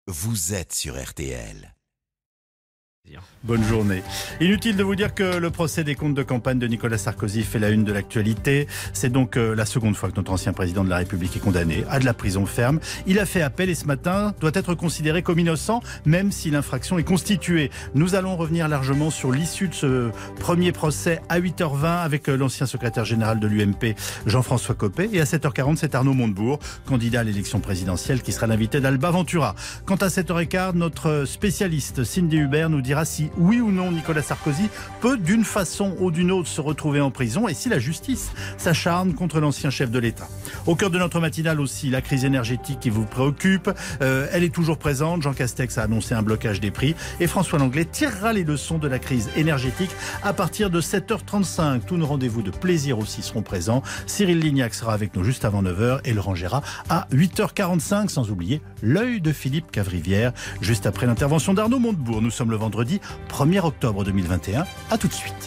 Vous êtes sur RTL. Bonne journée. Inutile de vous dire que le procès des comptes de campagne de Nicolas Sarkozy fait la une de l'actualité. C'est donc la seconde fois que notre ancien président de la République est condamné à de la prison ferme. Il a fait appel et ce matin doit être considéré comme innocent, même si l'infraction est constituée. Nous allons revenir largement sur l'issue de ce premier procès à 8h20 avec l'ancien secrétaire général de l'UMP, Jean-François Copé. Et à 7h40, c'est Arnaud Montebourg, candidat à l'élection présidentielle, qui sera l'invité d'Alba Ventura. Quant à 7h15, notre spécialiste Cindy Hubert nous dira si oui ou non Nicolas Sarkozy peut d'une façon ou d'une autre se retrouver en prison et si la justice s'acharne contre l'ancien chef de l'État. Au cœur de notre matinale aussi, la crise énergétique qui vous préoccupe, elle est toujours présente. Jean Castex a annoncé un blocage des prix et François Langlais tirera les leçons de la crise énergétique à partir de 7h35. Tous nos rendez-vous de plaisir aussi seront présents. Cyril Lignac sera avec nous juste avant 9h et Laurent Gérard à 8h45, sans oublier l'œil de Philippe Cavrivière juste après l'intervention d'Arnaud Montebourg. Nous sommes le vendredi 1er octobre 2021. À tout de suite.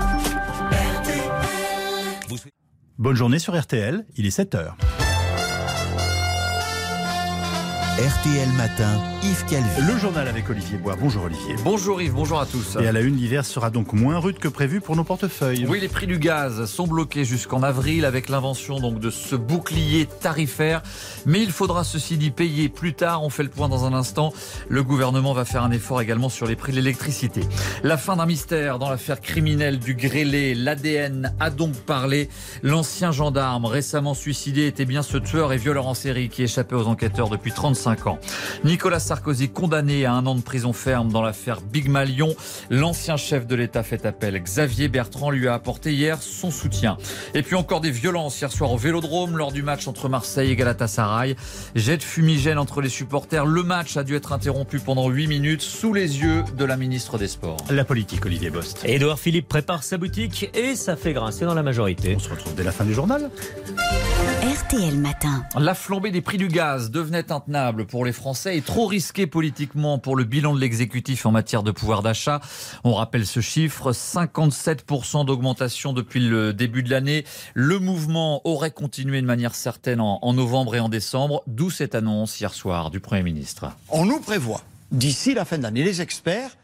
Bonne journée sur RTL, il est 7h. RTL Matin, Yves Calvi. Le journal avec Olivier Bois. Bonjour Olivier. Bonjour Yves, bonjour à tous. Et à la une, l'hiver sera donc moins rude que prévu pour nos portefeuilles. Oui, les prix du gaz sont bloqués jusqu'en avril avec l'invention donc de ce bouclier tarifaire. Mais il faudra ceci dit payer plus tard. On fait le point dans un instant. Le gouvernement va faire un effort également sur les prix de l'électricité. La fin d'un mystère dans l'affaire criminelle du grêlé. L'ADN a donc parlé. L'ancien gendarme récemment suicidé était bien ce tueur et violeur en série qui échappait aux enquêteurs depuis 35 ans. Nicolas Sarkozy condamné à 1 an de prison ferme dans l'affaire Big Malion. L'ancien chef de l'État fait appel. Xavier Bertrand lui a apporté hier son soutien. Et puis encore des violences hier soir au Vélodrome lors du match entre Marseille et Galatasaray. Jet de fumigène entre les supporters. Le match a dû être interrompu pendant 8 minutes sous les yeux de la ministre des Sports. La politique, Olivier Bost. Édouard Philippe prépare sa boutique et ça fait grincer dans la majorité. On se retrouve dès la fin du journal. RTL Matin. La flambée des prix du gaz devenait intenable pour les Français et trop risquée politiquement pour le bilan de l'exécutif en matière de pouvoir d'achat. On rappelle ce chiffre, 57% d'augmentation depuis le début de l'année. Le mouvement aurait continué de manière certaine en novembre et en décembre, d'où cette annonce hier soir du Premier ministre. On nous prévoit, d'ici la fin de l'année, les experts,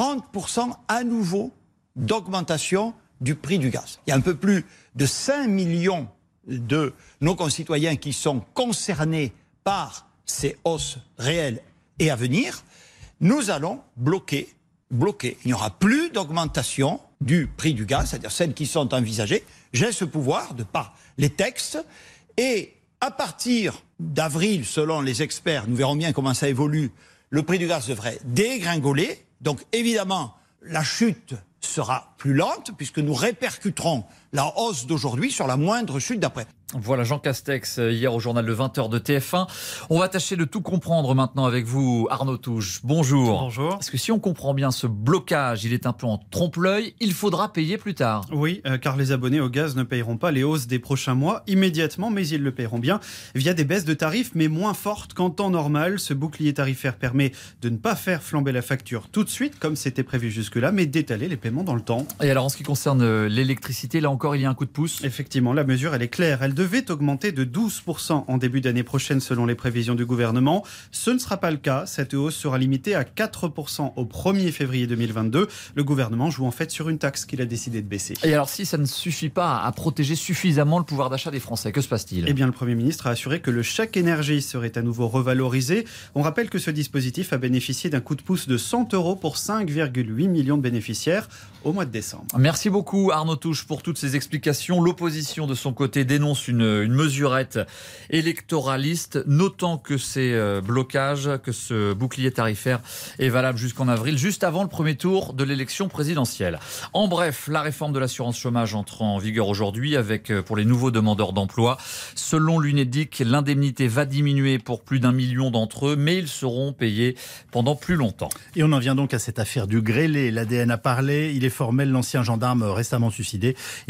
30% à nouveau d'augmentation du prix du gaz. Il y a un peu plus de 5 millions de nos concitoyens qui sont concernés par ces hausses réelles et à venir. Nous allons bloquer. Il n'y aura plus d'augmentation du prix du gaz, c'est-à-dire celles qui sont envisagées. J'ai ce pouvoir de par les textes. Et à partir d'avril, selon les experts, nous verrons bien comment ça évolue, le prix du gaz devrait dégringoler. Donc évidemment, la chute sera plus lente puisque nous répercuterons la hausse d'aujourd'hui sur la moindre chute d'après. Voilà Jean Castex hier au journal de 20h de TF1. On va tâcher de tout comprendre maintenant avec vous, Arnaud Touche. Bonjour. Bonjour. Parce que si on comprend bien ce blocage, il est un peu en trompe-l'œil, il faudra payer plus tard. Oui, car les abonnés au gaz ne payeront pas les hausses des prochains mois immédiatement, mais ils le paieront bien via des baisses de tarifs, mais moins fortes qu'en temps normal. Ce bouclier tarifaire permet de ne pas faire flamber la facture tout de suite, comme c'était prévu jusque-là, mais d'étaler les paiements dans le temps. Et alors en ce qui concerne l'électricité, là encore il y a un coup de pouce. Effectivement, la mesure elle est claire. Elle devait augmenter de 12% en début d'année prochaine selon les prévisions du gouvernement. Ce ne sera pas le cas. Cette hausse sera limitée à 4% au 1er février 2022. Le gouvernement joue en fait sur une taxe qu'il a décidé de baisser. Et alors si ça ne suffit pas à protéger suffisamment le pouvoir d'achat des Français, que se passe-t-il ? Eh bien, le Premier ministre a assuré que le chèque énergie serait à nouveau revalorisé. On rappelle que ce dispositif a bénéficié d'un coup de pouce de 100 € pour 5,8 millions de bénéficiaires au mois de décembre. Merci beaucoup Arnaud Touche pour toutes ces explications. L'opposition de son côté dénonce une mesurette électoraliste, notant que ces blocages, que ce bouclier tarifaire est valable jusqu'en avril, juste avant le premier tour de l'élection présidentielle. En bref, la réforme de l'assurance chômage entre en vigueur aujourd'hui avec, pour les nouveaux demandeurs d'emploi. Selon l'UNEDIC, l'indemnité va diminuer pour plus d'1 million d'entre eux, mais ils seront payés pendant plus longtemps. Et on en vient donc à cette affaire du grêlé. L'ADN a parlé, il est formel, l'ancien gendarme récemment suicidé était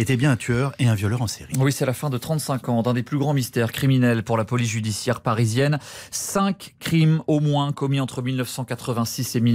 était bien un tueur et un violeur en série. Oui, c'est la fin de 35 ans d'un des plus grands mystères criminels pour la police judiciaire parisienne. 5 crimes au moins commis entre 1986 et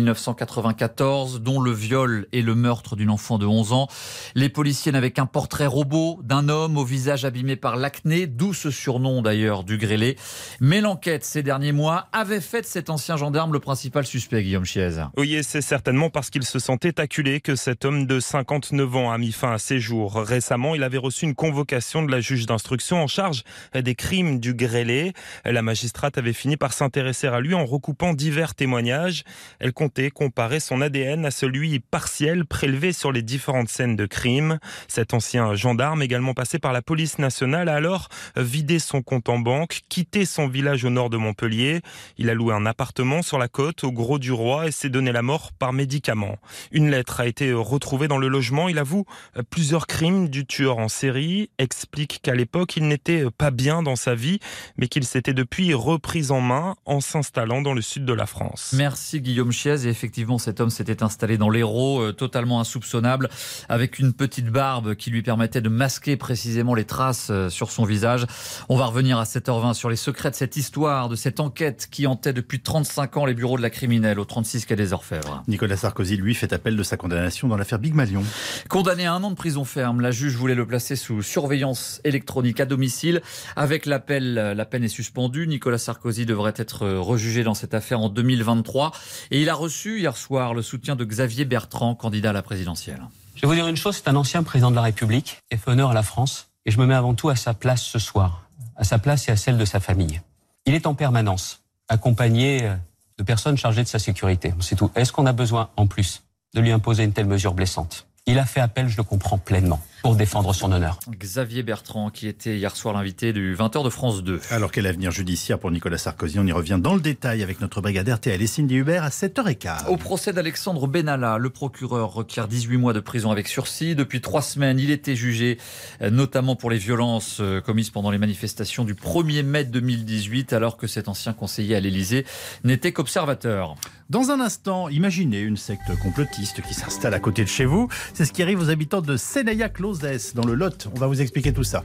1994, dont le viol et le meurtre d'une enfant de 11 ans. Les policiers n'avaient qu'un portrait robot d'un homme au visage abîmé par l'acné, d'où ce surnom d'ailleurs du grêlé. Mais l'enquête ces derniers mois avait fait de cet ancien gendarme le principal suspect, Guillaume Chiez. Oui, et c'est certainement parce qu'il se sentait acculé que cet homme de 59 ans a mis fin à ses jours. Récemment, il avait reçu une convocation de la juge d'instruction en charge des crimes du grêlé. La magistrate avait fini par s'intéresser à lui en recoupant divers témoignages. Elle comptait comparer son ADN à celui partiel prélevé sur les différentes scènes de crime. Cet ancien gendarme, également passé par la police nationale, a alors vidé son compte en banque, quitté son village au nord de Montpellier. Il a loué un appartement sur la côte au Gros-du-Roi et s'est donné la mort par médicament. Une lettre a été retrouvée dans le logement. Il avoue plusieurs crimes du tueur en série, explique qu'à l'époque, il n'était pas bien dans sa vie, mais qu'il s'était depuis repris en main en s'installant dans le sud de la France. Merci Guillaume Chiez. Et effectivement, cet homme s'était installé dans l'Hérault, totalement insoupçonnable, avec une petite barbe qui lui permettait de masquer précisément les traces sur son visage. On va revenir à 7h20 sur les secrets de cette histoire, de cette enquête qui hantait depuis 35 ans les bureaux de la criminelle au 36 quai des Orfèvres. Nicolas Sarkozy, lui, fait appel de sa condamnation dans l'affaire Big Malion. Condamné à 1 an de prison ferme, la juge voulait le placer sous surveillance électronique à domicile. Avec l'appel, la peine est suspendue. Nicolas Sarkozy devrait être rejugé dans cette affaire en 2023. Et il a reçu hier soir le soutien de Xavier Bertrand, candidat à la présidentielle. Je vais vous dire une chose, c'est un ancien président de la République qui a fait honneur à la France. Et je me mets avant tout à sa place ce soir, à sa place et à celle de sa famille. Il est en permanence accompagné de personnes chargées de sa sécurité. C'est tout. Est-ce qu'on a besoin, en plus, de lui imposer une telle mesure blessante ? Il a fait appel, je le comprends pleinement, pour défendre son honneur. Xavier Bertrand, qui était hier soir l'invité du 20h de France 2. Alors quel avenir judiciaire pour Nicolas Sarkozy? On y revient dans le détail avec notre brigade RTL et Cindy Hubert à 7h15. Au procès d'Alexandre Benalla, le procureur requiert 18 mois de prison avec sursis. Depuis 3 semaines, il était jugé, notamment pour les violences commises pendant les manifestations du 1er mai 2018, alors que cet ancien conseiller à l'Élysée n'était qu'observateur. Dans un instant, imaginez une secte complotiste qui s'installe à côté de chez vous. C'est ce qui arrive aux habitants de Sénaillac-Lozès, dans le Lot. On va vous expliquer tout ça.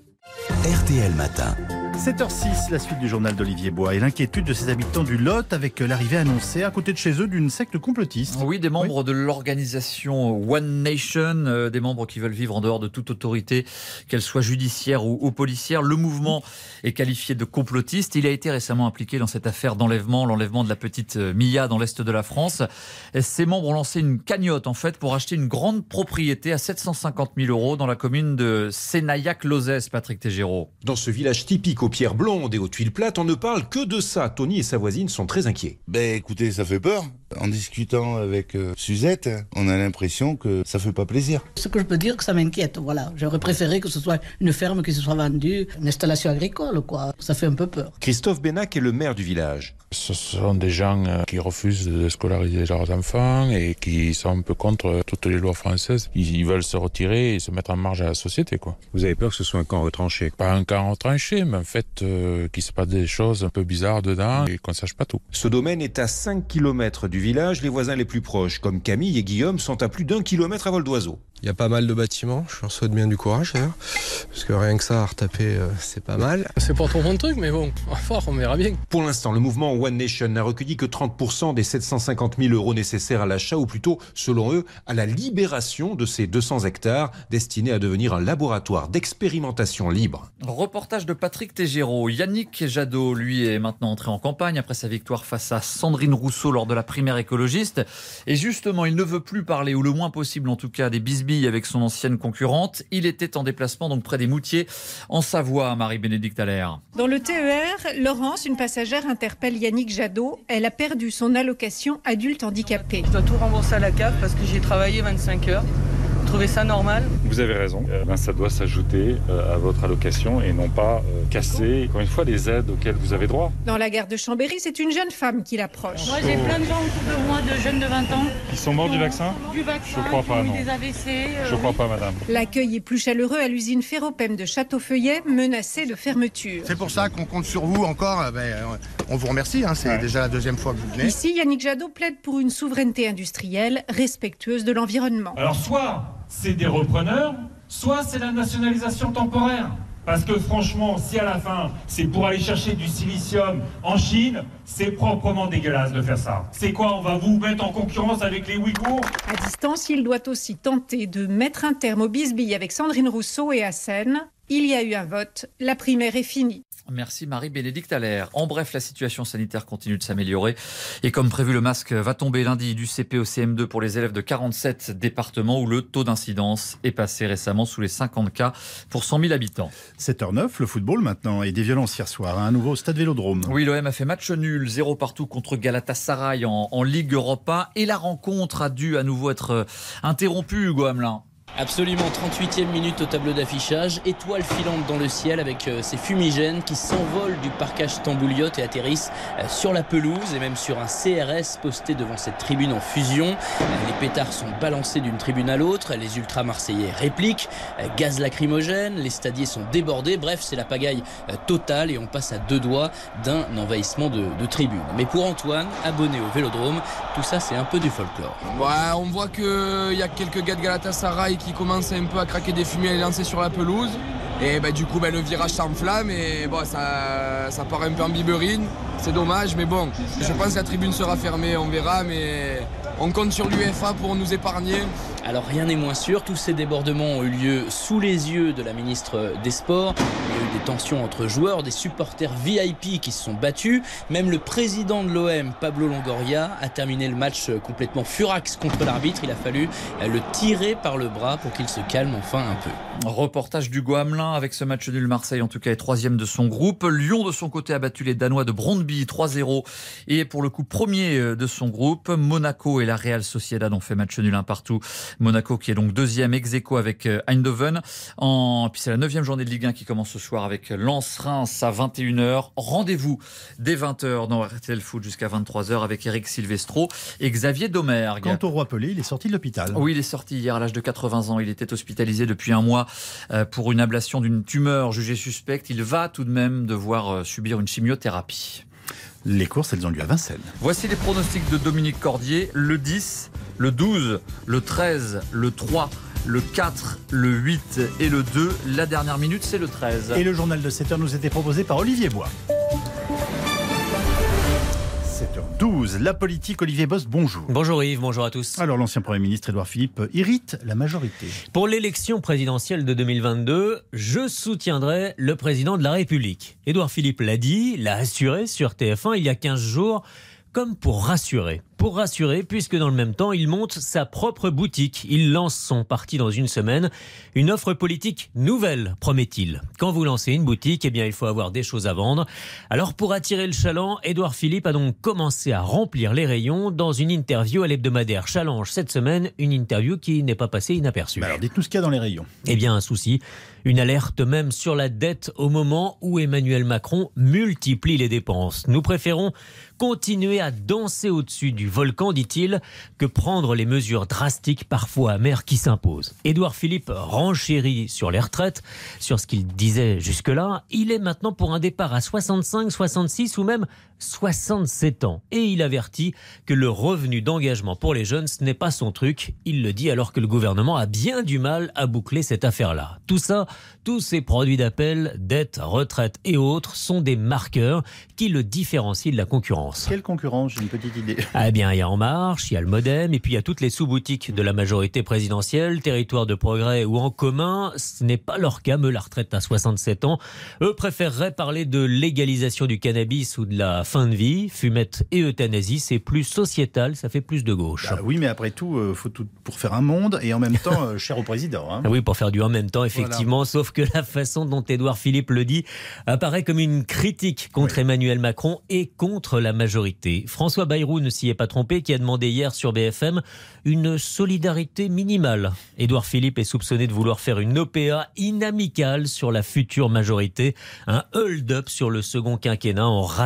RTL Matin. 7h06, la suite du journal d'Olivier Bois et l'inquiétude de ces habitants du Lot avec l'arrivée annoncée à côté de chez eux d'une secte complotiste. Oui, des membres de l'organisation One Nation, des membres qui veulent vivre en dehors de toute autorité, qu'elle soit judiciaire ou policière. Le mouvement est qualifié de complotiste. Il a été récemment impliqué dans cette affaire d'enlèvement, l'enlèvement de la petite Mia dans l'est de la France. Ces membres ont lancé une cagnotte en fait pour acheter une grande propriété à 750 000 € dans la commune de Sénaillac-Lozès, Patrick Tégéraud. Dans ce village typique aux pierres blondes et aux tuiles plates, on ne parle que de ça. Tony et sa voisine sont très inquiets. Écoutez, ça fait peur. En discutant avec Suzette, on a l'impression que ça fait pas plaisir. Ce que je peux dire, que ça m'inquiète, voilà. J'aurais préféré que ce soit une ferme qui se soit vendue, une installation agricole, quoi. Ça fait un peu peur. Christophe Benac est le maire du village. Ce sont des gens qui refusent de scolariser leurs enfants et qui sont un peu contre toutes les lois françaises. Ils veulent se retirer et se mettre en marge à la société, quoi. Vous avez peur que ce soit un camp retranché? Pas un camp retranché, mais en fait, qu'il se passe des choses un peu bizarres dedans et qu'on sache pas tout. Ce domaine est à 5 km du village. Les voisins les plus proches, comme Camille et Guillaume, sont à plus d'1 kilomètre à vol d'oiseau. Il y a pas mal de bâtiments, je leur souhaite bien du courage d'ailleurs, parce que rien que ça à retaper, c'est pas mal. C'est pas trop mon truc, mais bon, à fort, on verra bien. Pour l'instant, le mouvement One Nation n'a recueilli que 30% des 750 000 € nécessaires à l'achat, ou plutôt, selon eux, à la libération de ces 200 hectares, destinés à devenir un laboratoire d'expérimentation libre. Reportage de Patrick Tégéraud. Yannick Jadot, lui, est maintenant entré en campagne après sa victoire face à Sandrine Rousseau lors de la primaire écologiste. Et justement, il ne veut plus parler, ou le moins possible en tout cas, des bisbilles avec son ancienne concurrente. Il était en déplacement donc près des Moutiers, en Savoie, Marie-Bénédicte Allaire. Dans le TER, Laurence, une passagère, interpelle Yannick Jadot. Elle a perdu son allocation adulte handicapé. Je dois tout rembourser à la CAF parce que j'ai travaillé 25 heures. Vous trouvez ça normal? Vous avez raison. Ça doit s'ajouter à votre allocation et non pas casser, encore une fois, les aides auxquelles vous avez droit. Dans la gare de Chambéry, c'est une jeune femme qui l'approche. Moi, j'ai plein de gens autour de moi, de jeunes de 20 ans. Ils sont morts du vaccin? Du vaccin, je crois pas, non. Des AVC. Je crois pas, madame. L'accueil est plus chaleureux à l'usine Ferropem de Château-Feuillet, menacée de fermeture. C'est pour ça qu'on compte sur vous encore. On vous remercie, c'est déjà la deuxième fois que vous venez. Ici, Yannick Jadot plaide pour une souveraineté industrielle respectueuse de l'environnement. Alors soit c'est des repreneurs, soit c'est la nationalisation temporaire. Parce que franchement, si à la fin, c'est pour aller chercher du silicium en Chine, c'est proprement dégueulasse de faire ça. C'est quoi, on va vous mettre en concurrence avec les Ouïghours ? À distance, il doit aussi tenter de mettre un terme au bisbille avec Sandrine Rousseau et Hassen. Il y a eu un vote, la primaire est finie. Merci Marie-Bénédicte Allaire. En bref, la situation sanitaire continue de s'améliorer. Et comme prévu, le masque va tomber lundi du CP au CM2 pour les élèves de 47 départements où le taux d'incidence est passé récemment sous les 50 cas pour 100 000 habitants. 7h09, le football maintenant et des violences hier soir. Un nouveau stade Vélodrome. Oui, l'OM a fait match nul, 0 partout contre Galatasaray en Ligue Europa. Et la rencontre a dû à nouveau être interrompue, Hugo Hamelin. Absolument, 38e minute au tableau d'affichage, étoile filante dans le ciel avec ces fumigènes qui s'envolent du parcage Stambouliote et atterrissent sur la pelouse et même sur un CRS posté devant cette tribune en fusion. Les pétards sont balancés d'une tribune à l'autre, les ultra-marseillais répliquent, gaz lacrymogène, les stadiers sont débordés, bref c'est la pagaille totale et on passe à 2 doigts d'un envahissement de tribune. Mais pour Antoine, abonné au Vélodrome, tout ça c'est un peu du folklore. Ouais, on voit qu'il y a quelques gars de Galatasaray qui commence un peu à craquer des fumées et les lancer sur la pelouse. Et du coup, le virage s'enflamme et ça part un peu en biberine. C'est dommage, mais bon, je pense que la tribune sera fermée, on verra, mais on compte sur l'UEFA pour nous épargner. Alors rien n'est moins sûr, tous ces débordements ont eu lieu sous les yeux de la ministre des Sports. Il y a eu des tensions entre joueurs, des supporters VIP qui se sont battus. Même le président de l'OM, Pablo Longoria, a terminé le match complètement furax contre l'arbitre. Il a fallu le tirer par le bras pour qu'il se calme enfin un peu. Reportage d'Hugo Hamelin avec ce match nul. Marseille en tout cas est 3e de son groupe. Lyon de son côté a battu les Danois de Brøndby 3-0 et pour le coup premier de son groupe. Monaco et la Real Sociedad ont fait match nul 1 partout. Monaco qui est donc 2e ex-aequo avec Eindhoven. Puis c'est la 9e journée de Ligue 1 qui commence ce soir avec Lens-Reims à 21h. Rendez-vous dès 20h dans RTL Foot jusqu'à 23h avec Eric Silvestro et Xavier Domergue. Quant au roi Pelé, il est sorti de l'hôpital. Oui, il est sorti hier à l'âge de 80 ans. Il était hospitalisé depuis un mois pour une ablation d'une tumeur jugée suspecte. Il va tout de même devoir subir une chimiothérapie. Les courses, elles ont lieu à Vincennes. Voici les pronostics de Dominique Cordier. Le 10, le 12, le 13, le 3, le 4, le 8 et le 2. La dernière minute, c'est le 13. Et le journal de 7h nous était proposé par Olivier Bois. 7h12, la politique, Olivier Boss, bonjour. Bonjour Yves, bonjour à tous. Alors l'ancien Premier ministre Édouard Philippe irrite la majorité. Pour l'élection présidentielle de 2022, je soutiendrai le président de la République. Édouard Philippe l'a dit, l'a assuré sur TF1 il y a 15 jours, comme pour rassurer. Pour rassurer, puisque dans le même temps, il monte sa propre boutique. Il lance son parti dans une semaine. Une offre politique nouvelle, promet-il. Quand vous lancez une boutique, eh bien, il faut avoir des choses à vendre. Alors, pour attirer le chaland, Édouard Philippe a donc commencé à remplir les rayons dans une interview à l'hebdomadaire Challenge cette semaine. Une interview qui n'est pas passée inaperçue. Alors, dites-nous ce qu'il y a dans les rayons. Eh bien, un souci. Une alerte même sur la dette au moment où Emmanuel Macron multiplie les dépenses. Nous préférons continuer à danser au-dessus du volcan, dit-il, que prendre les mesures drastiques, parfois amères, qui s'imposent. Édouard Philippe renchérit sur les retraites, sur ce qu'il disait jusque-là. Il est maintenant pour un départ à 65, 66 ou même 67 ans. Et il avertit que le revenu d'engagement pour les jeunes, ce n'est pas son truc. Il le dit alors que le gouvernement a bien du mal à boucler cette affaire-là. Tout ça, tous ces produits d'appel, dettes, retraites et autres sont des marqueurs qui le différencient de la concurrence. Quelle concurrence? J'ai une petite idée. Eh bien, il y a En Marche, il y a le Modem, et puis il y a toutes les sous-boutiques de la majorité présidentielle, Territoire de Progrès ou En Commun. Ce n'est pas leur cas, la retraite à 67 ans. Eux préféreraient parler de légalisation du cannabis ou de la fin de vie. Fumette et euthanasie, c'est plus sociétal, ça fait plus de gauche. Oui, mais après tout, faut tout pour faire un monde et en même temps cher au président. Hein. Oui, pour faire du en même temps, effectivement. Voilà. Sauf que la façon dont Édouard Philippe le dit apparaît comme une critique contre Emmanuel Macron et contre la majorité. François Bayrou ne s'y est pas trompé, qui a demandé hier sur BFM une solidarité minimale. Édouard Philippe est soupçonné de vouloir faire une OPA inamicale sur la future majorité, un hold-up sur le second quinquennat en rattrapant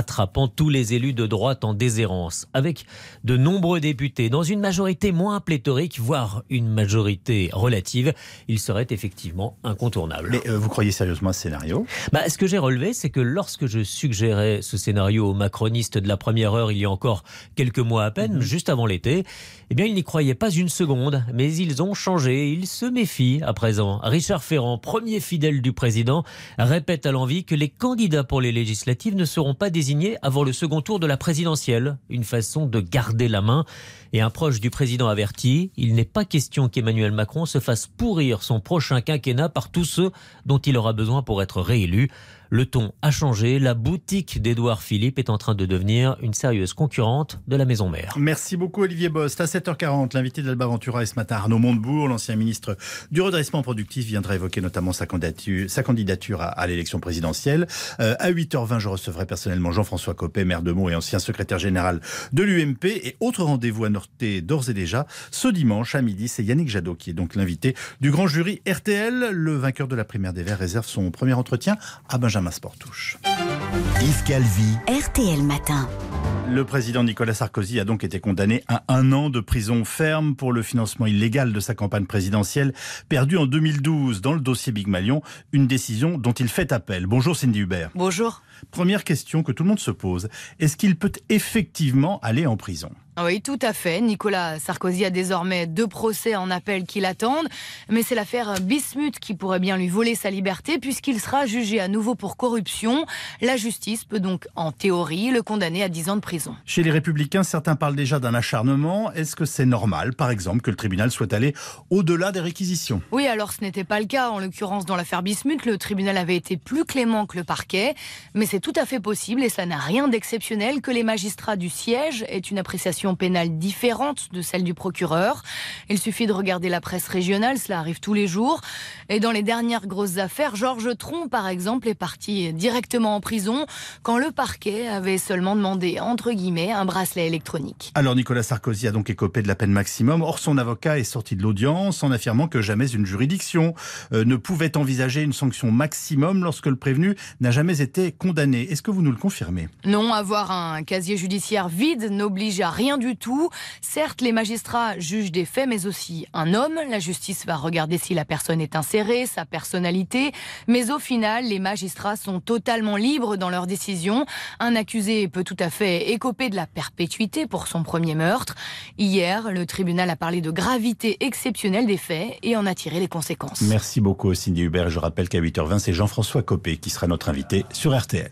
pratiquement tous les élus de droite en déshérence, avec de nombreux députés. Dans une majorité moins pléthorique, voire une majorité relative, il serait effectivement incontournable. Mais vous croyez sérieusement à ce scénario ? Ce que j'ai relevé, c'est que lorsque je suggérais ce scénario aux macronistes de la première heure, il y a encore quelques mois à peine, juste avant l'été, eh bien, ils n'y croyaient pas une seconde, mais ils ont changé, ils se méfient à présent. Richard Ferrand, premier fidèle du président, répète à l'envi que les candidats pour les législatives ne seront pas désignés avant le second tour de la présidentielle. Une façon de garder la main. Et un proche du président avertit, il n'est pas question qu'Emmanuel Macron se fasse pourrir son prochain quinquennat par tous ceux dont il aura besoin pour être réélu. Le ton a changé, la boutique d'Édouard Philippe est en train de devenir une sérieuse concurrente de la maison mère. Merci beaucoup Olivier Bost. À 7h40, l'invité d'Alba Ventura est ce matin Arnaud Montebourg, l'ancien ministre du redressement productif, viendra évoquer notamment sa candidature à l'élection présidentielle. À 8h20, je recevrai personnellement Jean-François Copé, maire de Meaux et ancien secrétaire général de l'UMP. Et autre rendez-vous à noter d'ores et déjà, ce dimanche à midi, c'est Yannick Jadot qui est donc l'invité du grand jury RTL. Le vainqueur de la primaire des Verts réserve son premier entretien à Benjamin Sportouche. Yves Calvi. RTL Matin. Le président Nicolas Sarkozy a donc été condamné à 1 an de prison ferme pour le financement illégal de sa campagne présidentielle perdue en 2012 dans le dossier Big Malion, une décision dont il fait appel. Bonjour Cindy Hubert. Bonjour. Première question que tout le monde se pose, est-ce qu'il peut effectivement aller en prison ? Oui, tout à fait. Nicolas Sarkozy a désormais 2 procès en appel qui l'attendent. Mais c'est l'affaire Bismuth qui pourrait bien lui voler sa liberté puisqu'il sera jugé à nouveau pour corruption. La justice peut donc, en théorie, le condamner à 10 ans de prison. Chez les Républicains, certains parlent déjà d'un acharnement. Est-ce que c'est normal, par exemple, que le tribunal souhaite aller au-delà des réquisitions ? Oui, alors ce n'était pas le cas. En l'occurrence, dans l'affaire Bismuth, le tribunal avait été plus clément que le parquet. Mais c'est tout à fait possible et cela n'a rien d'exceptionnel que les magistrats du siège aient une appréciation pénale différente de celle du procureur. Il suffit de regarder la presse régionale, cela arrive tous les jours. Et dans les dernières grosses affaires, Georges Tron, par exemple, est parti directement en prison quand le parquet avait seulement demandé, entre guillemets, un bracelet électronique. Alors Nicolas Sarkozy a donc écopé de la peine maximum. Or, son avocat est sorti de l'audience en affirmant que jamais une juridiction ne pouvait envisager une sanction maximum lorsque le prévenu n'a jamais été condamné. Est-ce que vous nous le confirmez ? Non, avoir un casier judiciaire vide n'oblige à rien du tout. Certes, les magistrats jugent des faits, mais aussi un homme. La justice va regarder si la personne est insérée, sa personnalité. Mais au final, les magistrats sont totalement libres dans leurs décisions. Un accusé peut tout à fait écoper de la perpétuité pour son premier meurtre. Hier, le tribunal a parlé de gravité exceptionnelle des faits et en a tiré les conséquences. Merci beaucoup Cindy Hubert. Je rappelle qu'à 8h20, c'est Jean-François Copé qui sera notre invité sur RTL.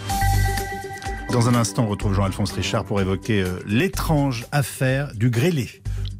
Dans un instant, on retrouve Jean-Alphonse Richard pour évoquer l'étrange affaire du grêlé.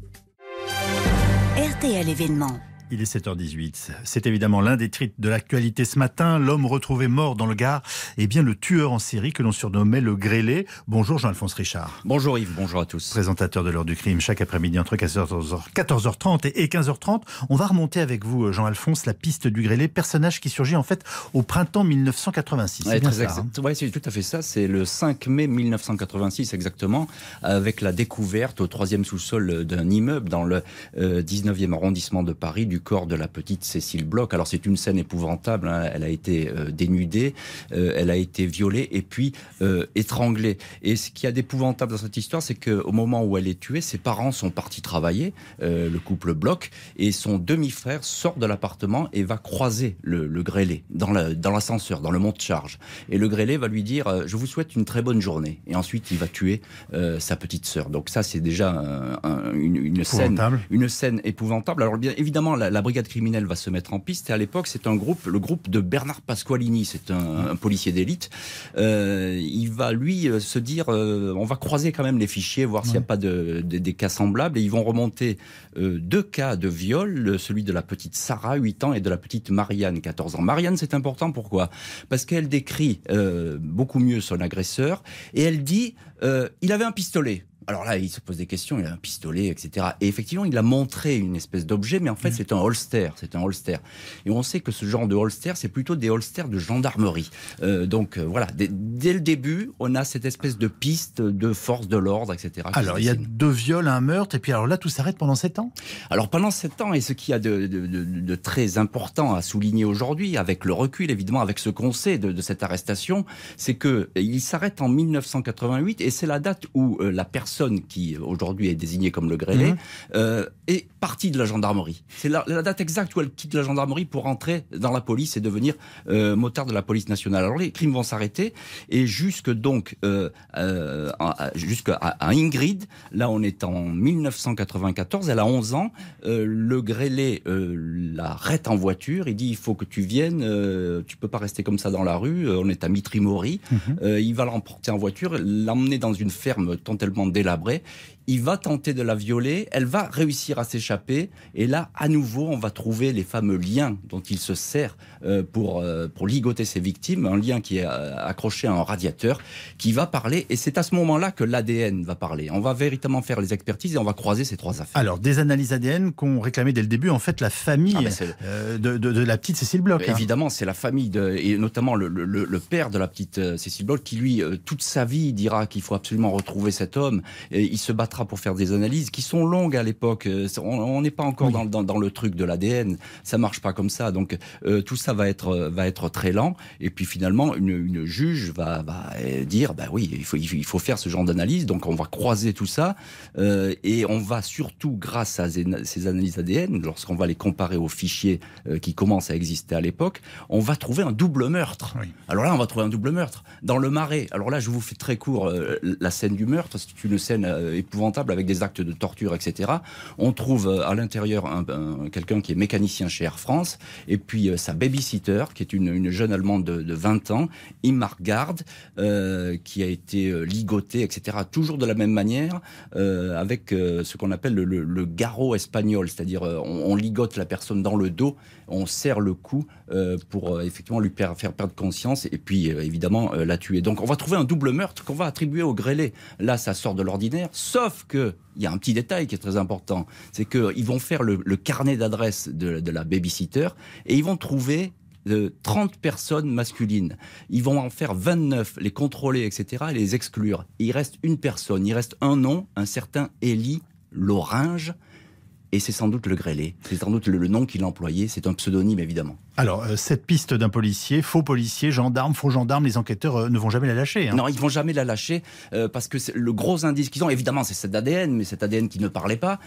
RTL événement. Il est 7h18. C'est évidemment l'un des titres de l'actualité ce matin. L'homme retrouvé mort dans le Gard est bien le tueur en série que l'on surnommait le grêlé. Bonjour Jean-Alphonse Richard. Bonjour Yves, bonjour à tous. Présentateur de l'heure du crime chaque après-midi entre 14h30 et 15h30. On va remonter avec vous Jean-Alphonse la piste du grêlé, personnage qui surgit en fait au printemps 1986. C'est bien ça, hein ? Oui, c'est tout à fait ça. C'est le 5 mai 1986 exactement, avec la découverte au 3e sous-sol d'un immeuble dans le 19e arrondissement de Paris du corps de la petite Cécile Bloch. Alors c'est une scène épouvantable, hein. Elle a été dénudée, elle a été violée et puis étranglée. Et ce qu'il y a d'épouvantable dans cette histoire, c'est qu'au moment où elle est tuée, ses parents sont partis travailler, le couple Bloch, et son demi-frère sort de l'appartement et va croiser le grêlé dans l'ascenseur, dans le monte-charge. Et le grêlé va lui dire « Je vous souhaite une très bonne journée ». Et ensuite, il va tuer sa petite sœur. Donc ça, c'est déjà une scène épouvantable. Alors bien évidemment, la brigade criminelle va se mettre en piste. Et à l'époque, c'est le groupe de Bernard Pasqualini. C'est un policier d'élite. Il va, lui, se dire on va croiser quand même les fichiers, voir s'il n'y a pas des cas semblables. Et ils vont remonter 2 cas de viol, celui de la petite Sarah, 8 ans, et de la petite Marianne, 14 ans. Marianne, c'est important. Pourquoi ? Parce qu'elle décrit beaucoup mieux son agresseur. Et elle dit il avait un pistolet. Alors là, il se pose des questions, il a un pistolet, etc. Et effectivement, il a montré une espèce d'objet, mais en fait, c'est un holster. Et on sait que ce genre de holster, c'est plutôt des holsters de gendarmerie. Donc voilà, dès le début, on a cette espèce de piste de force de l'ordre, etc. Alors, il y a 2 viols, un meurtre, et puis alors là, tout s'arrête pendant 7 ans. Alors pendant 7 ans, et ce qu'il y a de très important à souligner aujourd'hui, avec le recul, évidemment, avec ce qu'on sait de cette arrestation, c'est qu'il s'arrête en 1988, et c'est la date où la personne qui aujourd'hui est désignée comme le grêlé est partie de la gendarmerie. C'est la date exacte où elle quitte la gendarmerie pour entrer dans la police et devenir motard de la police nationale. Alors les crimes vont s'arrêter et jusqu'à Ingrid, là on est en 1994, elle a 11 ans, le grêlé l'arrête en voiture, il dit il faut que tu viennes, tu peux pas rester comme ça dans la rue, on est à Mitry-Mory, il va l'emporter en voiture, l'emmener dans une ferme totalement délabrée. Il va tenter de la violer, elle va réussir à s'échapper, et là, à nouveau, on va trouver les fameux liens dont il se sert pour ligoter ses victimes, un lien qui est accroché à un radiateur, qui va parler, et c'est à ce moment-là que l'ADN va parler. On va véritablement faire les expertises et on va croiser ces 3 affaires. Alors, des analyses ADN qu'ont réclamé dès le début, en fait, la famille de la petite Cécile Bloch. Évidemment, c'est la famille, et notamment le père de la petite Cécile Bloch, qui lui, toute sa vie, dira qu'il faut absolument retrouver cet homme, et il se battra pour faire des analyses qui sont longues à l'époque. On n'est pas encore dans le truc de l'ADN. Ça marche pas comme ça. Donc tout ça va être très lent. Et puis finalement, une juge va dire, oui, il faut faire ce genre d'analyse. Donc on va croiser tout ça et on va surtout, grâce à ces analyses ADN, lorsqu'on va les comparer aux fichiers qui commencent à exister à l'époque, on va trouver un double meurtre. Oui. Alors là, on va trouver un double meurtre dans le Marais. Alors là, je vous fais très court la scène du meurtre. C'est une scène épouvantable avec des actes de torture, etc. On trouve à l'intérieur quelqu'un qui est mécanicien chez Air France, et puis sa babysitter, qui est une jeune Allemande de 20 ans, Immargard, qui a été ligotée, etc. Toujours de la même manière, avec ce qu'on appelle le garrot espagnol, c'est-à-dire on ligote la personne dans le dos, on serre le cou pour effectivement lui faire perdre conscience, et puis évidemment la tuer. Donc on va trouver un double meurtre qu'on va attribuer au grêlé. Là, ça sort de l'ordinaire, sauf que il y a un petit détail qui est très important, c'est qu'ils vont faire le carnet d'adresse de la babysitter, et ils vont trouver 30 personnes masculines. Ils vont en faire 29, les contrôler, etc., et les exclure. Il reste une personne, il reste un nom, un certain Élie Loringe, et c'est sans doute le grêlé. C'est sans doute le nom qu'il a employé. C'est un pseudonyme, évidemment. Alors, cette piste d'un policier, faux policier, gendarme, faux gendarme, les enquêteurs ne vont jamais la lâcher. Non, ils ne vont jamais la lâcher, parce que le gros indice qu'ils ont, évidemment, c'est cet ADN, mais cet ADN qui ne parlait pas.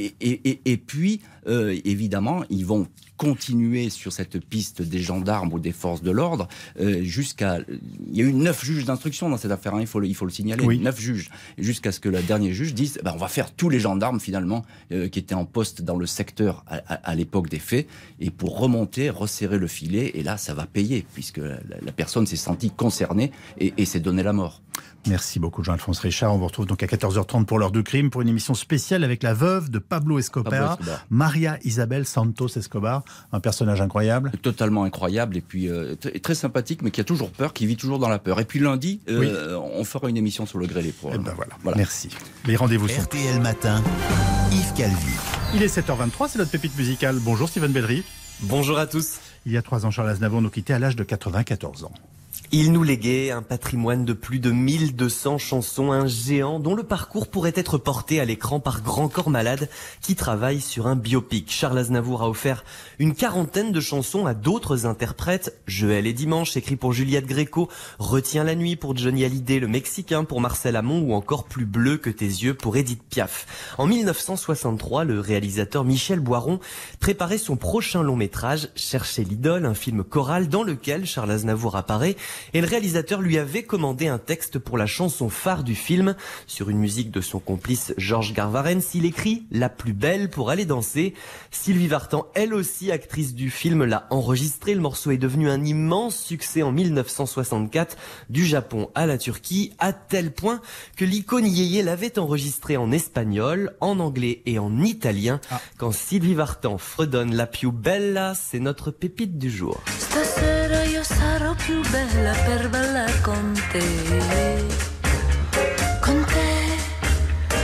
Et puis, évidemment, ils vont continuer sur cette piste des gendarmes ou des forces de l'ordre jusqu'à... Il y a eu 9 juges d'instruction dans cette affaire, il faut le signaler, oui. 9 juges, jusqu'à ce que le dernier juge dise on va faire tous les gendarmes, finalement, qui étaient en poste dans le secteur à l'époque des faits, et pour remonter, resserrer le filet, et là, ça va payer, puisque la personne s'est sentie concernée et s'est donné la mort. Merci beaucoup Jean-Alphonse Richard. On vous retrouve donc à 14h30 pour l'heure de crime, pour une émission spéciale avec la veuve de Pablo Escobar. Maria Isabel Santos Escobar, un personnage incroyable. Totalement incroyable, et puis très sympathique, mais qui a toujours peur, qui vit toujours dans la peur. Et puis lundi, on fera une émission sur le grêlé. Voilà. Merci. Les rendez-vous sont... RTL Matin, Yves Calvi. Il est 7h23, c'est notre pépite musicale. Bonjour Steven Bellery. Bonjour à tous. Il y a 3 ans, Charles Aznavour nous quittait à l'âge de 94 ans. Il nous léguait un patrimoine de plus de 1200 chansons, un géant dont le parcours pourrait être porté à l'écran par Grand Corps Malade qui travaille sur un biopic. Charles Aznavour a offert une 40aine de chansons à d'autres interprètes. Joël et Dimanche, écrit pour Juliette Gréco, Retiens la nuit pour Johnny Hallyday, Le Mexicain pour Marcel Amont, ou encore Plus bleu que tes yeux pour Édith Piaf. En 1963, le réalisateur Michel Boiron préparait son prochain long métrage, Chercher l'idole, un film choral dans lequel Charles Aznavour apparaît. Et le réalisateur lui avait commandé un texte pour la chanson phare du film. Sur une musique de son complice Georges Garvarens, il écrit « La plus belle pour aller danser ». Sylvie Vartan, elle aussi actrice du film, l'a enregistré. Le morceau est devenu un immense succès en 1964, du Japon à la Turquie, à tel point que l'icône Yéyé l'avait enregistré en espagnol, en anglais et en italien. Quand Sylvie Vartan fredonne « La più bella », c'est notre pépite du jour. Stasera io sarò più bella per ballare con te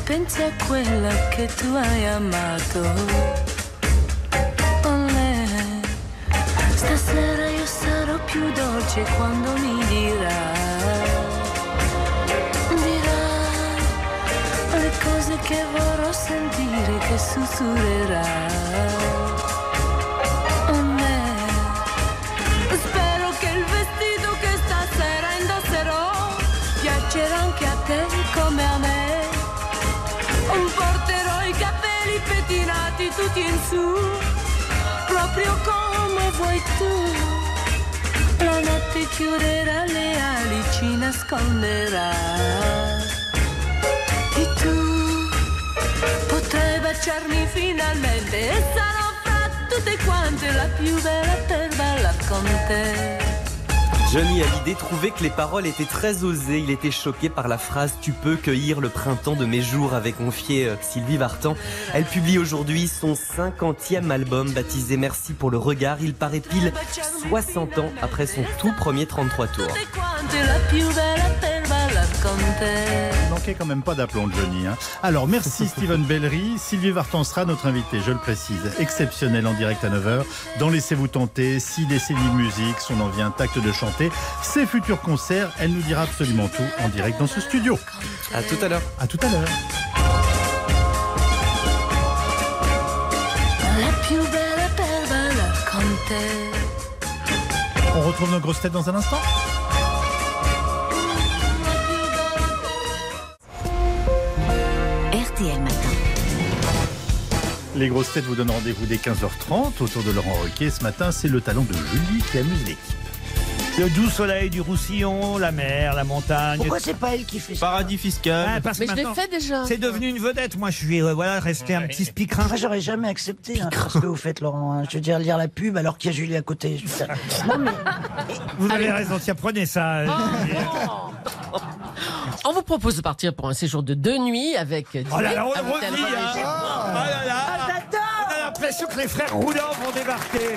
pensi a quella che tu hai amato. Olè, stasera io sarò più dolce quando mi dirai le cose che vorrò sentire, che sussurrerai a me. Spero che il vestito che stasera indosserò piacerà anche a te come a me. Porterò i capelli pettinati tutti in su, proprio come vuoi tu. La notte chiuderà le ali, ci nasconderà. E tu potrai baciarmi finalmente e sarò fra tutte quante la più bella per ballar con te. Johnny Hallyday trouvait que les paroles étaient très osées. Il était choqué par la phrase « Tu peux cueillir le printemps de mes jours » avait confié Sylvie Vartan. Elle publie aujourd'hui son 50e album baptisé « Merci pour le regard ». Il paraît pile 60 ans après son tout premier 33 tours. Il manquait quand même pas d'aplomb, Johnny. Alors, merci Steven Bellery. Sylvie Vartan sera notre invitée, je le précise. Exceptionnelle en direct à 9h. Dans Laissez-vous tenter, 6 décennies de musique, son envie intacte de chanter. Ses futurs concerts, elle nous dira absolument tout en direct dans ce studio. À tout à l'heure. À tout à l'heure. On retrouve nos grosses têtes dans un instant. RTL Matin. Les grosses têtes vous donnent rendez-vous dès 15h30 autour de Laurent Ruquier. Ce matin, c'est le talent de Julie qui amuse l'équipe. Le doux soleil du Roussillon, la mer, la montagne. Pourquoi c'est pas elle qui fait ça? Paradis fiscal. Mais je l'ai fait déjà. C'est devenu une vedette. Moi, je suis resté un petit speakerin. Moi, j'aurais jamais accepté ce que vous faites, Laurent. Je veux dire, lire la pub alors qu'il y a Julie à côté. Non, mais... Vous avez raison, tiens, prenez ça. On vous propose de partir pour un séjour de 2 nuits avec... Oh là là, on le revit, hein. Oh là là. On a l'impression que les frères Roulants vont débarquer.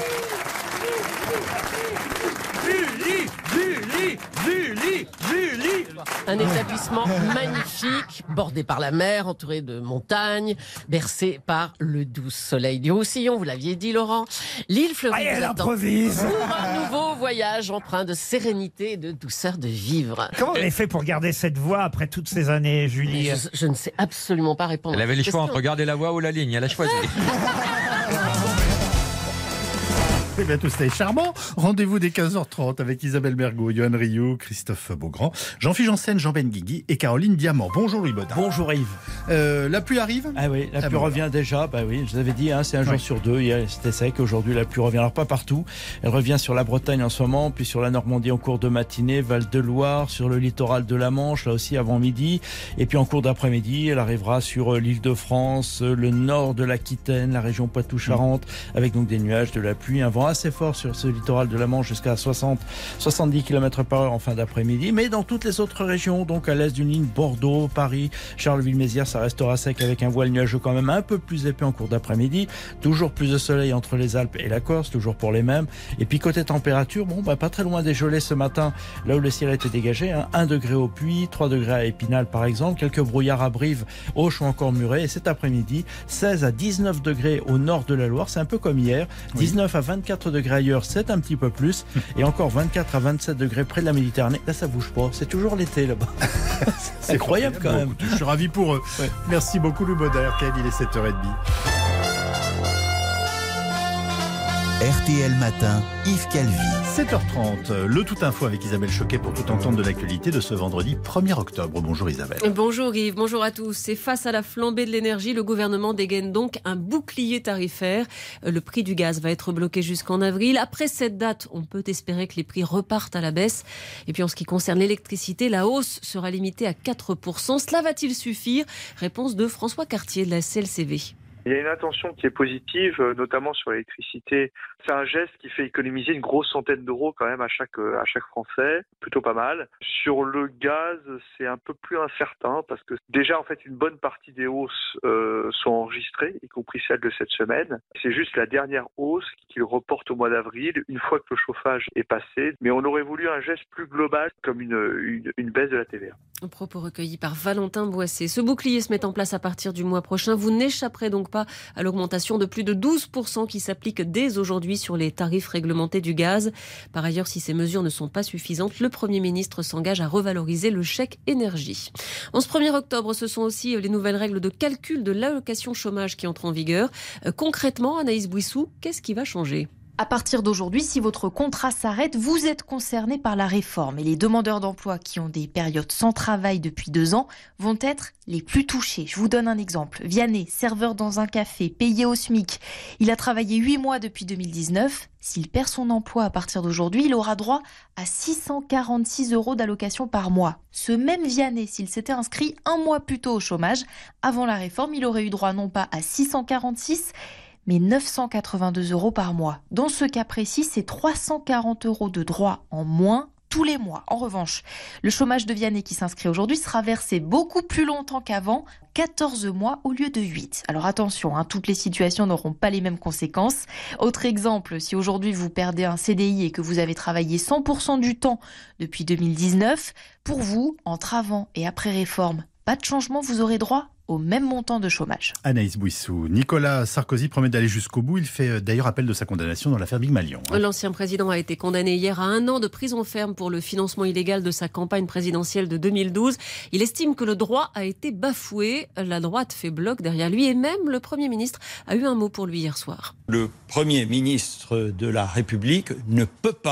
Julie. Un établissement magnifique, bordé par la mer, entouré de montagnes, bercé par le doux soleil du Roussillon, vous l'aviez dit, Laurent. L'île fleurie vous attend pour un nouveau voyage empreint de sérénité et de douceur de vivre. Comment vous avez fait pour garder cette voix après toutes ces années, Julie? Je ne sais absolument pas répondre. Elle avait les choix entre garder la voix ou la ligne, elle a choisi. Eh bien, tout ça est charmant. Rendez-vous dès 15h30 avec Isabelle Mergo, Yoann Rioux, Christophe Beaugrand, Jean-Philippe Janssen, Jean Benguigui et Caroline Diamant. Bonjour Louis Baudin. Bonjour Yves. La pluie arrive? Ah oui, la pluie revient déjà. Bah oui, je vous avais dit, c'est un jour sur deux. Hier c'était sec, aujourd'hui la pluie revient. Alors pas partout. Elle revient sur la Bretagne en ce moment, puis sur la Normandie en cours de matinée, Val-de-Loire, sur le littoral de la Manche, là aussi avant midi. Et puis en cours d'après-midi, elle arrivera sur l'Île-de-France, le nord de l'Aquitaine, la région Poitou-Charentes, avec donc des nuages, de la pluie, un vent assez fort sur ce littoral de la Manche jusqu'à 60-70 km/h en fin d'après-midi, mais dans toutes les autres régions, donc à l'est d'une ligne Bordeaux, Paris, Charleville-Mézières, ça restera sec avec un voile nuageux quand même un peu plus épais en cours d'après-midi, toujours plus de soleil entre les Alpes et la Corse, toujours pour les mêmes, et puis côté température, pas très loin des gelées ce matin, là où le ciel était dégagé, 1 degré au Puy, 3 degrés à Épinal par exemple, quelques brouillards à Brive, Auch ou encore Muret, et cet après-midi, 16 à 19 degrés au nord de la Loire, c'est un peu comme hier, 19 à 24 degrés ailleurs, c'est un petit peu plus, et encore 24 à 27 degrés près de la Méditerranée. Là, ça bouge pas. C'est toujours l'été là-bas. C'est incroyable quand même. Je suis ravi pour eux. Ouais. Merci beaucoup, Louis Baudin. Il est 7h30. RTL Matin, Yves Calvi. 7h30, le Tout Info avec Isabelle Choquet pour tout entendre de l'actualité de ce vendredi 1er octobre. Bonjour Isabelle. Bonjour Yves, bonjour à tous. Et face à la flambée de l'énergie, le gouvernement dégaine donc un bouclier tarifaire. Le prix du gaz va être bloqué jusqu'en avril. Après cette date, on peut espérer que les prix repartent à la baisse. Et puis en ce qui concerne l'électricité, la hausse sera limitée à 4%. Cela va-t-il suffire? Réponse de François Cartier de la CLCV. Il y a une intention qui est positive, notamment sur l'électricité, C'est un geste qui fait économiser une grosse centaine d'euros quand même à chaque Français, plutôt pas mal. Sur le gaz, c'est un peu plus incertain parce que déjà en fait une bonne partie des hausses sont enregistrées, y compris celles de cette semaine. C'est juste la dernière hausse qu'ils reportent au mois d'avril, une fois que le chauffage est passé. Mais on aurait voulu un geste plus global comme une baisse de la TVA. Un propos recueilli par Valentin Boissé. Ce bouclier se met en place à partir du mois prochain. Vous n'échapperez donc pas à l'augmentation de plus de 12% qui s'applique dès aujourd'hui sur les tarifs réglementés du gaz. Par ailleurs, si ces mesures ne sont pas suffisantes, le Premier ministre s'engage à revaloriser le chèque énergie. En ce 1er octobre, ce sont aussi les nouvelles règles de calcul de l'allocation chômage qui entrent en vigueur. Concrètement, Anaïs Bouissou, qu'est-ce qui va changer ? À partir d'aujourd'hui, si votre contrat s'arrête, vous êtes concerné par la réforme. Et les demandeurs d'emploi qui ont des périodes sans travail depuis 2 ans vont être les plus touchés. Je vous donne un exemple. Vianney, serveur dans un café, payé au SMIC. Il a travaillé 8 mois depuis 2019. S'il perd son emploi à partir d'aujourd'hui, il aura droit à 646 € d'allocation par mois. Ce même Vianney, s'il s'était inscrit 1 mois plus tôt au chômage, avant la réforme, il aurait eu droit non pas à 646, mais 982 € par mois. Dans ce cas précis, c'est 340 € de droits en moins tous les mois. En revanche, le chômage de Vianney qui s'inscrit aujourd'hui sera versé beaucoup plus longtemps qu'avant, 14 mois au lieu de 8. Alors attention, toutes les situations n'auront pas les mêmes conséquences. Autre exemple, si aujourd'hui vous perdez un CDI et que vous avez travaillé 100% du temps depuis 2019, pour vous, entre avant et après réforme, pas de changement, vous aurez droit au même montant de chômage. Anaïs Bouissou. Nicolas Sarkozy promet d'aller jusqu'au bout. Il fait d'ailleurs appel de sa condamnation dans l'affaire Big Malion. L'ancien président a été condamné hier à 1 an de prison ferme pour le financement illégal de sa campagne présidentielle de 2012. Il estime que le droit a été bafoué. La droite fait bloc derrière lui et même le Premier ministre a eu un mot pour lui hier soir. Le Premier ministre de la République ne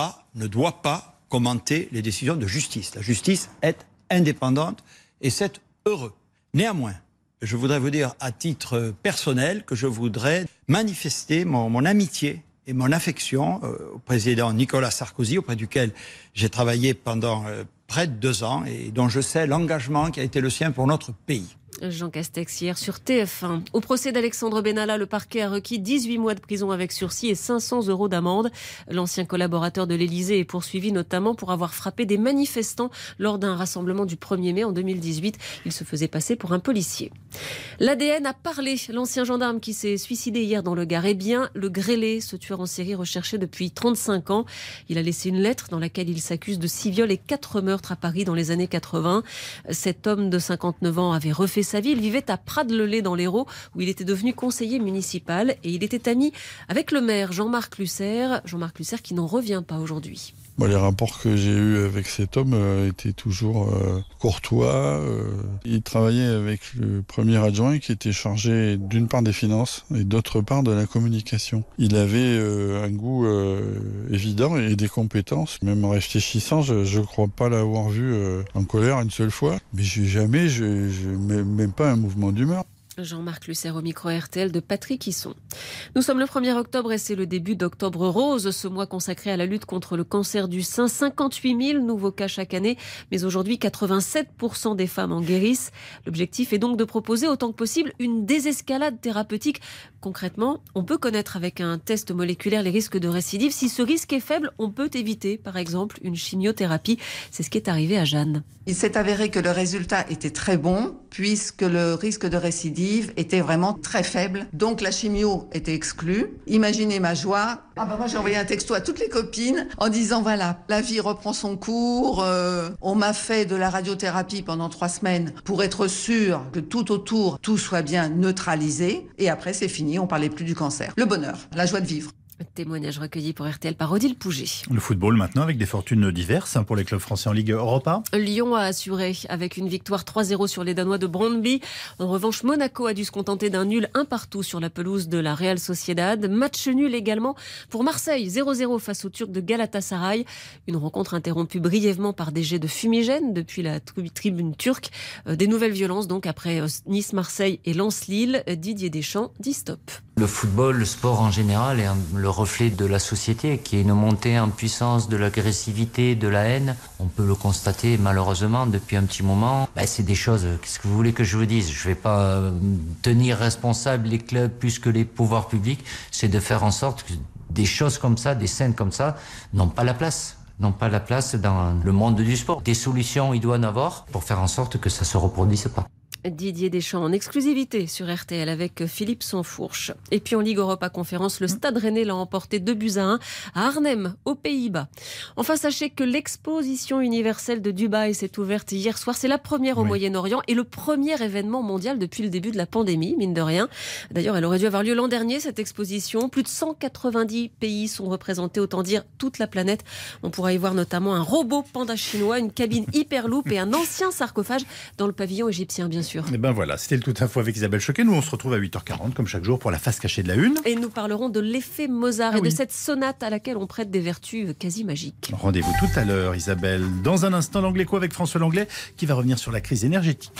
doit pas commenter les décisions de justice. La justice est indépendante et c'est heureux. Néanmoins, je voudrais vous dire à titre personnel que je voudrais manifester mon amitié et mon affection au président Nicolas Sarkozy, auprès duquel j'ai travaillé pendant près de 2 ans et dont je sais l'engagement qui a été le sien pour notre pays. Jean Castex hier sur TF1. Au procès d'Alexandre Benalla, le parquet a requis 18 mois de prison avec sursis et 500 € d'amende. L'ancien collaborateur de l'Élysée est poursuivi notamment pour avoir frappé des manifestants lors d'un rassemblement du 1er mai en 2018. Il se faisait passer pour un policier. L'ADN a parlé. L'ancien gendarme qui s'est suicidé hier dans le Gard est bien le grêlé, ce tueur en série recherché depuis 35 ans. Il a laissé une lettre dans laquelle il s'accuse de 6 viols et 4 meurtres à Paris dans les années 80. Cet homme de 59 ans avait refait sa vie. Il vivait à Prades-le-Lez dans l'Hérault où il était devenu conseiller municipal et il était ami avec le maire Jean-Marc Lusser. Jean-Marc Lusser qui n'en revient pas aujourd'hui. Les rapports que j'ai eus avec cet homme étaient toujours courtois. Il travaillait avec le premier adjoint qui était chargé d'une part des finances et d'autre part de la communication. Il avait un goût évident et des compétences. Même en réfléchissant, je ne crois pas l'avoir vu en colère une seule fois. Mais même pas un mouvement d'humeur. Jean-Marc Lusser au micro RTL de Patrick Hisson. Nous sommes le 1er octobre et c'est le début d'Octobre Rose, ce mois consacré à la lutte contre le cancer du sein. 58 000 nouveaux cas chaque année, mais aujourd'hui 87% des femmes en guérissent. L'objectif est donc de proposer autant que possible une désescalade thérapeutique. Concrètement, on peut connaître avec un test moléculaire les risques de récidive. Si ce risque est faible, on peut éviter par exemple une chimiothérapie. C'est ce qui est arrivé à Jeanne. Il s'est avéré que le résultat était très bon puisque le risque de récidive était vraiment très faible. Donc la chimio était exclue. Imaginez ma joie. Moi j'ai envoyé un texto à toutes les copines en disant voilà, la vie reprend son cours. On m'a fait de la radiothérapie pendant 3 semaines pour être sûr que tout autour, tout soit bien neutralisé. Et après c'est fini, on parlait plus du cancer. Le bonheur, la joie de vivre. Témoignage recueilli pour RTL par Odile Pouget. Le football maintenant avec des fortunes diverses pour les clubs français en Ligue Europa. Lyon a assuré avec une victoire 3-0 sur les Danois de Brøndby. En revanche, Monaco a dû se contenter d'un nul 1-1 sur la pelouse de la Real Sociedad. Match nul également pour Marseille, 0-0 face aux Turcs de Galatasaray. Une rencontre interrompue brièvement par des jets de fumigène depuis la tribune turque. Des nouvelles violences donc après Nice-Marseille et Lens-Lille. Didier Deschamps dit stop. Le football, le sport en général est le reflet de la société qui est une montée en puissance de l'agressivité, de la haine. On peut le constater malheureusement depuis un petit moment. C'est des choses, qu'est-ce que vous voulez que je vous dise ? Je ne vais pas tenir responsable les clubs plus que les pouvoirs publics. C'est de faire en sorte Des choses comme ça, des scènes comme ça, n'ont pas la place dans le monde du sport. Des solutions, il doit en avoir pour faire en sorte que ça se reproduise pas. Didier Deschamps en exclusivité sur RTL avec Philippe Sansfourche. Et puis en Ligue Europa Conférence, le Stade Rennais l'a emporté 2-1 à Arnhem, aux Pays-Bas. Enfin, sachez que l'exposition universelle de Dubaï s'est ouverte hier soir. C'est la première au Moyen-Orient et le premier événement mondial depuis le début de la pandémie, mine de rien. D'ailleurs, elle aurait dû avoir lieu l'an dernier, cette exposition. Plus de 190 pays sont représentés, autant dire toute la planète. On pourra y voir notamment un robot panda chinois, une cabine Hyperloop et un ancien sarcophage dans le pavillon égyptien, bien sûr. Et ben voilà, c'était le Tout Info avec Isabelle Choquet. Nous, on se retrouve à 8h40, comme chaque jour, pour la face cachée de la une. Et nous parlerons de l'effet Mozart et de cette sonate à laquelle on prête des vertus quasi magiques. Rendez-vous tout à l'heure, Isabelle. Dans un instant, l'Angléco avec François Langlais, qui va revenir sur la crise énergétique.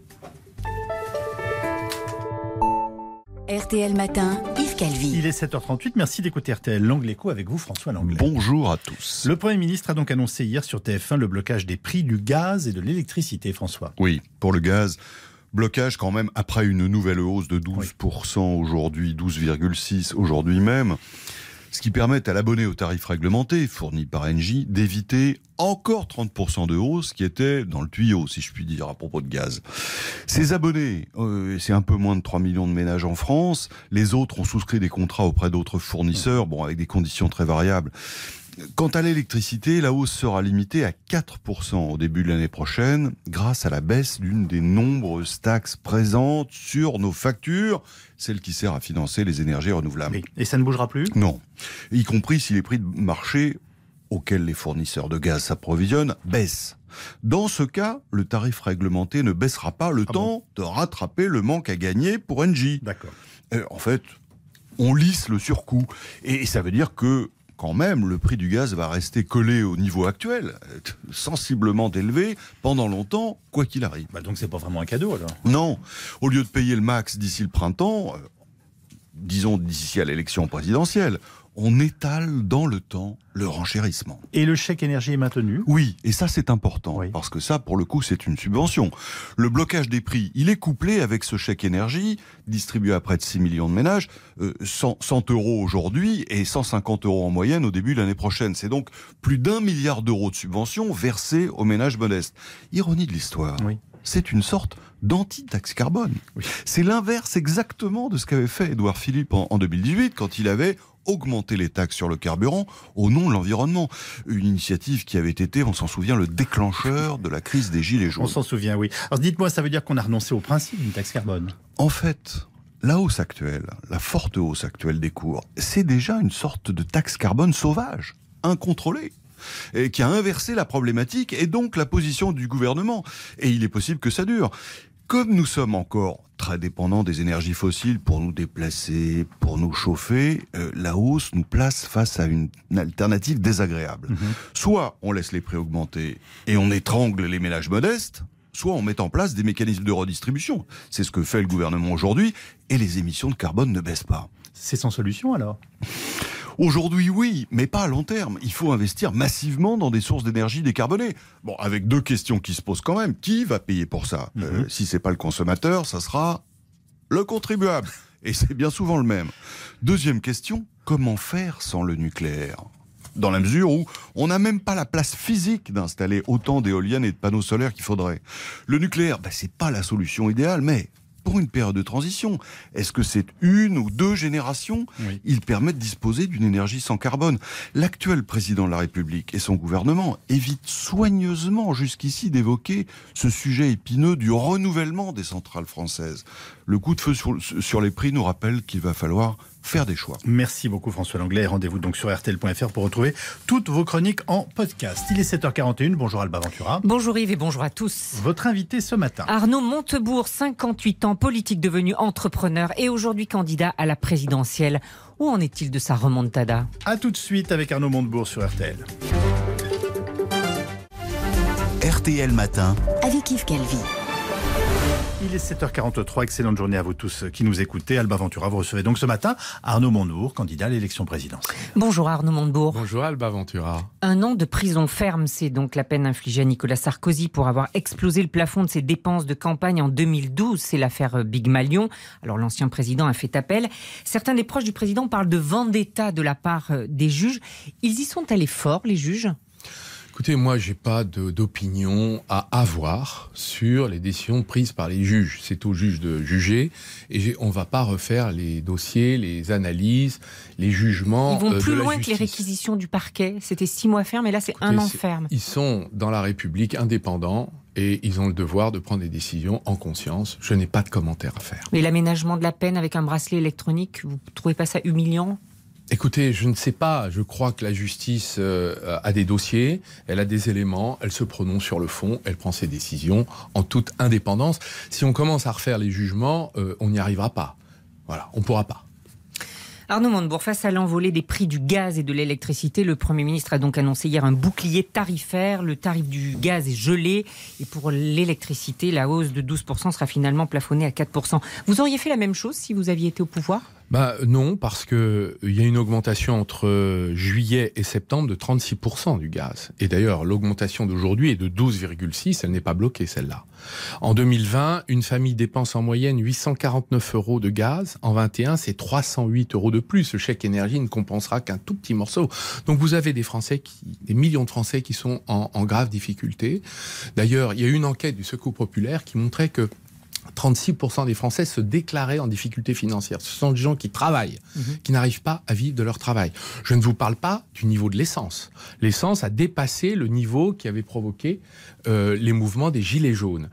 RTL Matin, Yves Calvi. Il est 7h38, merci d'écouter RTL l'Angléco avec vous François Langlais. Bonjour à tous. Le Premier ministre a donc annoncé hier sur TF1 le blocage des prix du gaz et de l'électricité, François. Oui, pour le gaz, blocage quand même après une nouvelle hausse de 12% aujourd'hui, 12,6% aujourd'hui même. Ce qui permet à l'abonné au tarif réglementé fourni par Engie d'éviter encore 30% de hausse qui était dans le tuyau, si je puis dire, à propos de gaz. Ces abonnés, c'est un peu moins de 3 millions de ménages en France. Les autres ont souscrit des contrats auprès d'autres fournisseurs, bon, avec des conditions très variables. Quant à l'électricité, la hausse sera limitée à 4% au début de l'année prochaine, grâce à la baisse d'une des nombreuses taxes présentes sur nos factures, celle qui sert à financer les énergies renouvelables. Oui. Et ça ne bougera plus ? Non, y compris si les prix de marché auxquels les fournisseurs de gaz s'approvisionnent baissent. Dans ce cas, le tarif réglementé ne baissera pas le temps de rattraper le manque à gagner pour Engie. D'accord. En fait, on lisse le surcoût. Et ça veut dire que quand même, le prix du gaz va rester collé au niveau actuel, sensiblement élevé, pendant longtemps, quoi qu'il arrive. Donc c'est pas vraiment un cadeau alors ? Non. Au lieu de payer le max d'ici le printemps, disons d'ici à l'élection présidentielle, on étale dans le temps le renchérissement. Et le chèque énergie est maintenu ? Oui, et ça c'est important, parce que ça, pour le coup, c'est une subvention. Le blocage des prix, il est couplé avec ce chèque énergie, distribué à près de 6 millions de ménages, 100 € aujourd'hui et 150 € en moyenne au début de l'année prochaine. C'est donc plus d'1 milliard d'euros de subventions versées aux ménages modestes. Ironie de l'histoire. C'est une sorte d'anti-taxe carbone. C'est l'inverse exactement de ce qu'avait fait Édouard Philippe en 2018, quand il avait augmenté les taxes sur le carburant au nom de l'environnement. Une initiative qui avait été, on s'en souvient, le déclencheur de la crise des Gilets jaunes. On s'en souvient, oui. Alors dites-moi, ça veut dire qu'on a renoncé au principe d'une taxe carbone ? En fait, la hausse actuelle, la forte hausse actuelle des cours, c'est déjà une sorte de taxe carbone sauvage, incontrôlée, et qui a inversé la problématique et donc la position du gouvernement. Et il est possible que ça dure. Comme nous sommes encore très dépendants des énergies fossiles pour nous déplacer, pour nous chauffer, la hausse nous place face à une alternative désagréable. Soit on laisse les prix augmenter et on étrangle les ménages modestes, soit on met en place des mécanismes de redistribution. C'est ce que fait le gouvernement aujourd'hui, et les émissions de carbone ne baissent pas. C'est sans solution alors ? Aujourd'hui, oui, mais pas à long terme. Il faut investir massivement dans des sources d'énergie décarbonées. Bon, avec deux questions qui se posent quand même. Qui va payer pour ça ? Si c'est pas le consommateur, ça sera le contribuable. Et c'est bien souvent le même. Deuxième question, comment faire sans le nucléaire ? Dans la mesure où on n'a même pas la place physique d'installer autant d'éoliennes et de panneaux solaires qu'il faudrait. Le nucléaire, c'est pas la solution idéale, mais pour une période de transition, est-ce que c'est une ou deux générations ? Il permet de disposer d'une énergie sans carbone. L'actuel président de la République et son gouvernement évitent soigneusement jusqu'ici d'évoquer ce sujet épineux du renouvellement des centrales françaises. Le coup de feu sur les prix nous rappelle qu'il va falloir faire des choix. Merci beaucoup François Langlais. Rendez-vous donc sur rtl.fr pour retrouver toutes vos chroniques en podcast. Il est 7h41. Bonjour Alba Ventura. Bonjour Yves et bonjour à tous. Votre invité ce matin. Arnaud Montebourg, 58 ans, politique devenu entrepreneur et aujourd'hui candidat à la présidentielle. Où en est-il de sa remontada ? A tout de suite avec Arnaud Montebourg sur RTL. RTL Matin. Avec Yves Calvi. Il est 7h43, excellente journée à vous tous qui nous écoutez. Alba Ventura, vous recevez donc ce matin Arnaud Montebourg, candidat à l'élection présidentielle. Bonjour Arnaud Montebourg. Bonjour Alba Ventura. 1 an de prison ferme, c'est donc la peine infligée à Nicolas Sarkozy pour avoir explosé le plafond de ses dépenses de campagne en 2012. C'est l'affaire Big Malion. Alors l'ancien président a fait appel. Certains des proches du président parlent de vendetta de la part des juges. Ils y sont allés forts, les juges ? Écoutez, moi, j'ai pas d'opinion à avoir sur les décisions prises par les juges. C'est aux juges de juger et on va pas refaire les dossiers, les analyses, les jugements. Ils vont plus loin que les réquisitions du parquet. C'était 6 mois ferme et là, c'est 1 an ferme. Ils sont dans la République indépendants et ils ont le devoir de prendre des décisions en conscience. Je n'ai pas de commentaire à faire. Mais l'aménagement de la peine avec un bracelet électronique, vous trouvez pas ça humiliant ? Écoutez, je ne sais pas. Je crois que la justice a des dossiers, elle a des éléments, elle se prononce sur le fond, elle prend ses décisions en toute indépendance. Si on commence à refaire les jugements, on n'y arrivera pas. Voilà, on ne pourra pas. Arnaud Montebourg, face à l'envolée des prix du gaz et de l'électricité, le Premier ministre a donc annoncé hier un bouclier tarifaire. Le tarif du gaz est gelé et pour l'électricité, la hausse de 12% sera finalement plafonnée à 4%. Vous auriez fait la même chose si vous aviez été au pouvoir ? Non, parce qu'il y a une augmentation entre juillet et septembre de 36% du gaz. Et d'ailleurs, l'augmentation d'aujourd'hui est de 12,6%, elle n'est pas bloquée celle-là. En 2020, une famille dépense en moyenne 849 € de gaz. En 2021, c'est 308 € de plus. Le chèque énergie ne compensera qu'un tout petit morceau. Donc vous avez des millions de Français qui sont en grave difficulté. D'ailleurs, il y a eu une enquête du Secours populaire qui montrait que 36% des Français se déclaraient en difficulté financière. Ce sont des gens qui travaillent, qui n'arrivent pas à vivre de leur travail. Je ne vous parle pas du niveau de l'essence. L'essence a dépassé le niveau qui avait provoqué les mouvements des Gilets jaunes.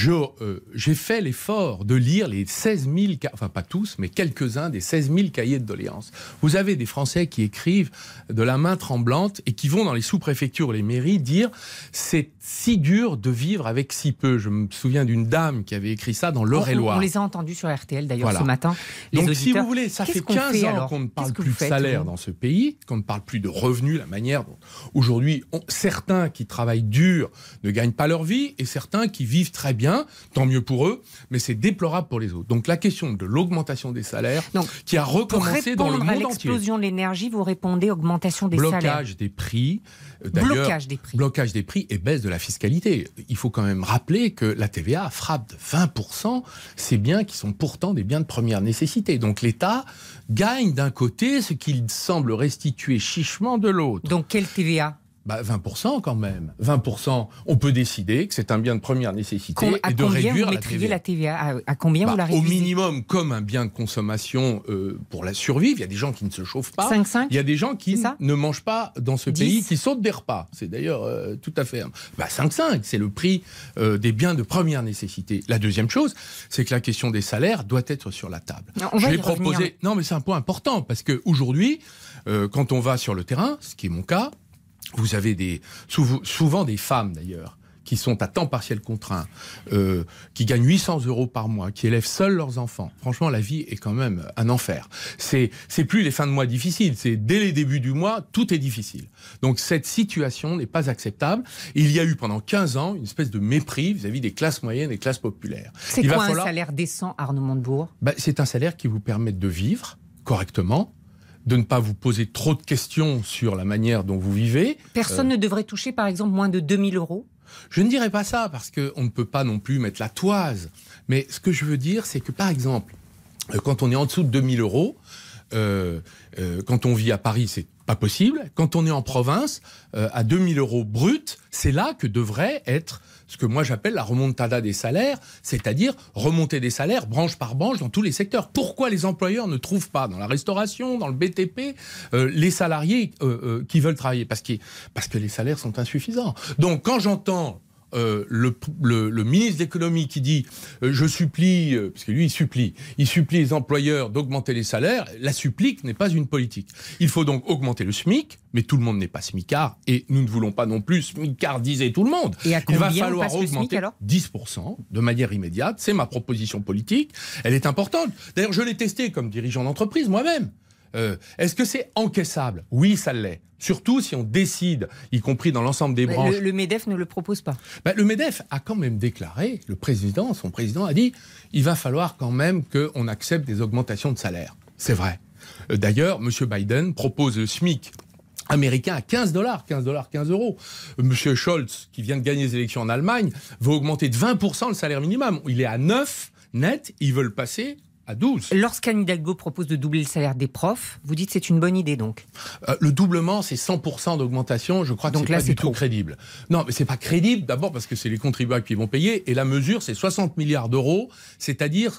J'ai fait l'effort de lire les 16 000, enfin pas tous, mais quelques-uns des 16 000 cahiers de doléances. Vous avez des Français qui écrivent de la main tremblante et qui vont dans les sous-préfectures ou les mairies dire « c'est si dur de vivre avec si peu ». Je me souviens d'une dame qui avait écrit ça dans l'Eure-et-Loire. On les a entendus sur RTL d'ailleurs ce matin. Donc si vous voulez, ça fait 15 ans qu'on ne parle plus de salaire dans ce pays, qu'on ne parle plus de revenus, la manière dont aujourd'hui certains qui travaillent dur ne gagnent pas leur vie et certains qui vivent très bien, tant mieux pour eux, mais c'est déplorable pour les autres. Donc la question de l'augmentation des salaires qui a recommencé dans le monde entier. Pour répondre à l'explosion de l'énergie, vous répondez augmentation des salaires. Blocage des prix. Blocage des prix et baisse de la fiscalité. Il faut quand même rappeler que la TVA frappe de 20% ces biens qui sont pourtant des biens de première nécessité. Donc l'État gagne d'un côté ce qu'il semble restituer chichement de l'autre. Donc quelle TVA ? 20% quand même. 20%, on peut décider que c'est un bien de première nécessité et de réduire la TVA. La TVA à combien vous la réduisez ? Au minimum, comme un bien de consommation pour la survie. Il y a des gens qui ne se chauffent pas. 5,5 ? Il y a des gens qui ne mangent pas dans ce 10 pays, qui sautent des repas. C'est d'ailleurs tout à fait... 5,5, c'est le prix des biens de première nécessité. La deuxième chose, c'est que la question des salaires doit être sur la table. Je vais proposer... Non, mais c'est un point important, parce qu'aujourd'hui, quand on va sur le terrain, ce qui est mon cas, vous avez souvent des femmes d'ailleurs qui sont à temps partiel contraint, qui gagnent 800 € par mois, qui élèvent seuls leurs enfants. Franchement, la vie est quand même un enfer. C'est plus les fins de mois difficiles, c'est dès les débuts du mois, tout est difficile. Donc cette situation n'est pas acceptable. Il y a eu pendant 15 ans une espèce de mépris vis-à-vis des classes moyennes et des classes populaires. C'est quoi un salaire décent, Arnaud Montebourg ? C'est un salaire qui vous permet de vivre correctement, de ne pas vous poser trop de questions sur la manière dont vous vivez. Personne ne devrait toucher, par exemple, moins de 2 000 €? Je ne dirais pas ça, parce qu'on ne peut pas non plus mettre la toise. Mais ce que je veux dire, c'est que, par exemple, quand on est en dessous de 2 000 €, quand on vit à Paris, c'est pas possible. Quand on est en province, à 2 000 € brut, c'est là que devrait être ce que moi j'appelle la remontada des salaires, c'est-à-dire remonter des salaires branche par branche dans tous les secteurs. Pourquoi les employeurs ne trouvent pas dans la restauration, dans le BTP, les salariés qui veulent travailler ? Parce que les salaires sont insuffisants. Donc quand j'entends le ministre de l'économie qui dit je supplie, parce que lui il supplie les employeurs d'augmenter les salaires, la supplique n'est pas une politique. Il faut donc augmenter le SMIC, mais tout le monde n'est pas smicard et nous ne voulons pas non plus smicardiser tout le monde. Et à combien il va falloir augmenter 10% de manière immédiate, c'est ma proposition politique, elle est importante. D'ailleurs je l'ai testée comme dirigeant d'entreprise moi-même. Est-ce que c'est encaissable? Oui, ça l'est. Surtout si on décide, y compris dans l'ensemble des branches. Le MEDEF ne le propose pas. Le MEDEF a quand même déclaré, son président a dit, il va falloir quand même qu'on accepte des augmentations de salaire. C'est vrai. D'ailleurs, M. Biden propose le SMIC américain à $15, 15 euros. M. Scholz, qui vient de gagner les élections en Allemagne, veut augmenter de 20% le salaire minimum. Il est à 9 net, ils veulent passer à 12. Lorsqu'Anne Hidalgo propose de doubler le salaire des profs, vous dites que c'est une bonne idée donc? Le doublement, c'est 100% d'augmentation, je crois que c'est pas du tout crédible. Non, mais c'est pas crédible, d'abord parce que c'est les contribuables qui vont payer, et la mesure, c'est 60 milliards d'euros, c'est-à-dire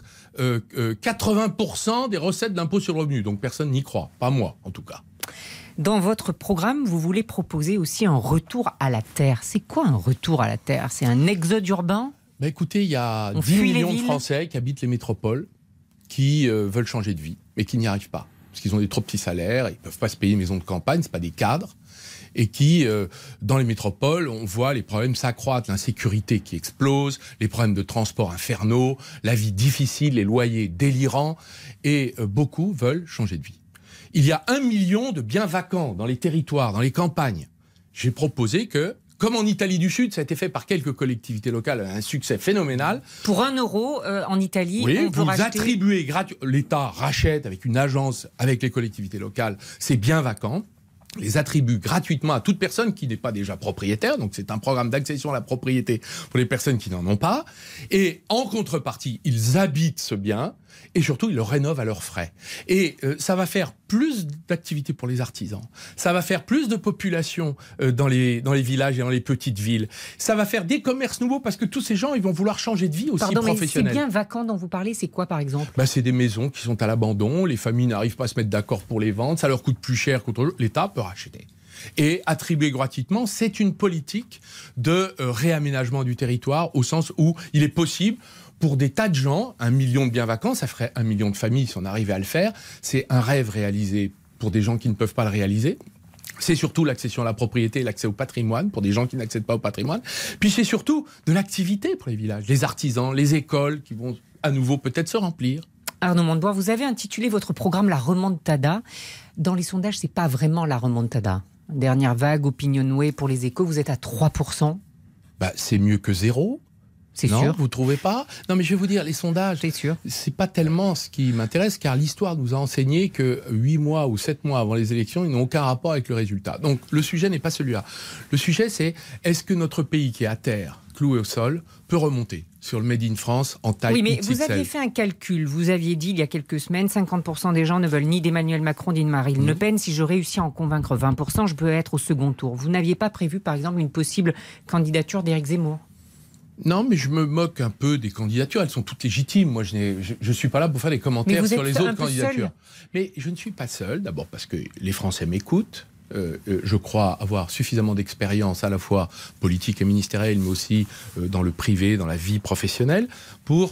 80% des recettes d'impôt sur le revenu. Donc personne n'y croit, pas moi en tout cas. Dans votre programme, vous voulez proposer aussi un retour à la terre. C'est quoi un retour à la terre? C'est un exode urbain? Écoutez, il y a 10 millions de Français qui habitent les métropoles, qui veulent changer de vie, mais qui n'y arrivent pas. Parce qu'ils ont des trop petits salaires, ils ne peuvent pas se payer une maison de campagne, ce pas des cadres. Et qui, dans les métropoles, on voit les problèmes s'accroître, l'insécurité qui explose, les problèmes de transport infernaux, la vie difficile, les loyers délirants. Et beaucoup veulent changer de vie. Il y a 1 million de biens vacants dans les territoires, dans les campagnes. J'ai proposé que, comme en Italie du Sud, ça a été fait par quelques collectivités locales, un succès phénoménal. Pour 1 euro, en Italie, oui, on peut vous racheter... attribuez gratuitement. L'État rachète avec une agence, avec les collectivités locales, ces biens vacants, les attribue gratuitement à toute personne qui n'est pas déjà propriétaire. Donc c'est un programme d'accession à la propriété pour les personnes qui n'en ont pas. Et en contrepartie, ils habitent ce bien. Et surtout, ils le rénovent à leurs frais. Et ça va faire plus d'activités pour les artisans. Ça va faire plus de population dans les villages et dans les petites villes. Ça va faire des commerces nouveaux parce que tous ces gens, ils vont vouloir changer de vie aussi professionnelle. Mais ces biens vacants dont vous parlez, c'est quoi par exemple? C'est des maisons qui sont à l'abandon. Les familles n'arrivent pas à se mettre d'accord pour les vendre. Ça leur coûte plus cher qu'autre chose. L'État peut racheter. Et attribuer gratuitement, c'est une politique de réaménagement du territoire au sens où il est possible pour des tas de gens, 1 million de biens vacants, ça ferait 1 million de familles si on arrivait à le faire. C'est un rêve réalisé pour des gens qui ne peuvent pas le réaliser. C'est surtout l'accession à la propriété et l'accès au patrimoine pour des gens qui n'accèdent pas au patrimoine. Puis c'est surtout de l'activité pour les villages, les artisans, les écoles qui vont à nouveau peut-être se remplir. Arnaud Montebourg, vous avez intitulé votre programme La Remontada. Dans les sondages, c'est pas vraiment la remontada. Dernière vague, Opinionway pour les Échos, vous êtes à 3%. C'est mieux que 0. C'est non, sûr. Vous trouvez pas? Non, mais je vais vous dire, les sondages, c'est pas tellement ce qui m'intéresse, car l'histoire nous a enseigné que 8 mois ou 7 mois avant les élections, ils n'ont aucun rapport avec le résultat. Donc, le sujet n'est pas celui-là. Le sujet, c'est est-ce que notre pays qui est à terre, cloué au sol, peut remonter sur le Made in France en taille XXL? Oui, mais vous aviez fait un calcul. Vous aviez dit il y a quelques semaines, 50% des gens ne veulent ni d'Emmanuel Macron ni de Marine Le Pen. Si je réussis à en convaincre 20%, je peux être au second tour. Vous n'aviez pas prévu, par exemple, une possible candidature d'Éric Zemmour? Non, mais je me moque un peu des candidatures. Elles sont toutes légitimes. Moi, je ne suis pas là pour faire des commentaires sur les autres candidatures. Mais je ne suis pas seul. D'abord parce que les Français m'écoutent. Je crois avoir suffisamment d'expérience à la fois politique et ministérielle, mais aussi dans le privé, dans la vie professionnelle, pour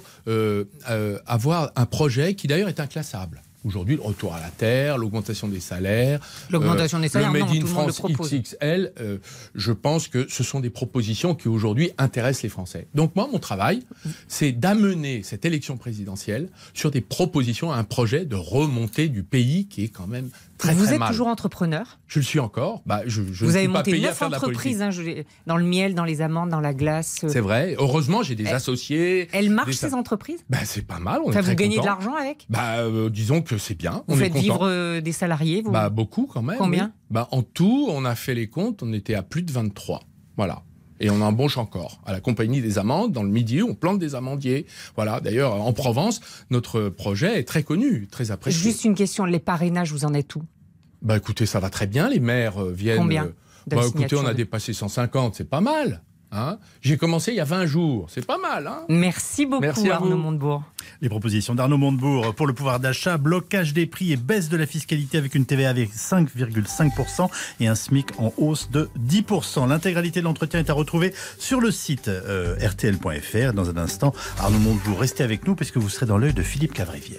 avoir un projet qui d'ailleurs est inclassable. Aujourd'hui, le retour à la terre, l'augmentation des salaires, le Made in France XXL, je pense que ce sont des propositions qui aujourd'hui intéressent les Français. Donc moi, mon travail, c'est d'amener cette élection présidentielle sur des propositions, un projet de remontée du pays qui est quand même très mal. Vous êtes toujours entrepreneur? Je le suis encore. Je vous avez monté 9 entreprises dans le miel, dans les amandes, dans la glace. C'est vrai. Heureusement, j'ai des associés. Elles marchent, ces entreprises? C'est pas mal. On est très vous gagnez content. de l'argent avec? Disons que c'est bien. Vous faites vivre des salariés, vous? Beaucoup quand même. Combien? Oui. En tout, on a fait les comptes, on était à plus de 23. Voilà. Et on embauche encore à la Compagnie des Amandes, dans le Midi, on plante des amandiers. Voilà. D'ailleurs, en Provence, notre projet est très connu, très apprécié. Juste une question, les parrainages, vous en êtes où? Écoutez, ça va très bien. Les maires viennent. Combien écoutez, on a dépassé 150, c'est pas mal. J'ai commencé il y a 20 jours, c'est pas mal. Merci beaucoup. Merci Arnaud Montebourg. Les propositions d'Arnaud Montebourg pour le pouvoir d'achat, blocage des prix et baisse de la fiscalité avec une TVA avec 5,5% et un SMIC en hausse de 10%. L'intégralité de l'entretien est à retrouver sur le site rtl.fr. Dans un instant, Arnaud Montebourg, restez avec nous parce que vous serez dans l'œil de Philippe Cavrivière.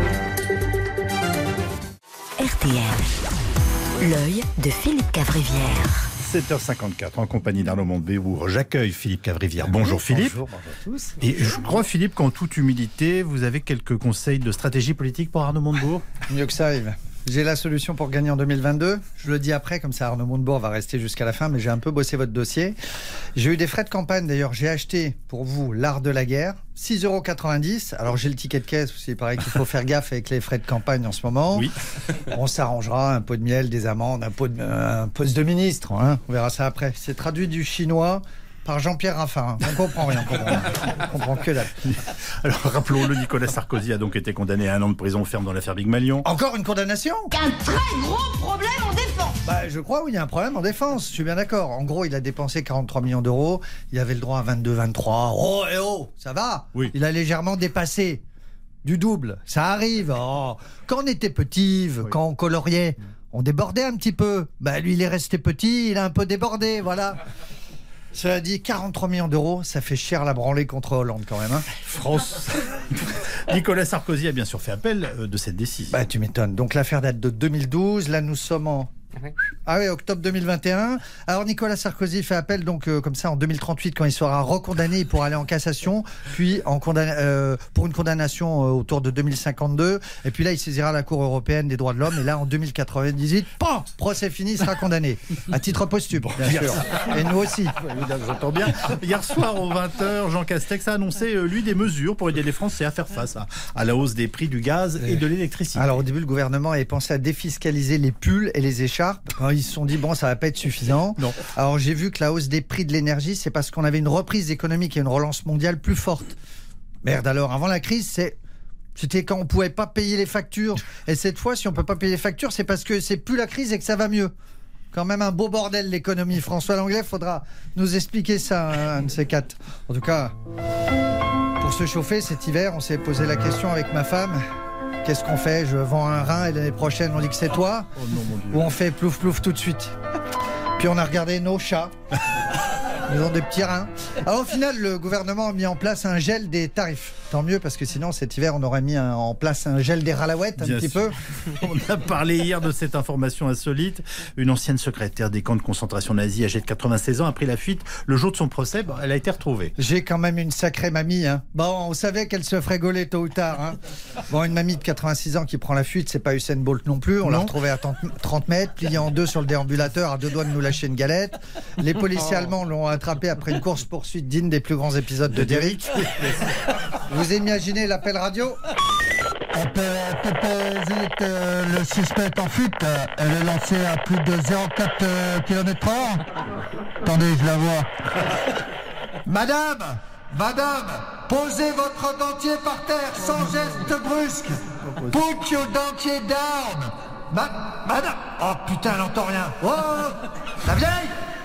RTL, l'œil de Philippe Cavrivière. 7h54 en compagnie d'Arnaud Montebourg. J'accueille Philippe Cavrivière. Bonjour Philippe. Bonjour à tous. Et je crois Philippe qu'en toute humilité, vous avez quelques conseils de stratégie politique pour Arnaud Montebourg? Mieux que ça, Yves. J'ai la solution pour gagner en 2022. Je le dis après, comme ça Arnaud Montebourg va rester jusqu'à la fin, mais j'ai un peu bossé votre dossier. J'ai eu des frais de campagne, d'ailleurs. J'ai acheté pour vous l'art de la guerre, 6,90 €. Alors j'ai le ticket de caisse, parce qu'il paraît qu'il faut faire gaffe avec les frais de campagne en ce moment. Oui. On s'arrangera, un pot de miel, des amandes, un poste de ministre. Hein. On verra ça après. C'est traduit du chinois par Jean-Pierre Raffarin. On comprend rien. On comprend que dalle. Alors rappelons-le, Nicolas Sarkozy a donc été condamné à 1 an de prison ferme dans l'affaire Big Malion. Encore une condamnation ? Un très gros problème en défense. Je crois, oui, il y a un problème en défense. Je suis bien d'accord. En gros, il a dépensé 43 millions d'euros. Il avait le droit à 22, 23. Oh, ça va. Oui. Il a légèrement dépassé. Du double. Ça arrive. Oh. Quand on était petit, quand on coloriait, on débordait un petit peu. Lui, il est resté petit, il a un peu débordé, voilà. Cela dit, 43 millions d'euros, ça fait cher la branlée contre Hollande quand même. Hein. France. Nicolas Sarkozy a bien sûr fait appel de cette décision. Tu m'étonnes. Donc l'affaire date de 2012. Là, nous sommes en... octobre 2021. Alors Nicolas Sarkozy fait appel comme ça en 2038 quand il sera recondamné, il pourra aller en cassation, puis pour une condamnation autour de 2052. Et puis là, il saisira la Cour européenne des droits de l'homme. Et là, en 2098, procès fini, il sera condamné à titre posthume, bien sûr. Et nous aussi. J'entends bien. Hier soir aux 20h, Jean Castex a annoncé lui des mesures pour aider les Français à faire face à la hausse des prix du gaz et de l'électricité. Alors au début, le gouvernement avait pensé à défiscaliser les pulls et les écharpes. Ils se sont dit, ça va pas être suffisant. Non. Alors j'ai vu que la hausse des prix de l'énergie, c'est parce qu'on avait une reprise économique et une relance mondiale plus forte. Merde alors, avant la crise, c'était quand on pouvait pas payer les factures. Et cette fois, si on peut pas payer les factures, c'est parce que c'est plus la crise et que ça va mieux. Quand même un beau bordel l'économie. François Langlais, faudra nous expliquer ça, un de ces quatre. En tout cas, pour se chauffer cet hiver, on s'est posé la question avec ma femme. Qu'est-ce qu'on fait ? Je vends un rein et l'année prochaine on dit que c'est toi ? Oh non, mon Dieu. Ou on fait plouf plouf tout de suite ? Puis on a regardé nos chats. Ils ont des petits reins. Alors au final, le gouvernement a mis en place un gel des tarifs. Tant mieux, parce que sinon cet hiver on aurait mis en place un gel des ralaouettes un petit peu. On a parlé hier de cette information insolite. Une ancienne secrétaire des camps de concentration nazis âgée de 96 ans a pris la fuite le jour de son procès. Elle a été retrouvée. J'ai quand même une sacrée mamie. Hein. On savait qu'elle se ferait gauler tôt ou tard. Hein. Une mamie de 86 ans qui prend la fuite, c'est pas Usain Bolt non plus. On l'a retrouvée à 30 mètres, pliée en deux sur le déambulateur, à 2 doigts de nous lâcher une galette. Les policiers allemands l'ont attrapée après une course-poursuite digne des plus grands épisodes de Derrick. Vous imaginez l'appel radio ? Le suspect en fuite, elle est lancée à plus de 0,4 km/h. Attendez, je la vois. Madame, posez votre dentier par terre sans geste brusque. Put your dentier down. Madame. Oh putain, elle n'entend rien. Oh, la vieille.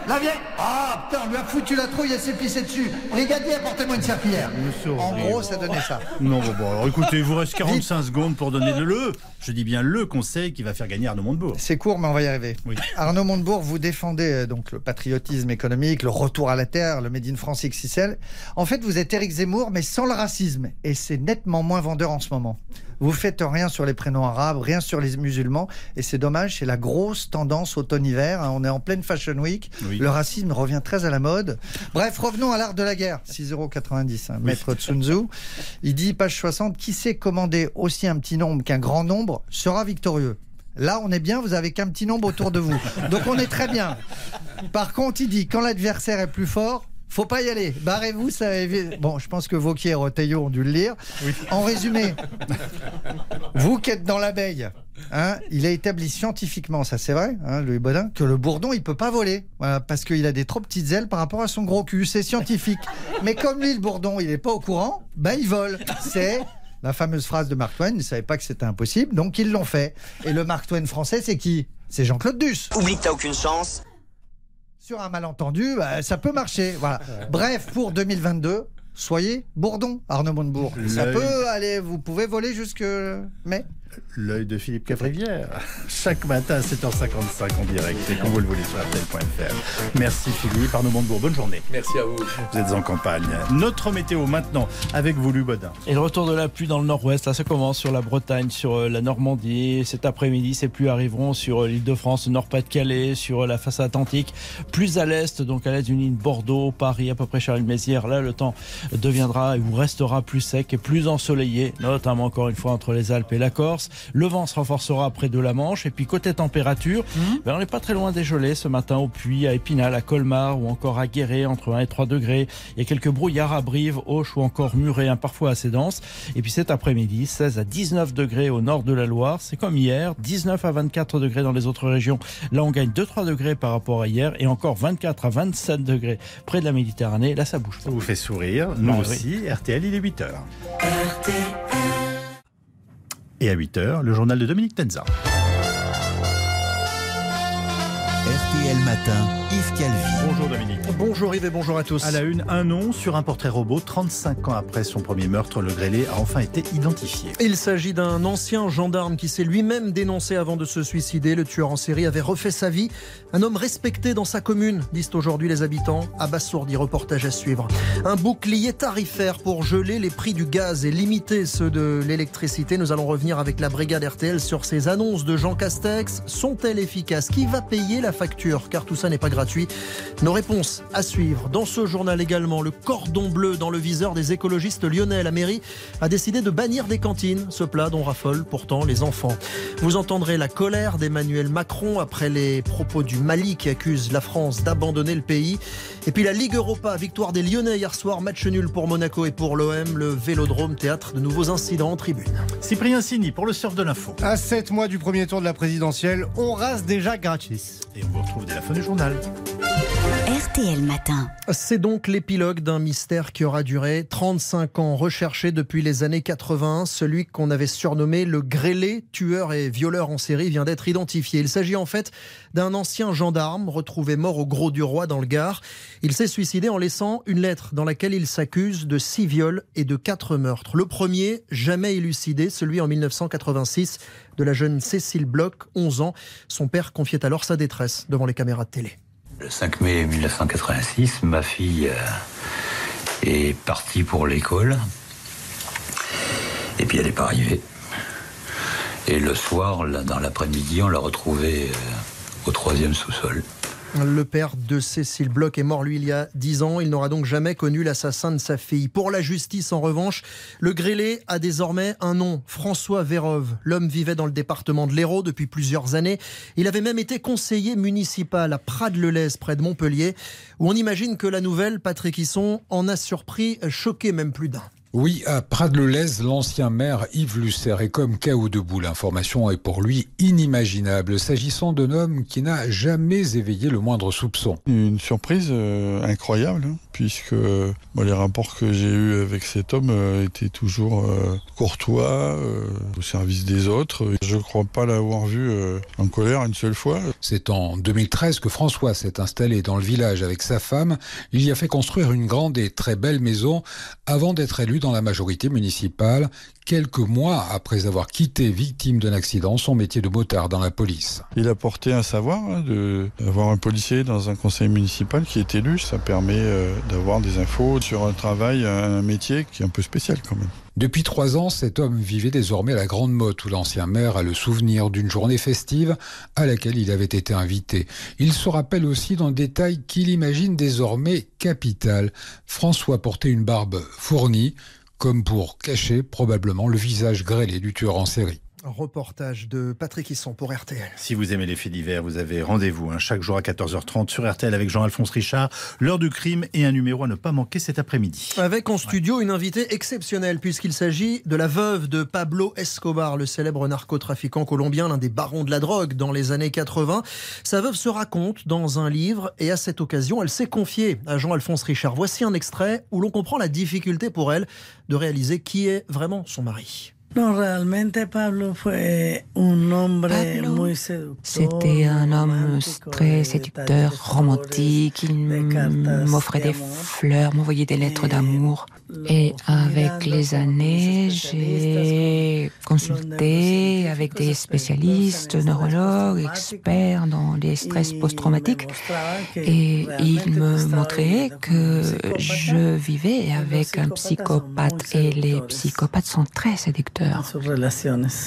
Ah putain, on lui a foutu la trouille, elle s'est pissée dessus. Brigadier, apportez-moi une serpillière. En gros, ça donnait ça. Non, alors écoutez, il vous reste 45 secondes pour donner je dis bien le conseil qui va faire gagner Arnaud Montebourg. C'est court, mais on va y arriver. Oui. Arnaud Montebourg, vous défendez donc le patriotisme économique, le retour à la terre, le Made in France XXL. En fait, vous êtes Éric Zemmour, mais sans le racisme. Et c'est nettement moins vendeur en ce moment. Vous faites rien sur les prénoms arabes, rien sur les musulmans. Et c'est dommage, c'est la grosse tendance automne-hiver. On est en pleine Fashion Week. Oui. Le racisme revient très à la mode. Bref, revenons à l'art de la guerre. 6,90 €. Maître Sun Tzu. Il dit, page 60, qui sait commander aussi un petit nombre qu'un grand nombre sera victorieux. Là, on est bien, vous avez qu'un petit nombre autour de vous. Donc on est très bien. Par contre, il dit, quand l'adversaire est plus fort, faut pas y aller. Barrez-vous, ça évite. Bon, je pense que Vauquier et Retailleau ont dû le lire. Oui. En résumé, vous qui êtes dans l'abeille, il a établi scientifiquement, ça c'est vrai, Louis Baudin, que le bourdon il peut pas voler, parce qu'il a des trop petites ailes par rapport à son gros cul. C'est scientifique. Mais comme lui, le bourdon, il est pas au courant, il vole. C'est la fameuse phrase de Mark Twain. Ils ne savaient pas que c'était impossible, donc ils l'ont fait. Et le Mark Twain français, c'est qui ? C'est Jean-Claude Duss. Oublie que t'as aucune chance. Sur un malentendu, ça peut marcher. Voilà. Bref, pour 2022, soyez bourdon, Arnaud Montebourg. Ça peut aller, vous pouvez voler jusque mai. L'œil de Philippe Cavrivière, chaque matin à 7h55 en direct, et quand vous le voulez sur RTL.fr. Merci Philippe, Arnaud Montebourg, bonne journée. Merci à vous. Vous êtes en campagne. Notre météo maintenant, avec vous, Louis Baudin. Et le retour de la pluie dans le nord-ouest, là ça commence sur la Bretagne, sur la Normandie. Cet après-midi, ces pluies arriveront sur l'Île-de-France, le Nord-Pas-de-Calais, sur la façade atlantique. Plus à l'est, donc à l'est d'une ligne Bordeaux, Paris, à peu près Charles-Mézières. Là, le temps deviendra et vous restera plus sec et plus ensoleillé, notamment encore une fois entre les Alpes et la Corse. Corse. Le vent se renforcera près de la Manche. Et puis côté température, on n'est pas très loin des gelées ce matin au Puy, à Épinal, à Colmar ou encore à Guéret, entre 1 et 3 degrés. Il y a quelques brouillards à Brive, Auch ou encore Muret, parfois assez dense. Et puis cet après-midi, 16 à 19 degrés au nord de la Loire. C'est comme hier, 19 à 24 degrés dans les autres régions. Là, on gagne 2-3 degrés par rapport à hier. Et encore 24 à 27 degrés près de la Méditerranée. Là, ça bouge. Ça vous fait sourire, nous aussi. Oui. RTL, il est 8h. Et à 8h, le journal de Dominique Tenza. RTL Matin, Yves Calvi. Bonjour Dominique. Bonjour Yves et bonjour à tous. À la une, un nom sur un portrait robot. 35 ans après son premier meurtre, le grêlé a enfin été identifié. Il s'agit d'un ancien gendarme qui s'est lui-même dénoncé avant de se suicider. Le tueur en série avait refait sa vie. Un homme respecté dans sa commune, disent aujourd'hui les habitants. Abasourdi, reportage à suivre. Un bouclier tarifaire pour geler les prix du gaz et limiter ceux de l'électricité. Nous allons revenir avec la brigade RTL sur ces annonces de Jean Castex. Sont-elles efficaces ? Qui va payer la facture ? Car tout ça n'est pas gratuit. Nos réponses à suivre. Dans ce journal également, le cordon bleu dans le viseur des écologistes lyonnais. La mairie a décidé de bannir des cantines, ce plat dont raffolent pourtant les enfants. Vous entendrez la colère d'Emmanuel Macron après les propos du Mali qui accuse la France d'abandonner le pays. Et puis la Ligue Europa, victoire des Lyonnais hier soir, match nul pour Monaco et pour l'OM. Le Vélodrome, théâtre de nouveaux incidents en tribune. Cyprien Signy pour le surf de l'info. À 7 mois du premier tour de la présidentielle, on rase déjà gratis. Et on vous retrouve dès la fin du journal. RTL Matin. C'est donc l'épilogue d'un mystère qui aura duré 35 ans, recherché depuis les années 80. Celui qu'on avait surnommé le grêlé, tueur et violeur en série, vient d'être identifié. Il s'agit en fait d'un ancien gendarme retrouvé mort au Gros du Roi dans le Gard. Il s'est suicidé en laissant une lettre dans laquelle il s'accuse de 6 viols et de 4 meurtres. Le premier, jamais élucidé, celui en 1986 de la jeune Cécile Bloch, 11 ans. Son père confiait alors sa détresse devant les caméras de télé. Le 5 mai 1986, ma fille est partie pour l'école. Et puis elle n'est pas arrivée. Et le soir, là, dans l'après-midi, on l'a retrouvée au 3e sous-sol. Le père de Cécile Bloch est mort, lui, il y a 10 ans. Il n'aura donc jamais connu l'assassin de sa fille. Pour la justice, en revanche, le grêlé a désormais un nom, François Vérove. L'homme vivait dans le département de l'Hérault depuis plusieurs années. Il avait même été conseiller municipal à Prades-le-Lez, près de Montpellier, où on imagine que la nouvelle, Patrick Hisson, en a surpris, choqué même plus d'un. Oui, à Prades-le-Lez, l'ancien maire Yves Lucet est comme KO debout. L'information est pour lui inimaginable, s'agissant d'un homme qui n'a jamais éveillé le moindre soupçon. Une surprise incroyable, puisque les rapports que j'ai eus avec cet homme étaient toujours courtois, au service des autres. Je ne crois pas l'avoir vu en colère une seule fois. C'est en 2013 que François s'est installé dans le village avec sa femme. Il y a fait construire une grande et très belle maison avant d'être élu dans la majorité municipale, quelques mois après avoir quitté, victime d'un accident, son métier de motard dans la police. Il a porté un savoir d'avoir un policier dans un conseil municipal qui est élu. Ça permet d'avoir des infos sur un travail, un métier qui est un peu spécial quand même. Depuis 3 ans, cet homme vivait désormais à la Grande Motte, où l'ancien maire a le souvenir d'une journée festive à laquelle il avait été invité. Il se rappelle aussi d'un détail qu'il imagine désormais capital. François portait une barbe fournie, comme pour cacher probablement le visage grêlé du tueur en série. Reportage de Patrick Hisson pour RTL. Si vous aimez les faits divers, vous avez rendez-vous chaque jour à 14h30 sur RTL avec Jean-Alphonse Richard, l'heure du crime et un numéro à ne pas manquer cet après-midi. Avec en studio une invitée exceptionnelle puisqu'il s'agit de la veuve de Pablo Escobar, le célèbre narcotrafiquant colombien, l'un des barons de la drogue dans les années 80. Sa veuve se raconte dans un livre et à cette occasion, elle s'est confiée à Jean-Alphonse Richard. Voici un extrait où l'on comprend la difficulté pour elle de réaliser qui est vraiment son mari. Pablo, c'était un homme très séducteur, romantique. Il m'offrait des fleurs, m'envoyait des lettres d'amour. Et avec les années, j'ai consulté avec des spécialistes, neurologues, experts dans les stress post-traumatiques. Et ils me montraient que je vivais avec un psychopathe. Et les psychopathes sont très séducteurs.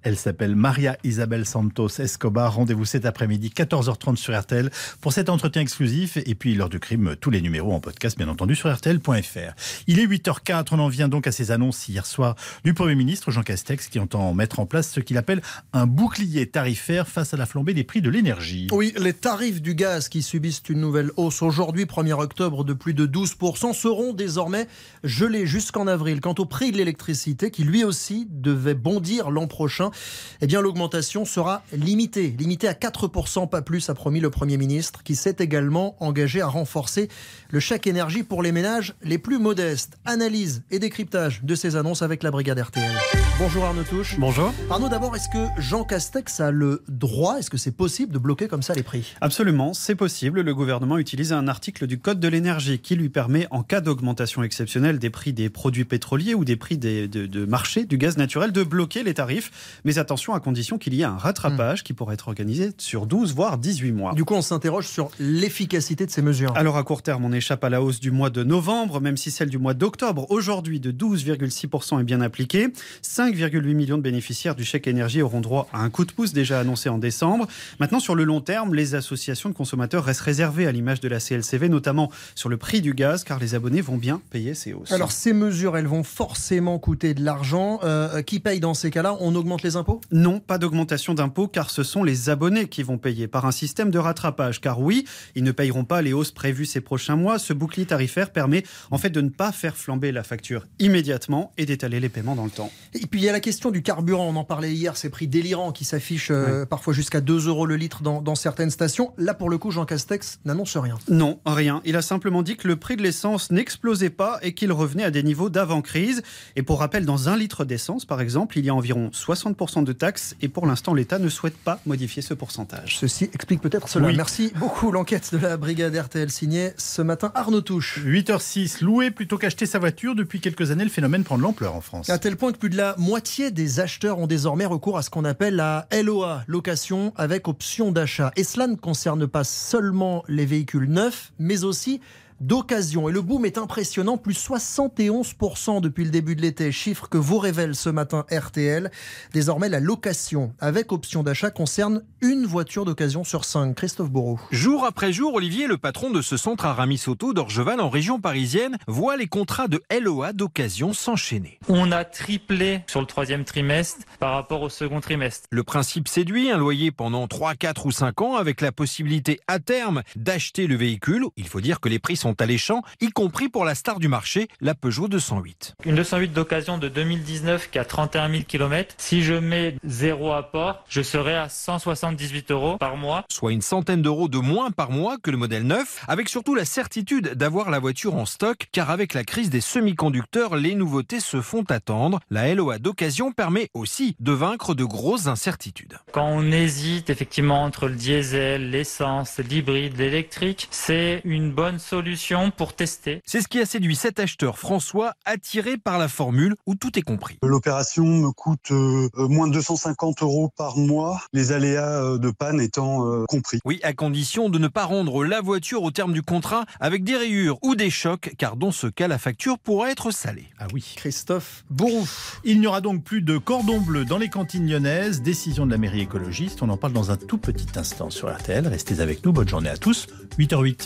Elle s'appelle Maria Isabel Santos Escobar. Rendez-vous cet après-midi, 14h30 sur RTL pour cet entretien exclusif. Et puis, l'heure du crime, tous les numéros en podcast, bien entendu, sur RTL.fr. Il est 8h04. On en vient donc à ces annonces hier soir du Premier ministre Jean Castex qui entend mettre en place ce qu'il appelle un bouclier tarifaire face à la flambée des prix de l'énergie. Oui, les tarifs du gaz qui subissent une nouvelle hausse aujourd'hui, 1er octobre, de plus de 12%, seront désormais gelés jusqu'en avril. Quant au prix de l'électricité, qui lui aussi devait bondir l'an prochain, eh bien l'augmentation sera limitée à 4%, pas plus, a promis le Premier ministre, qui s'est également engagé à renforcer le chèque énergie pour les ménages les plus modestes. Analyse et décryptage de ces annonces avec la brigade RTL. Bonjour Arnaud Touche. Bonjour. Arnaud, d'abord, est-ce que Jean Castex a le droit, est-ce que c'est possible de bloquer comme ça les prix ? Absolument, c'est possible. Le gouvernement utilise un article du Code de l'énergie qui lui permet, en cas d'augmentation exceptionnelle des prix des produits pétroliers ou des prix de marché du gaz naturel, de bloquer les tarifs. Mais attention, à condition qu'il y ait un rattrapage qui pourrait être organisé sur 12 voire 18 mois. Du coup, on s'interroge sur l'efficacité de ces mesures. Alors à court terme, on échappe à la hausse du mois de novembre, même si celle du mois d'octobre, aujourd'hui de 12,6% est bien appliquée. 5,8 millions de bénéficiaires du chèque énergie auront droit à un coup de pouce déjà annoncé en décembre. Maintenant, sur le long terme, les associations de consommateurs restent réservées à l'image de la CLCV, notamment sur le prix du gaz, car les abonnés vont bien payer ces hausses. Alors ces mesures, elles vont forcément coûter de l'argent. Qui paye dans ces cas-là ? On augmente les impôts ? Non, pas d'augmentation d'impôts, car ce sont les abonnés qui vont payer par un système de rattrapage. Car oui, ils ne payeront pas les hausses prévues ces prochains mois. Ce bouclier tarifaire permet en fait de ne pas faire flamber la facture immédiatement et d'étaler les paiements dans le temps. Et puis il y a la question du carburant, on en parlait hier, ces prix délirants qui s'affichent parfois jusqu'à 2 € le litre dans certaines stations. Là pour le coup, Jean Castex n'annonce rien. Non, rien. Il a simplement dit que le prix de l'essence n'explosait pas et qu'il revenait à des niveaux d'avant-crise. Et pour rappel, dans 1 litre d'essence par exemple, il y a environ 60% de taxes et pour l'instant l'État ne souhaite pas modifier ce pourcentage. Ceci explique peut-être cela. Oui. Merci beaucoup. L'enquête de la brigade RTL signée ce matin Arnaud Touche. 8h06, louer plutôt qu'acheter sa voiture. Depuis quelques années, le phénomène prend de l'ampleur en France. À tel point que plus de la moitié des acheteurs ont désormais recours à ce qu'on appelle la LOA, location avec option d'achat. Et cela ne concerne pas seulement les véhicules neufs, mais aussi d'occasion. Et le boom est impressionnant, plus 71% depuis le début de l'été, chiffre que vous révèle ce matin RTL. Désormais, la location avec option d'achat concerne une voiture d'occasion sur 5. Christophe Bourreau. Jour après jour, Olivier, le patron de ce centre Aramis-Auto d'Orgeval en région parisienne, voit les contrats de LOA d'occasion s'enchaîner. On a triplé sur le 3e trimestre par rapport au second trimestre. Le principe séduit, un loyer pendant 3, 4 ou 5 ans avec la possibilité à terme d'acheter le véhicule. Il faut dire que les prix sont alléchants, y compris pour la star du marché, la Peugeot 208. Une 208 d'occasion de 2019 qui a 31 000 km. Si je mets 0 apport, je serai à 178 € par mois. Soit une centaine d'euros de moins par mois que le modèle neuf, avec surtout la certitude d'avoir la voiture en stock, car avec la crise des semi-conducteurs, les nouveautés se font attendre. La LOA d'occasion permet aussi de vaincre de grosses incertitudes. Quand on hésite effectivement entre le diesel, l'essence, l'hybride, l'électrique, c'est une bonne solution pour tester. C'est ce qui a séduit cet acheteur François, attiré par la formule où tout est compris. L'opération me coûte moins de 250 € par mois, les aléas de panne étant compris. Oui, à condition de ne pas rendre la voiture au terme du contrat avec des rayures ou des chocs, car dans ce cas, la facture pourra être salée. Ah oui. Christophe Bourreau. Il n'y aura donc plus de cordon bleu dans les cantines lyonnaises. Décision de la mairie écologiste. On en parle dans un tout petit instant sur RTL. Restez avec nous. Bonne journée à tous. 8h08.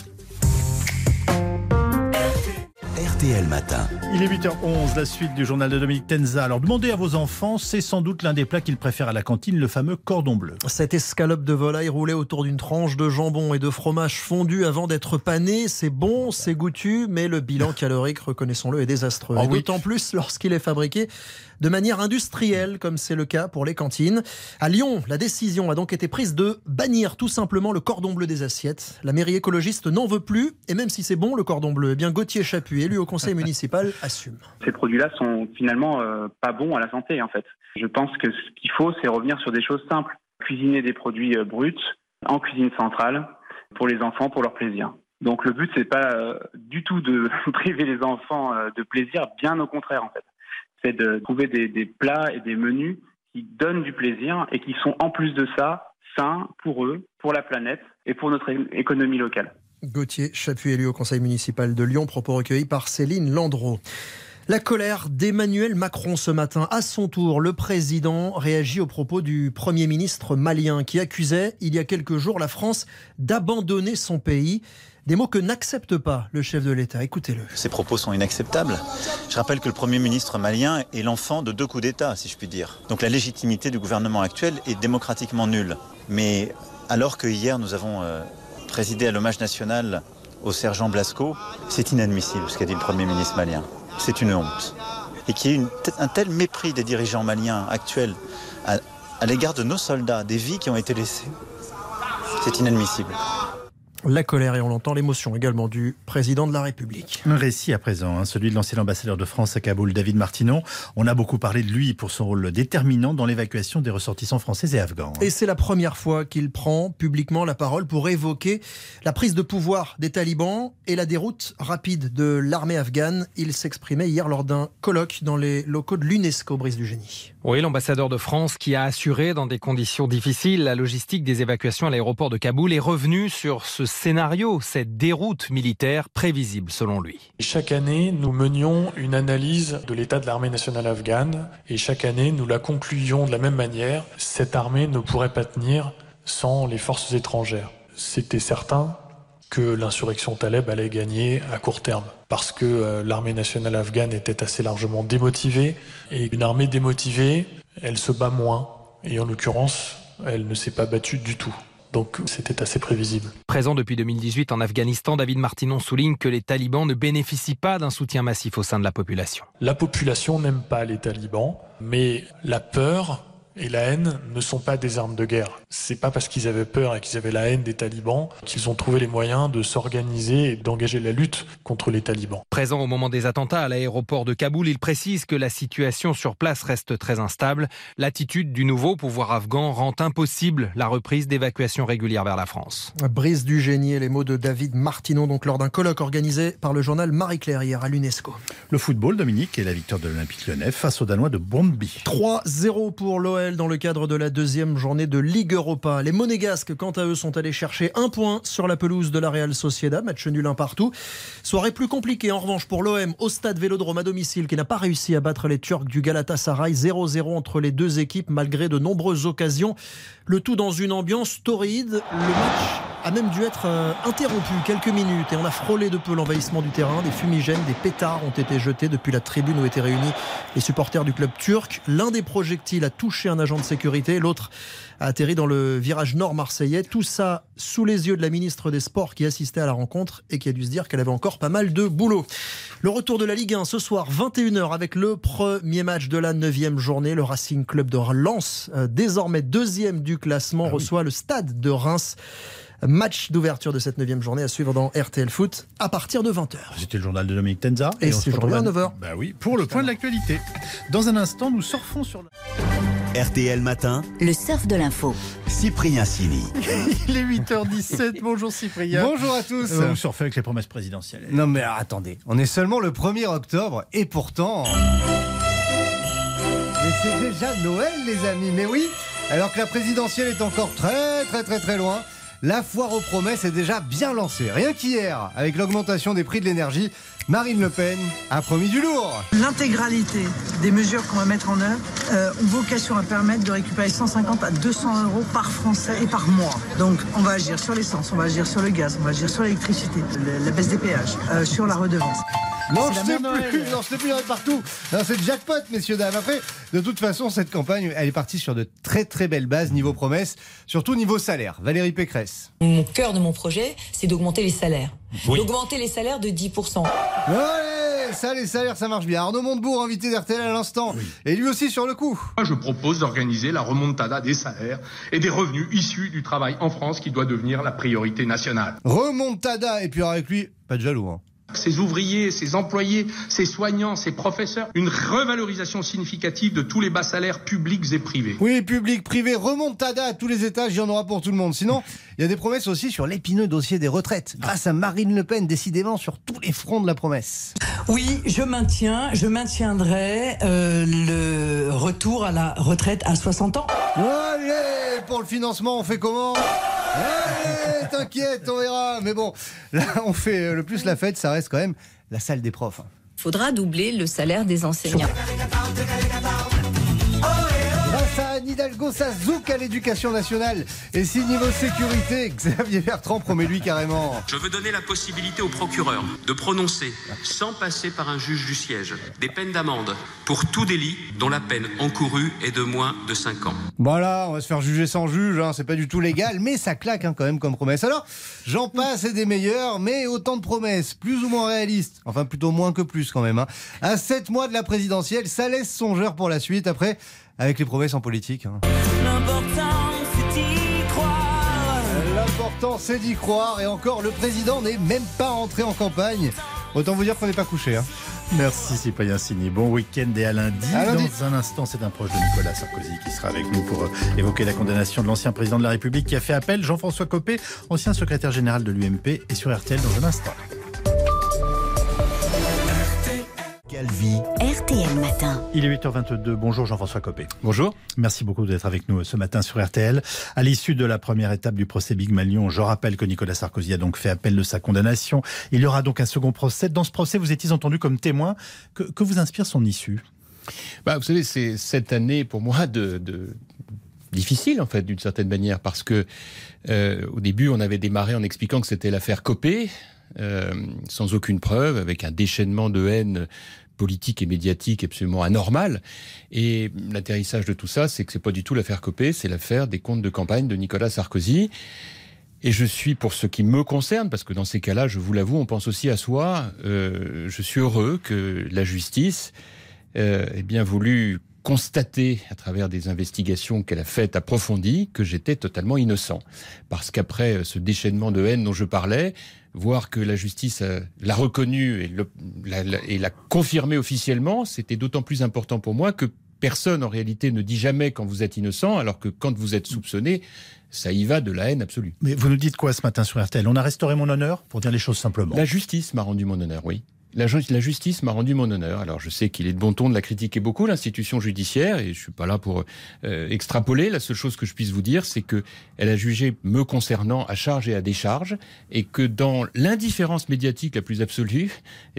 RTL Matin. Il est 8h11, la suite du journal de Dominique Tenza. Alors demandez à vos enfants, c'est sans doute l'un des plats qu'ils préfèrent à la cantine, le fameux cordon bleu. Cette escalope de volaille roulée autour d'une tranche de jambon et de fromage fondu avant d'être pané, c'est bon, c'est goûtu, mais le bilan calorique, reconnaissons-le, est désastreux. Oh oui. D'autant plus lorsqu'il est fabriqué de manière industrielle, comme c'est le cas pour les cantines. À Lyon, la décision a donc été prise de bannir tout simplement le cordon bleu des assiettes. La mairie écologiste n'en veut plus, et même si c'est bon le cordon bleu, eh bien Gauthier Chapuis, élu au conseil municipal, assume. Ces produits-là sont finalement pas bons à la santé en fait. Je pense que ce qu'il faut, c'est revenir sur des choses simples. Cuisiner des produits bruts en cuisine centrale pour les enfants, pour leur plaisir. Donc le but, c'est pas du tout de priver les enfants de plaisir, bien au contraire en fait. C'est de trouver des plats et des menus qui donnent du plaisir et qui sont en plus de ça sains pour eux, pour la planète et pour notre économie locale. Gauthier Chapuis, élu au conseil municipal de Lyon, propos recueillis par Céline Landreau. La colère d'Emmanuel Macron ce matin. À son tour, le président réagit aux propos du Premier ministre malien qui accusait, il y a quelques jours, la France d'abandonner son pays. Des mots que n'accepte pas le chef de l'État. Écoutez-le. Ces propos sont inacceptables. Je rappelle que le Premier ministre malien est l'enfant de 2 coups d'État, si je puis dire. Donc la légitimité du gouvernement actuel est démocratiquement nulle. Mais alors que hier nous avons présidé à l'hommage national au sergent Blasco, c'est inadmissible ce qu'a dit le Premier ministre malien. C'est une honte. Et qu'il y ait un tel mépris des dirigeants maliens actuels à l'égard de nos soldats, des vies qui ont été laissées, c'est inadmissible. La colère, et on l'entend, l'émotion également du président de la République. Un récit à présent, celui de l'ancien ambassadeur de France à Kaboul, David Martinon. On a beaucoup parlé de lui pour son rôle déterminant dans l'évacuation des ressortissants français et afghans. Et c'est la première fois qu'il prend publiquement la parole pour évoquer la prise de pouvoir des talibans et la déroute rapide de l'armée afghane. Il s'exprimait hier lors d'un colloque dans les locaux de l'UNESCO, Brice Dugénie. Oui, l'ambassadeur de France qui a assuré dans des conditions difficiles la logistique des évacuations à l'aéroport de Kaboul est revenu sur ce scénario, cette déroute militaire prévisible selon lui. Chaque année, nous menions une analyse de l'état de l'armée nationale afghane et chaque année, nous la concluions de la même manière. Cette armée ne pourrait pas tenir sans les forces étrangères. C'était certain que l'insurrection Taleb allait gagner à court terme parce que l'armée nationale afghane était assez largement démotivée et une armée démotivée, elle se bat moins et en l'occurrence, elle ne s'est pas battue du tout. Donc c'était assez prévisible. Présent depuis 2018 en Afghanistan, David Martinon souligne que les talibans ne bénéficient pas d'un soutien massif au sein de la population. La population n'aime pas les talibans, mais la peur et la haine ne sont pas des armes de guerre. C'est pas parce qu'ils avaient peur et qu'ils avaient la haine des talibans qu'ils ont trouvé les moyens de s'organiser et d'engager la lutte contre les talibans. Présent au moment des attentats à l'aéroport de Kaboul, il précise que la situation sur place reste très instable. L'attitude du nouveau pouvoir afghan rend impossible la reprise d'évacuation régulière vers la France. Brice Dugénie et les mots de David Martinon donc lors d'un colloque organisé par le journal Marie-Claire hier à l'UNESCO. Le football, Dominique, et la victoire de l'Olympique Lyonnais face aux Danois de Brøndby. 3-0 pour l'OL dans le cadre de la deuxième journée de Ligue Europa. Les Monégasques, quant à eux, sont allés chercher un point sur la pelouse de la Real Sociedad, match nul 1 partout. Soirée plus compliquée en revanche pour l'OM au stade Vélodrome à domicile qui n'a pas réussi à battre les Turcs du Galatasaray. 0-0 entre les deux équipes malgré de nombreuses occasions. Le tout dans une ambiance torride. Le match a même dû être interrompu quelques minutes et on a frôlé de peu l'envahissement du terrain. Des fumigènes, des pétards ont été jetés depuis la tribune où étaient réunis les supporters du club turc. L'un des projectiles a touché un agent de sécurité, l'autre a atterri dans le virage nord marseillais. Tout ça sous les yeux de la ministre des Sports qui assistait à la rencontre et qui a dû se dire qu'elle avait encore pas mal de boulot. Le retour de la Ligue 1 ce soir 21h avec le premier match de la 9e journée. Le Racing Club de Lens, désormais deuxième du classement, reçoit le Stade de Reims. Match d'ouverture de cette 9e journée à suivre dans RTL Foot à partir de 20h. C'était le journal de Dominique Tenza. Et c'est aujourd'hui à 9h. Bah oui, pour le point de l'actualité. Dans un instant, nous surfons sur le... RTL Matin. Le surf de l'info. Cyprien Sini. Il est 8h17. Bonjour Cyprien. Bonjour à tous. Vous surfez avec les promesses présidentielles. Non mais attendez, on est seulement le 1er octobre et pourtant... Mais c'est déjà Noël les amis, mais oui. Alors que la présidentielle est encore très loin, la foire aux promesses est déjà bien lancée. Rien qu'hier, avec l'augmentation des prix de l'énergie, Marine Le Pen a promis du lourd. L'intégralité des mesures qu'on va mettre en œuvre ont vocation à permettre de récupérer 150 à 200 euros par Français et par mois. Donc on va agir sur l'essence, on va agir sur le gaz, on va agir sur l'électricité, la baisse des péages, sur la redevance. Non, je sais plus, il y en a partout. Non, c'est jackpot, messieurs, dames. Après, de toute façon, cette campagne, elle est partie sur de très belles bases niveau promesses, surtout niveau salaire. Valérie Pécresse. Mon cœur de mon projet, c'est d'augmenter les salaires. Oui. D'augmenter les salaires de 10%. Ouais, ça, les salaires, ça marche bien. Arnaud Montebourg, invité d'RTL à l'instant. Oui. Et lui aussi sur le coup. Moi, je propose d'organiser la remontada des salaires et des revenus issus du travail en France qui doit devenir la priorité nationale. Remontada, et puis avec lui, pas de jaloux, hein. Ces ouvriers, ces employés, ces soignants, ces professeurs, une revalorisation significative de tous les bas salaires publics et privés. Oui, public, privé, remontada à tous les étages, il y en aura pour tout le monde. Sinon, il y a des promesses aussi sur l'épineux dossier des retraites, grâce à Marine Le Pen, décidément sur tous les fronts de la promesse. Oui, je maintiendrai le retour à la retraite à 60 ans. Allez, pour le financement, on fait comment ? Allez, t'inquiète, on verra. Mais bon, là, on fait le plus la fête, ça reste quand même la salle des profs. faudra doubler le salaire des enseignants. Grâce à Anne Hidalgo, ça zouk à l'éducation nationale. Et si niveau sécurité, Xavier Bertrand promet lui carrément. Je veux donner la possibilité au procureur de prononcer, sans passer par un juge du siège, des peines d'amende pour tout délit dont la peine encourue est de moins de 5 ans. Voilà, on va se faire juger sans juge, c'est pas du tout légal, mais ça claque quand même comme promesse. Alors, j'en passe et des meilleurs, mais autant de promesses, plus ou moins réalistes. Enfin, plutôt moins que plus quand même. À 7 mois de la présidentielle, ça laisse songeur pour la suite. Après, avec les promesses en politique. L'important, c'est d'y croire. L'important, c'est d'y croire. Et encore, le président n'est même pas entré en campagne. Autant vous dire qu'on n'est pas couché. Merci Cyprien Sini. Bon week-end et à lundi. Dans un instant, c'est un proche de Nicolas Sarkozy qui sera avec nous pour évoquer la condamnation de l'ancien président de la République qui a fait appel, Jean-François Copé, ancien secrétaire général de l'UMP, et sur RTL dans un instant. Calvi. RTL Matin. Il est 8h22. Bonjour Jean-François Copé. Bonjour. Merci beaucoup d'être avec nous ce matin sur RTL. À l'issue de la première étape du procès Big Malion, je rappelle que Nicolas Sarkozy a donc fait appel de sa condamnation. Il y aura donc un second procès. Dans ce procès, vous étiez entendu comme témoin. Que vous inspire son issue ? Vous savez, c'est cette année pour moi difficile en fait d'une certaine manière parce que au début on avait démarré en expliquant que c'était l'affaire Copé. Sans aucune preuve, avec un déchaînement de haine politique et médiatique absolument anormal. Et l'atterrissage de tout ça, c'est que c'est pas du tout l'affaire Copé, c'est l'affaire des comptes de campagne de Nicolas Sarkozy. Et je suis, pour ce qui me concerne, parce que dans ces cas-là, je vous l'avoue, on pense aussi à soi, je suis heureux que la justice ait bien voulu constater, à travers des investigations qu'elle a faites approfondies, que j'étais totalement innocent. Parce qu'après ce déchaînement de haine dont je parlais, voir que la justice l'a reconnu et l'a confirmé officiellement, c'était d'autant plus important pour moi que personne, en réalité, ne dit jamais quand vous êtes innocent, alors que quand vous êtes soupçonné, ça y va de la haine absolue. Mais vous nous dites quoi ce matin sur RTL ? On a restauré mon honneur, pour dire les choses simplement. La justice m'a rendu mon honneur, oui. La justice m'a rendu mon honneur. Alors je sais qu'il est de bon ton de la critiquer beaucoup, l'institution judiciaire, et je suis pas là pour extrapoler. La seule chose que je puisse vous dire, c'est que elle a jugé me concernant à charge et à décharge, et que dans l'indifférence médiatique la plus absolue,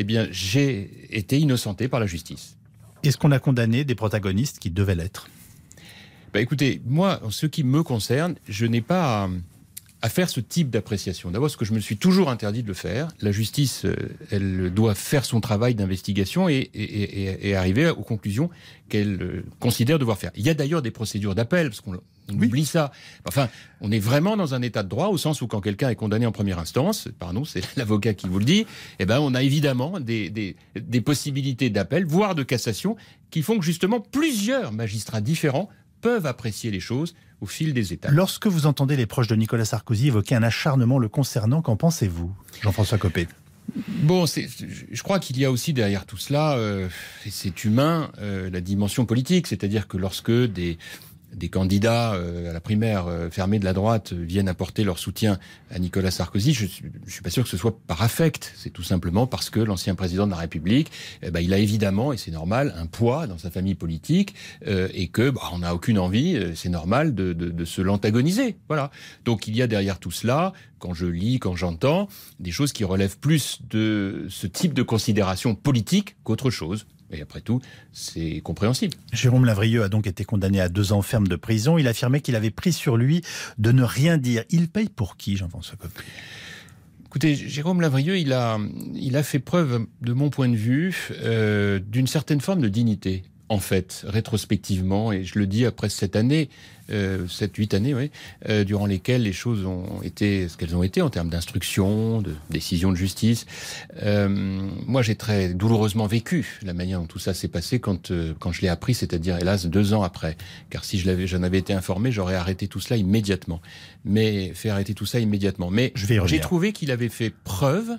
j'ai été innocenté par la justice. Est-ce qu'on a condamné des protagonistes qui devaient l'être ? Écoutez, moi, en ce qui me concerne, je n'ai pas à faire ce type d'appréciation. D'abord, ce que je me suis toujours interdit de le faire. La justice, elle doit faire son travail d'investigation et arriver aux conclusions qu'elle considère devoir faire. Il y a d'ailleurs des procédures d'appel, parce qu'on oublie ça. Enfin, on est vraiment dans un état de droit, au sens où quand quelqu'un est condamné en première instance, pardon, c'est l'avocat qui vous le dit, on a évidemment des possibilités d'appel, voire de cassation, qui font que justement plusieurs magistrats différents peuvent apprécier les choses au fil des étapes. Lorsque vous entendez les proches de Nicolas Sarkozy évoquer un acharnement le concernant, qu'en pensez-vous, Jean-François Copé ? Je crois qu'il y a aussi derrière tout cela, et c'est humain, la dimension politique. C'est-à-dire que lorsque des candidats à la primaire fermée de la droite viennent apporter leur soutien à Nicolas Sarkozy, je suis pas sûr que ce soit par affect. C'est tout simplement parce que l'ancien président de la République, il a évidemment, et c'est normal, un poids dans sa famille politique, et que on n'a aucune envie, c'est normal de se l'antagoniser. Voilà. Donc il y a derrière tout cela, quand je lis, quand j'entends, des choses qui relèvent plus de ce type de considération politique qu'autre chose. Et après tout, c'est compréhensible. Jérôme Lavrieux a donc été condamné à 2 ans ferme de prison. Il affirmait qu'il avait pris sur lui de ne rien dire. Il paye pour qui, Jean-François Copé ? Écoutez, Jérôme Lavrieux, il a fait preuve, de mon point de vue, d'une certaine forme de dignité. En fait, rétrospectivement, et je le dis après cette année, 7-8 années, durant lesquelles les choses ont été ce qu'elles ont été en termes d'instruction, de décision de justice. Moi, j'ai très douloureusement vécu la manière dont tout ça s'est passé quand je l'ai appris, c'est-à-dire, hélas, 2 ans après. Car si j'en avais été informé, j'aurais arrêté tout cela immédiatement. Mais j'ai trouvé qu'il avait fait preuve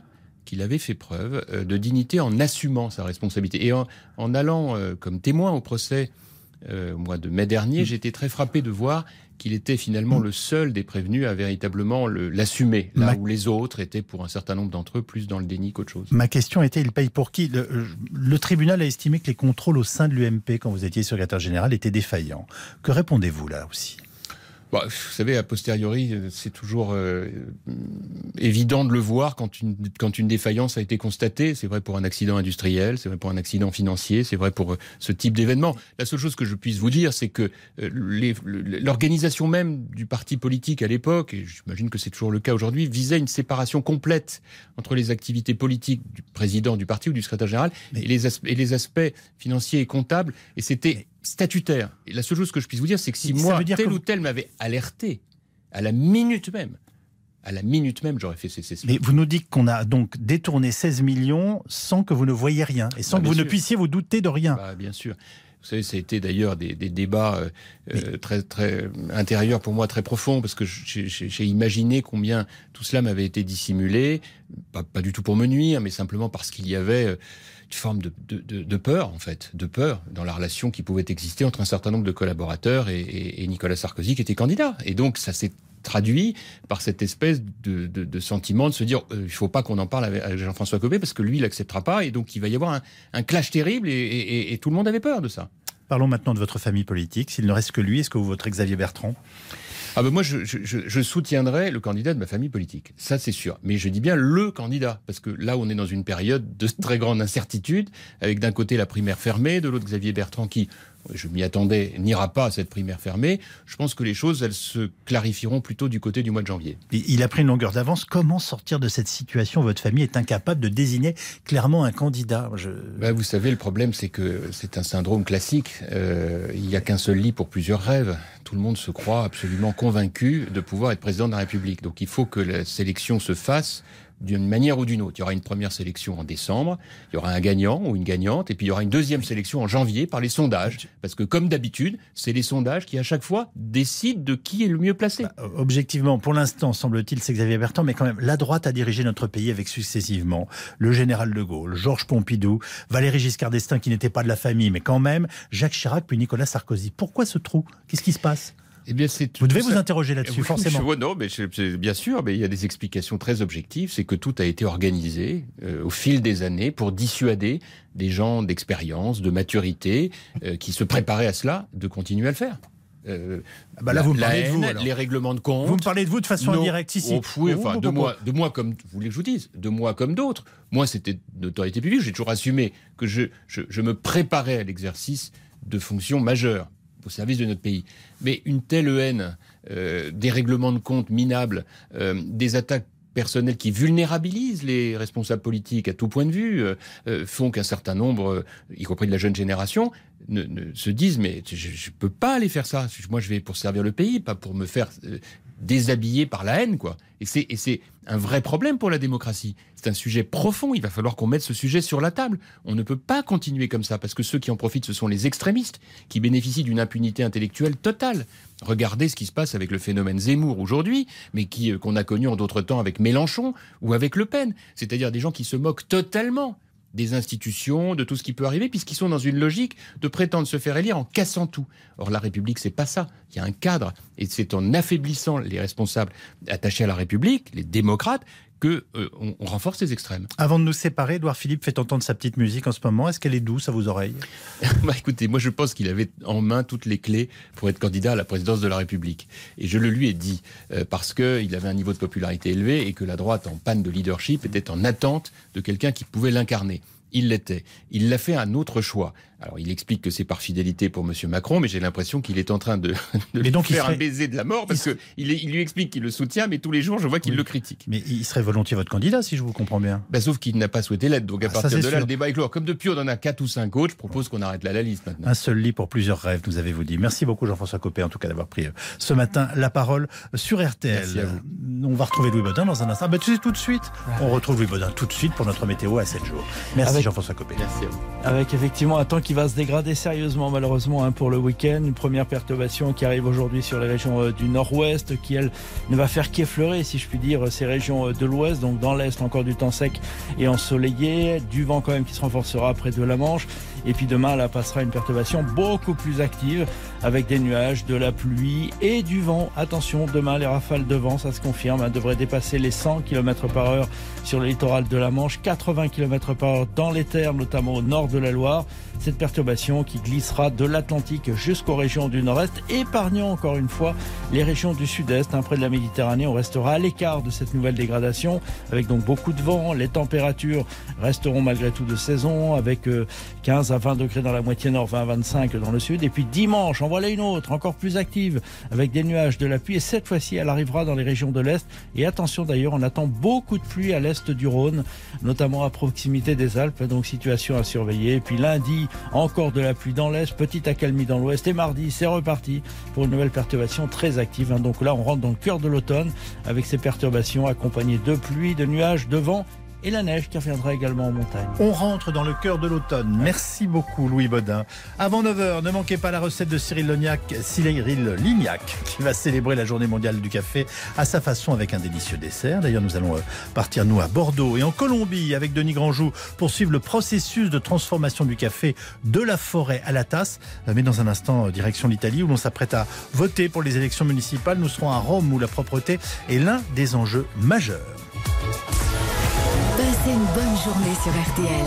de dignité en assumant sa responsabilité. Et en allant comme témoin au procès au mois de mai dernier, j'étais très frappé de voir qu'il était finalement le seul des prévenus à véritablement l'assumer, là où les autres étaient, pour un certain nombre d'entre eux, plus dans le déni qu'autre chose. Ma question était, il paye pour qui ? Le tribunal a estimé que les contrôles au sein de l'UMP, quand vous étiez secrétaire général, étaient défaillants. Que répondez-vous là aussi ? Bah, vous savez, a posteriori, c'est toujours évident de le voir quand une défaillance a été constatée. C'est vrai pour un accident industriel, c'est vrai pour un accident financier, c'est vrai pour ce type d'événement. La seule chose que je puisse vous dire, c'est que l'organisation même du parti politique à l'époque, et j'imagine que c'est toujours le cas aujourd'hui, visait une séparation complète entre les activités politiques du président du parti ou du secrétaire général et les aspects financiers et comptables. Et c'était statutaire. Et la seule chose que je puisse vous dire, c'est que si moi, tel ou tel m'avait alerté à la minute même, j'aurais fait cesser cela. Mais vous nous dites qu'on a donc détourné 16 millions sans que vous ne voyiez rien et sans que vous ne puissiez vous douter de rien. Bien sûr. Vous savez, ça a été d'ailleurs des débats très, très intérieurs pour moi, très profonds, parce que j'ai imaginé combien tout cela m'avait été dissimulé, pas du tout pour me nuire, mais simplement parce qu'il y avait une forme de peur, en fait, de peur dans la relation qui pouvait exister entre un certain nombre de collaborateurs et Nicolas Sarkozy, qui était candidat. Et donc, ça s'est traduit par cette espèce de sentiment de se dire il ne faut pas qu'on en parle avec Jean-François Copé parce que lui, il n'acceptera pas, et donc il va y avoir un clash terrible, et tout le monde avait peur de ça. Parlons maintenant de votre famille politique. S'il ne reste que lui, est-ce que vous voterez Xavier Bertrand ? Moi, je soutiendrai le candidat de ma famille politique. Ça, c'est sûr. Mais je dis bien le candidat. Parce que là, on est dans une période de très grande incertitude, avec d'un côté la primaire fermée, de l'autre Xavier Bertrand qui, je m'y attendais, n'ira pas à cette primaire fermée. Je pense que les choses, elles se clarifieront plutôt du côté du mois de janvier. Il a pris une longueur d'avance. Comment sortir de cette situation ? Votre famille est incapable de désigner clairement un candidat. Vous savez, le problème, c'est que c'est un syndrome classique. Il n'y a qu'un seul lit pour plusieurs rêves. Tout le monde se croit absolument convaincu de pouvoir être président de la République. Donc il faut que la sélection se fasse d'une manière ou d'une autre. Il y aura une première sélection en décembre, il y aura un gagnant ou une gagnante, et puis il y aura une deuxième sélection en janvier par les sondages. Parce que comme d'habitude, c'est les sondages qui à chaque fois décident de qui est le mieux placé. Objectivement, pour l'instant, semble-t-il, c'est Xavier Bertrand, mais quand même, la droite a dirigé notre pays avec successivement le général de Gaulle, Georges Pompidou, Valéry Giscard d'Estaing qui n'était pas de la famille, mais quand même, Jacques Chirac puis Nicolas Sarkozy. Pourquoi ce trou ? Qu'est-ce qui se passe ? Vous devez vous interroger là-dessus, forcément. Non, mais bien sûr, mais il y a des explications très objectives. C'est que tout a été organisé au fil des années pour dissuader des gens d'expérience, de maturité, qui se préparaient à cela, de continuer à le faire. Là, vous me parlez de vous, alors. Les règlements de compte. Vous me parlez de vous de façon indirecte ici. De moi comme vous voulez que je vous dise, de moi comme d'autres. Moi, c'était d'autorité publique. J'ai toujours assumé que je me préparais à l'exercice de fonctions majeures au service de notre pays. Mais une telle haine, des règlements de compte minables, des attaques personnelles qui vulnérabilisent les responsables politiques à tout point de vue, font qu'un certain nombre, y compris de la jeune génération, se disent mais je ne peux pas aller faire ça. Moi, je vais pour servir le pays, pas pour me faire déshabiller par la haine, quoi. Et c'est un vrai problème pour la démocratie. C'est un sujet profond. Il va falloir qu'on mette ce sujet sur la table. On ne peut pas continuer comme ça, parce que ceux qui en profitent, ce sont les extrémistes qui bénéficient d'une impunité intellectuelle totale. Regardez ce qui se passe avec le phénomène Zemmour aujourd'hui, mais qu'on a connu en d'autres temps avec Mélenchon ou avec Le Pen. C'est-à-dire des gens qui se moquent totalement des institutions, de tout ce qui peut arriver, puisqu'ils sont dans une logique de prétendre se faire élire en cassant tout. Or, la République, c'est pas ça. Il y a un cadre, et c'est en affaiblissant les responsables attachés à la République, les démocrates, qu'on renforce les extrêmes. Avant de nous séparer, Édouard Philippe fait entendre sa petite musique en ce moment. Est-ce qu'elle est douce à vos oreilles ? Écoutez, moi je pense qu'il avait en main toutes les clés pour être candidat à la présidence de la République. Et je le lui ai dit, parce qu'il avait un niveau de popularité élevé et que la droite, en panne de leadership, était en attente de quelqu'un qui pouvait l'incarner. Il l'était. Il l'a fait un autre choix. Alors, il explique que c'est par fidélité pour M. Macron, mais j'ai l'impression qu'il est en train de faire un baiser de la mort, parce qu'il lui explique qu'il le soutient, mais tous les jours, je vois qu'il le critique. Mais il serait volontiers votre candidat, si je vous comprends bien. Sauf qu'il n'a pas souhaité l'être. Donc, à partir de là, le débat est clos. Comme depuis, on en a 4 ou 5 autres, je propose qu'on arrête là la liste maintenant. Un seul lit pour plusieurs rêves, nous avez-vous dit. Merci beaucoup, Jean-François Copé, en tout cas, d'avoir pris ce matin la parole sur RTL. Merci à vous. On va retrouver Louis Baudin dans un instant. Tout de suite. On retrouve Louis Baudin tout de suite pour notre météo à 7 jours. Merci, Jean-François Copé. Merci à vous. Avec effectivement un temps qui va se dégrader sérieusement malheureusement pour le week-end. Une première perturbation qui arrive aujourd'hui sur les régions du nord-ouest, qui elle ne va faire qu'effleurer, si je puis dire, ces régions de l'ouest. Donc dans l'est, encore du temps sec et ensoleillé, du vent quand même qui se renforcera près de la Manche. Et puis demain, là passera une perturbation beaucoup plus active avec des nuages, de la pluie et du vent. Attention, demain les rafales de vent, ça se confirme, devraient dépasser les 100 km/h sur le littoral de la Manche, 80 km/h dans dans les terres, notamment au nord de la Loire. Cette perturbation qui glissera de l'Atlantique jusqu'aux régions du nord-est, épargnant encore une fois les régions du sud-est. Près de la Méditerranée, on restera à l'écart de cette nouvelle dégradation, avec donc beaucoup de vent. Les températures resteront malgré tout de saison, avec 15 à 20 degrés dans la moitié nord, 20 à 25 dans le sud. Et puis dimanche, en voilà une autre, encore plus active, avec des nuages, de la pluie. Et cette fois-ci, elle arrivera dans les régions de l'Est. Et attention d'ailleurs, on attend beaucoup de pluie à l'Est du Rhône, notamment à proximité des Alpes. Donc situation à surveiller. Et puis lundi, encore de la pluie dans l'Est, petite accalmie dans l'Ouest. Et mardi, c'est reparti pour une nouvelle perturbation très active. Donc là, on rentre dans le cœur de l'automne avec ces perturbations accompagnées de pluie, de nuages, de vent et la neige qui reviendra également en montagne. On rentre dans le cœur de l'automne. Merci beaucoup Louis Baudin. Avant 9h, ne manquez pas la recette de Cyril Lignac, qui va célébrer la journée mondiale du café à sa façon avec un délicieux dessert. D'ailleurs, nous allons partir nous à Bordeaux et en Colombie avec Denis Grandjou pour suivre le processus de transformation du café de la forêt à la tasse. Mais dans un instant, direction l'Italie où l'on s'apprête à voter pour les élections municipales. Nous serons à Rome où la propreté est l'un des enjeux majeurs. Passez une bonne journée sur RTL.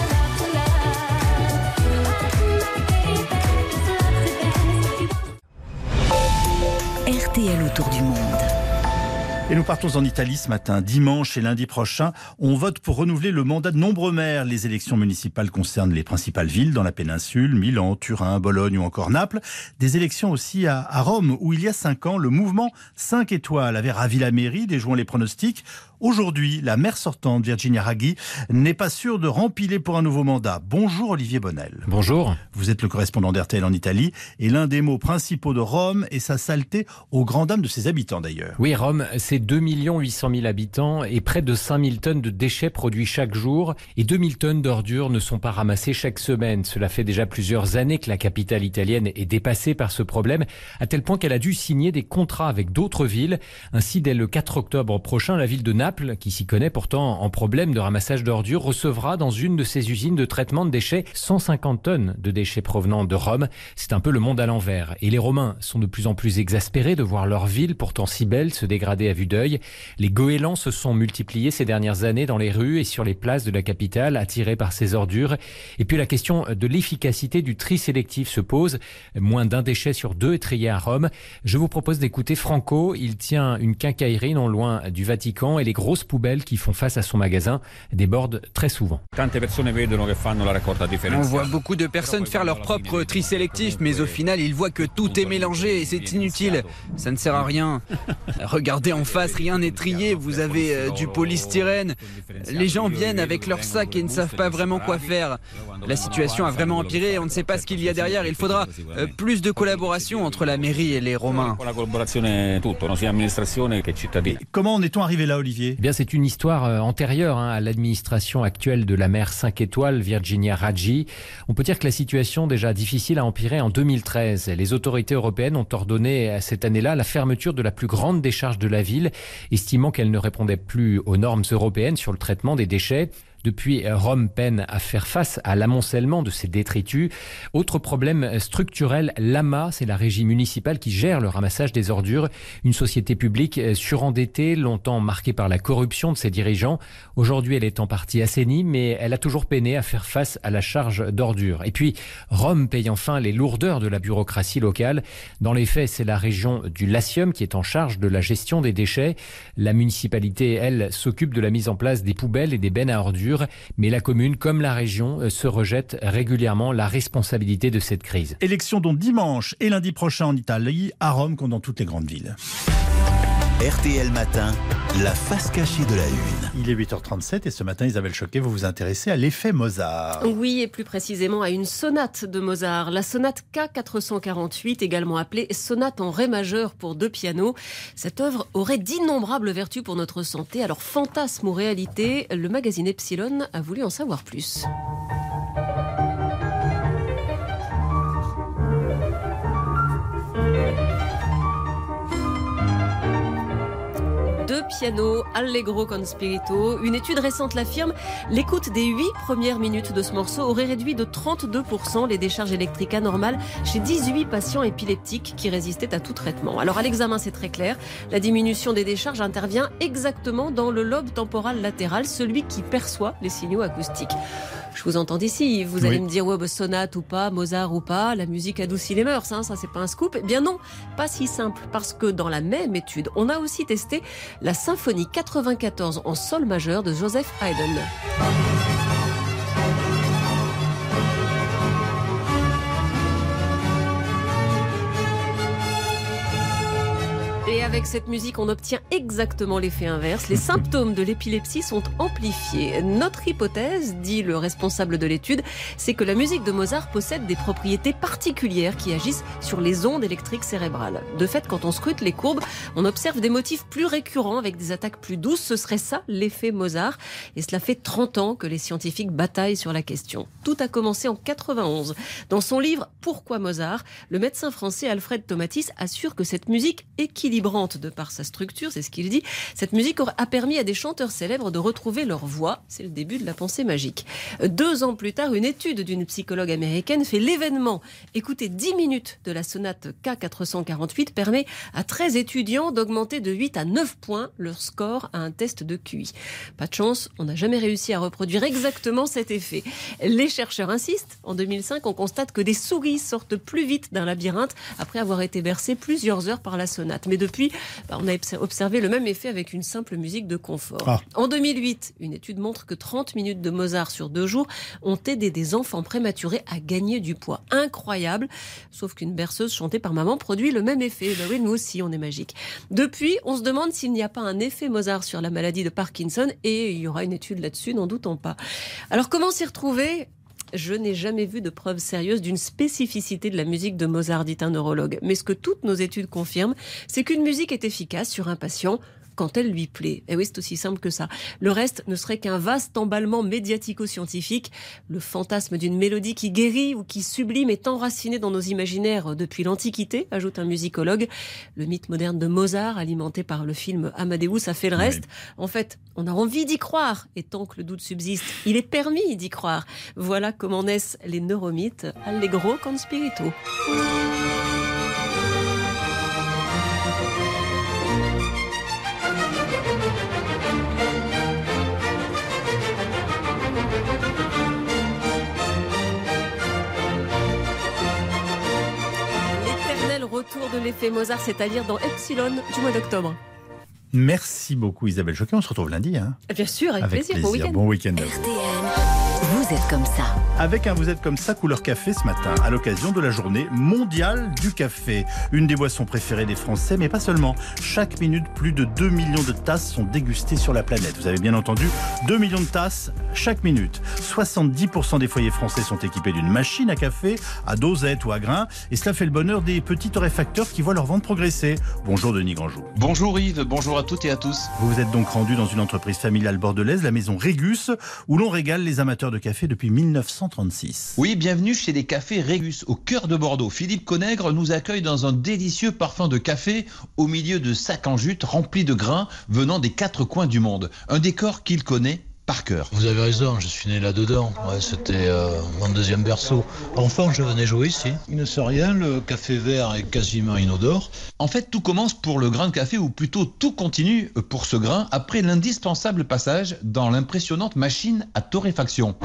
RTL autour du monde. Et nous partons en Italie ce matin. Dimanche et lundi prochain, on vote pour renouveler le mandat de nombreux maires. Les élections municipales concernent les principales villes dans la péninsule, Milan, Turin, Bologne ou encore Naples. Des élections aussi à Rome, où il y a 5 ans, le mouvement 5 étoiles avait ravi la mairie, déjouant les pronostics. Aujourd'hui, la maire sortante, Virginia Raggi, n'est pas sûre de rempiler pour un nouveau mandat. Bonjour Olivier Bonnel. Bonjour. Vous êtes le correspondant d'RTL en Italie et l'un des mots principaux de Rome est sa saleté, aux grandes dames de ses habitants d'ailleurs. Oui, Rome, c'est 2 800 000 habitants et près de 5 000 tonnes de déchets produits chaque jour. Et 2 000 tonnes d'ordures ne sont pas ramassées chaque semaine. Cela fait déjà plusieurs années que la capitale italienne est dépassée par ce problème, à tel point qu'elle a dû signer des contrats avec d'autres villes. Ainsi, dès le 4 octobre prochain, la ville de Naples, qui s'y connaît pourtant en problème de ramassage d'ordures, recevra dans une de ses usines de traitement de déchets 150 tonnes de déchets provenant de Rome. C'est un peu le monde à l'envers. Et les Romains sont de plus en plus exaspérés de voir leur ville, pourtant si belle, se dégrader à vue d'œil. Les goélands se sont multipliés ces dernières années dans les rues et sur les places de la capitale, attirés par ces ordures. Et puis la question de l'efficacité du tri sélectif se pose. Moins d'un déchet sur 2 est trié à Rome. Je vous propose d'écouter Franco. Il tient une quincaillerie non loin du Vatican et les grosses poubelles qui font face à son magasin débordent très souvent. On voit beaucoup de personnes faire leur propre tri sélectif, mais au final, ils voient que tout est mélangé et c'est inutile. Ça ne sert à rien. Regardez en face, rien n'est trié. Vous avez du polystyrène. Les gens viennent avec leur sac et ne savent pas vraiment quoi faire. La situation a vraiment empiré et on ne sait pas ce qu'il y a derrière. Il faudra plus de collaboration entre la mairie et les Romains. Comment en est-on arrivé là, Olivier ? Eh bien, c'est une histoire antérieure à l'administration actuelle de la maire 5 étoiles, Virginia Raggi. On peut dire que la situation déjà difficile a empiré en 2013. Les autorités européennes ont ordonné cette année-là la fermeture de la plus grande décharge de la ville, estimant qu'elle ne répondait plus aux normes européennes sur le traitement des déchets. Depuis, Rome peine à faire face à l'amoncellement de ces détritus. Autre problème structurel, l'AMA, c'est la régie municipale qui gère le ramassage des ordures. Une société publique surendettée, longtemps marquée par la corruption de ses dirigeants. Aujourd'hui, elle est en partie assainie, mais elle a toujours peiné à faire face à la charge d'ordures. Et puis, Rome paye enfin les lourdeurs de la bureaucratie locale. Dans les faits, c'est la région du Latium qui est en charge de la gestion des déchets. La municipalité, elle, s'occupe de la mise en place des poubelles et des bennes à ordures. Mais la commune, comme la région, se rejette régulièrement la responsabilité de cette crise. Élection donc dimanche et lundi prochain en Italie, à Rome comme dans toutes les grandes villes. RTL Matin, la face cachée de la Une. Il est 8h37 et ce matin, Isabelle Choquet, vous vous intéressez à l'effet Mozart. Oui, et plus précisément à une sonate de Mozart, la sonate K448, également appelée sonate en ré majeur pour 2 pianos. Cette œuvre aurait d'innombrables vertus pour notre santé. Alors, fantasme ou réalité, le magazine Epsilon a voulu en savoir plus. Piano, Allegro con spirito. Une étude récente l'affirme, l'écoute des 8 premières minutes de ce morceau aurait réduit de 32% les décharges électriques anormales chez 18 patients épileptiques qui résistaient à tout traitement. Alors à l'examen, c'est très clair, la diminution des décharges intervient exactement dans le lobe temporal latéral, celui qui perçoit les signaux acoustiques. Je vous entends d'ici. Vous allez me dire, sonate ou pas, Mozart ou pas, la musique adoucit les mœurs, ça c'est pas un scoop. Eh bien non, pas si simple, parce que dans la même étude, on a aussi testé la symphonie 94 en sol majeur de Joseph Haydn. Et avec cette musique, on obtient exactement l'effet inverse. Les symptômes de l'épilepsie sont amplifiés. Notre hypothèse, dit le responsable de l'étude, c'est que la musique de Mozart possède des propriétés particulières qui agissent sur les ondes électriques cérébrales. De fait, quand on scrute les courbes, on observe des motifs plus récurrents avec des attaques plus douces. Ce serait ça, l'effet Mozart. Et cela fait 30 ans que les scientifiques bataillent sur la question. Tout a commencé en 91. Dans son livre « Pourquoi Mozart ?», le médecin français Alfred Tomatis assure que cette musique équilibrante de par sa structure, c'est ce qu'il dit, cette musique a permis à des chanteurs célèbres de retrouver leur voix. C'est le début de la pensée magique. 2 ans plus tard, une étude d'une psychologue américaine fait l'événement. Écouter 10 minutes de la sonate K448 permet à 13 étudiants d'augmenter de 8 à 9 points leur score à un test de QI. Pas de chance, on n'a jamais réussi à reproduire exactement cet effet. Les chercheurs insistent. En 2005, on constate que des souris sortent plus vite d'un labyrinthe après avoir été bercées plusieurs heures par la sonate. Mais depuis, on a observé le même effet avec une simple musique de confort. En 2008, une étude montre que 30 minutes de Mozart sur 2 jours ont aidé des enfants prématurés à gagner du poids. Incroyable, sauf qu'une berceuse chantée par maman produit le même effet. Ben oui, nous aussi, on est magique. Depuis, on se demande s'il n'y a pas un effet Mozart sur la maladie de Parkinson, et il y aura une étude là-dessus, n'en doutons pas. Alors, comment s'y retrouver ? Je n'ai jamais vu de preuve sérieuse d'une spécificité de la musique de Mozart, dit un neurologue. Mais ce que toutes nos études confirment, c'est qu'une musique est efficace sur un patient quand elle lui plaît. Et oui, c'est aussi simple que ça. Le reste ne serait qu'un vaste emballement médiatico-scientifique. Le fantasme d'une mélodie qui guérit ou qui sublime est enraciné dans nos imaginaires depuis l'Antiquité, ajoute un musicologue. Le mythe moderne de Mozart, alimenté par le film Amadeus, a fait le reste. En fait, on a envie d'y croire. Et tant que le doute subsiste, il est permis d'y croire. Voilà comment naissent les neuromythes. Allegro con spirito. Retour de l'effet Mozart, c'est-à-dire dans Epsilon du mois d'octobre. Merci beaucoup Isabelle Choquet, on se retrouve lundi. Bien sûr, avec plaisir. Bon week-end. Vous êtes comme ça. Avec un Vous êtes comme ça couleur café ce matin, à l'occasion de la journée mondiale du café. Une des boissons préférées des Français, mais pas seulement. Chaque minute, plus de 2 millions de tasses sont dégustées sur la planète. Vous avez bien entendu, 2 millions de tasses chaque minute. 70% des foyers français sont équipés d'une machine à café, à dosette ou à grains. Et cela fait le bonheur des petits torréfacteurs qui voient leur vente progresser. Bonjour Denis Grandjou. Bonjour Yves, bonjour à toutes et à tous. Vous vous êtes donc rendu dans une entreprise familiale bordelaise, la maison Régus, où l'on régale les amateurs de café depuis 1936. Oui, bienvenue chez les cafés Régus, au cœur de Bordeaux. Philippe Conègre nous accueille dans un délicieux parfum de café au milieu de sacs en jute remplis de grains venant des 4 coins du monde. Un décor qu'il connaît par cœur. Vous avez raison, je suis né là-dedans. Ouais, c'était mon deuxième berceau. Enfant, je venais jouer ici. Il ne sait rien, le café vert est quasiment inodore. En fait, tout commence pour le grain de café, ou plutôt tout continue pour ce grain, après l'indispensable passage dans l'impressionnante machine à torréfaction.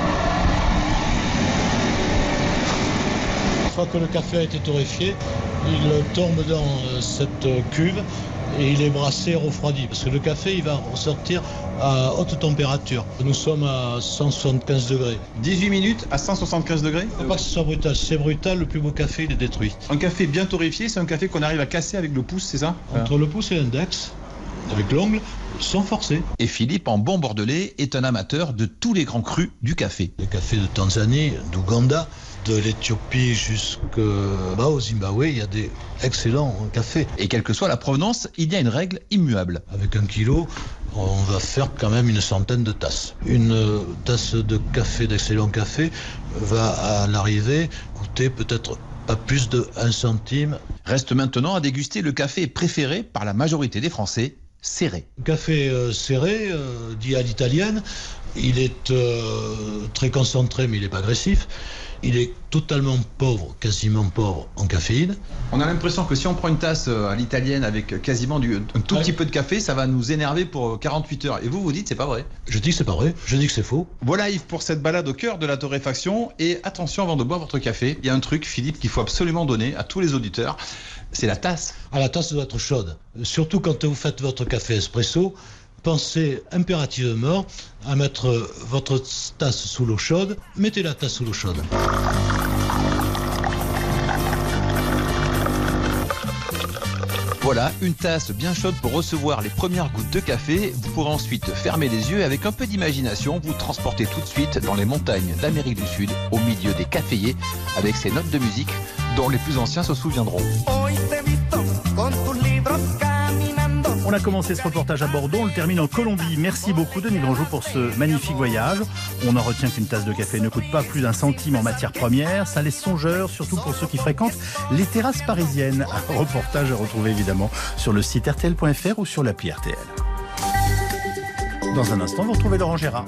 Une fois que le café a été torréfié, il tombe dans cette cuve et il est brassé et refroidi. Parce que le café, il va ressortir à haute température. Nous sommes à 175 degrés. 18 minutes à 175 degrés ? Il ne faut pas que ce soit brutal. Si c'est brutal, le plus beau café, il est détruit. Un café bien torréfié, c'est un café qu'on arrive à casser avec le pouce, c'est ça ? Entre le pouce et l'index, avec l'ongle, sans forcer. Et Philippe, en bon bordelais, est un amateur de tous les grands crus du café. Les cafés de Tanzanie, d'Ouganda, de l'Éthiopie jusqu'au Zimbabwe, il y a des excellents cafés. Et quelle que soit la provenance, il y a une règle immuable. Avec 1 kilo, on va faire quand même une centaine de tasses. Une tasse de café, d'excellent café, va à l'arrivée coûter peut-être pas plus de 1 centime. Reste maintenant à déguster le café préféré par la majorité des Français, serré. Café serré, dit à l'italienne, il est très concentré mais il n'est pas agressif. Il est totalement pauvre, quasiment pauvre en caféine. On a l'impression que si on prend une tasse à l'italienne avec quasiment un tout petit peu de café, ça va nous énerver pour 48 heures. Et vous dites c'est pas vrai. Je dis que c'est pas vrai, je dis que c'est faux. Voilà Yves pour cette balade au cœur de la torréfaction. Et attention avant de boire votre café, il y a un truc Philippe qu'il faut absolument donner à tous les auditeurs. C'est la tasse. Ah, la tasse doit être chaude. Surtout quand vous faites votre café espresso, pensez impérativement à mettre votre tasse sous l'eau chaude. Mettez la tasse sous l'eau chaude. Voilà, une tasse bien chaude pour recevoir les premières gouttes de café. Vous pourrez ensuite fermer les yeux et avec un peu d'imagination, vous transporter tout de suite dans les montagnes d'Amérique du Sud, au milieu des caféiers, avec ces notes de musique dont les plus anciens se souviendront. On a commencé ce reportage à Bordeaux, on le termine en Colombie. Merci beaucoup Denis Grandjeau pour ce magnifique voyage. On en retient qu'une tasse de café ne coûte pas plus d'1 centime en matière première. Ça laisse songeur, surtout pour ceux qui fréquentent les terrasses parisiennes. Un reportage à retrouver évidemment sur le site rtl.fr ou sur l'appli RTL. Dans un instant, vous retrouvez Laurent Gérard.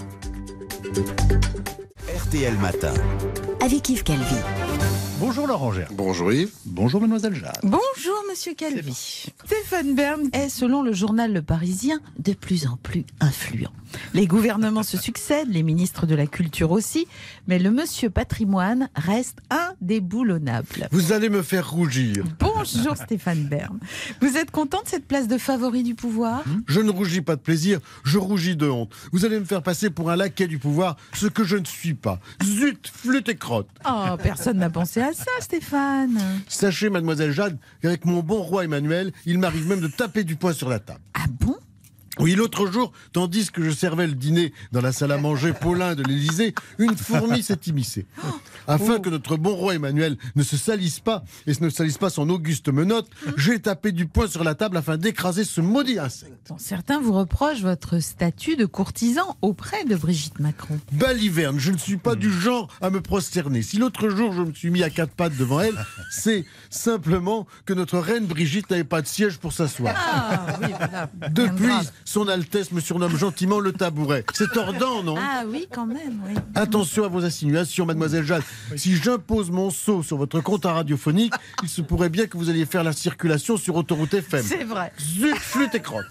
RTL Matin. Avec Yves Calvi. Bonjour Laurent Gérard. Bonjour Yves. Bonjour Mademoiselle Jade. Bonjour Monsieur Calvi. Stéphane Bern est, selon le journal Le Parisien, de plus en plus influent. Les gouvernements se succèdent, les ministres de la Culture aussi, mais le monsieur patrimoine reste indéboulonnable. Vous allez me faire rougir. Bonjour Stéphane Bern. Vous êtes content de cette place de favori du pouvoir ? Je ne rougis pas de plaisir, je rougis de honte. Vous allez me faire passer pour un laquais du pouvoir, ce que je ne suis pas. Zut, flûte et crotte. Oh, personne n'a pensé à ça, Stéphane. Sachez, mademoiselle Jade, qu'avec mon bon roi Emmanuel, il m'arrive même de taper du poing sur la table. Ah bon ? Oui, l'autre jour, tandis que je servais le dîner dans la salle à manger Paulin de l'Élysée, une fourmi s'est immiscée. Afin que notre bon roi Emmanuel ne se salisse pas, et ne salisse pas son auguste menotte, j'ai tapé du poing sur la table afin d'écraser ce maudit insecte. Bon, certains vous reprochent votre statut de courtisan auprès de Brigitte Macron. Baliverne, je ne suis pas du genre à me prosterner. Si l'autre jour je me suis mis à 4 pattes devant elle, c'est simplement que notre reine Brigitte n'avait pas de siège pour s'asseoir. Ah, oui, voilà. Depuis, son Altesse me surnomme gentiment le tabouret. C'est tordant, non ? Ah oui, quand même, oui. Attention à vos insinuations, mademoiselle Jade. Si j'impose mon sceau sur votre compte radiophonique, il se pourrait bien que vous alliez faire la circulation sur Autoroute FM. C'est vrai. Zut, flûte et crotte.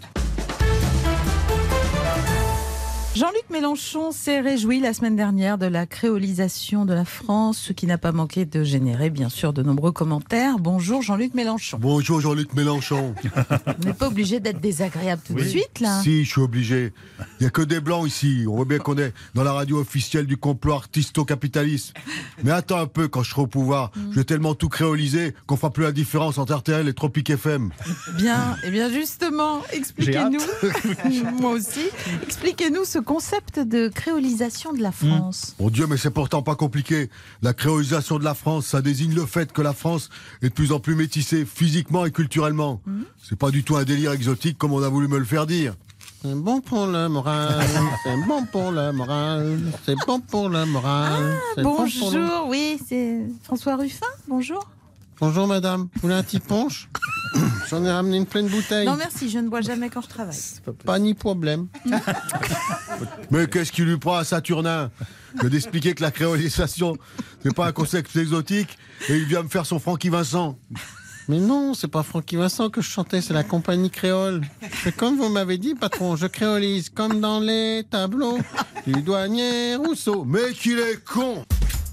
Jean-Luc Mélenchon s'est réjoui la semaine dernière de la créolisation de la France, ce qui n'a pas manqué de générer bien sûr de nombreux commentaires. Bonjour Jean-Luc Mélenchon. Bonjour Jean-Luc Mélenchon. Vous n'êtes pas obligé d'être désagréable tout de suite là ? Si, je suis obligé. Il n'y a que des blancs ici. On voit bien qu'on est dans la radio officielle du complot artisto-capitaliste. Mais attends un peu, quand je serai au pouvoir, je vais tellement tout créoliser qu'on fera plus la différence entre RTL et Tropic FM. Bien, et bien justement, expliquez-nous, moi aussi, expliquez-nous ce concept de créolisation de la France. Mon Dieu, mais c'est pourtant pas compliqué. La créolisation de la France, ça désigne le fait que la France est de plus en plus métissée physiquement et culturellement. C'est pas du tout un délire exotique comme on a voulu me le faire dire. C'est bon pour le moral, c'est bon pour le moral, c'est bon pour le moral. Ah, bonjour, oui, c'est François Ruffin, bonjour. Bonjour madame, vous voulez un petit punch? J'en ai ramené une pleine bouteille. Non merci, je ne bois jamais quand je travaille. Pas ni problème. Mais qu'est-ce qui lui prend à Saturnin que d'expliquer que la créolisation, c'est pas un concept exotique et il vient me faire son Francky Vincent. Mais non, c'est pas Francky Vincent que je chantais, c'est la compagnie créole. C'est comme vous m'avez dit, patron, je créolise comme dans les tableaux du douanier Rousseau. Mais qu'il est con!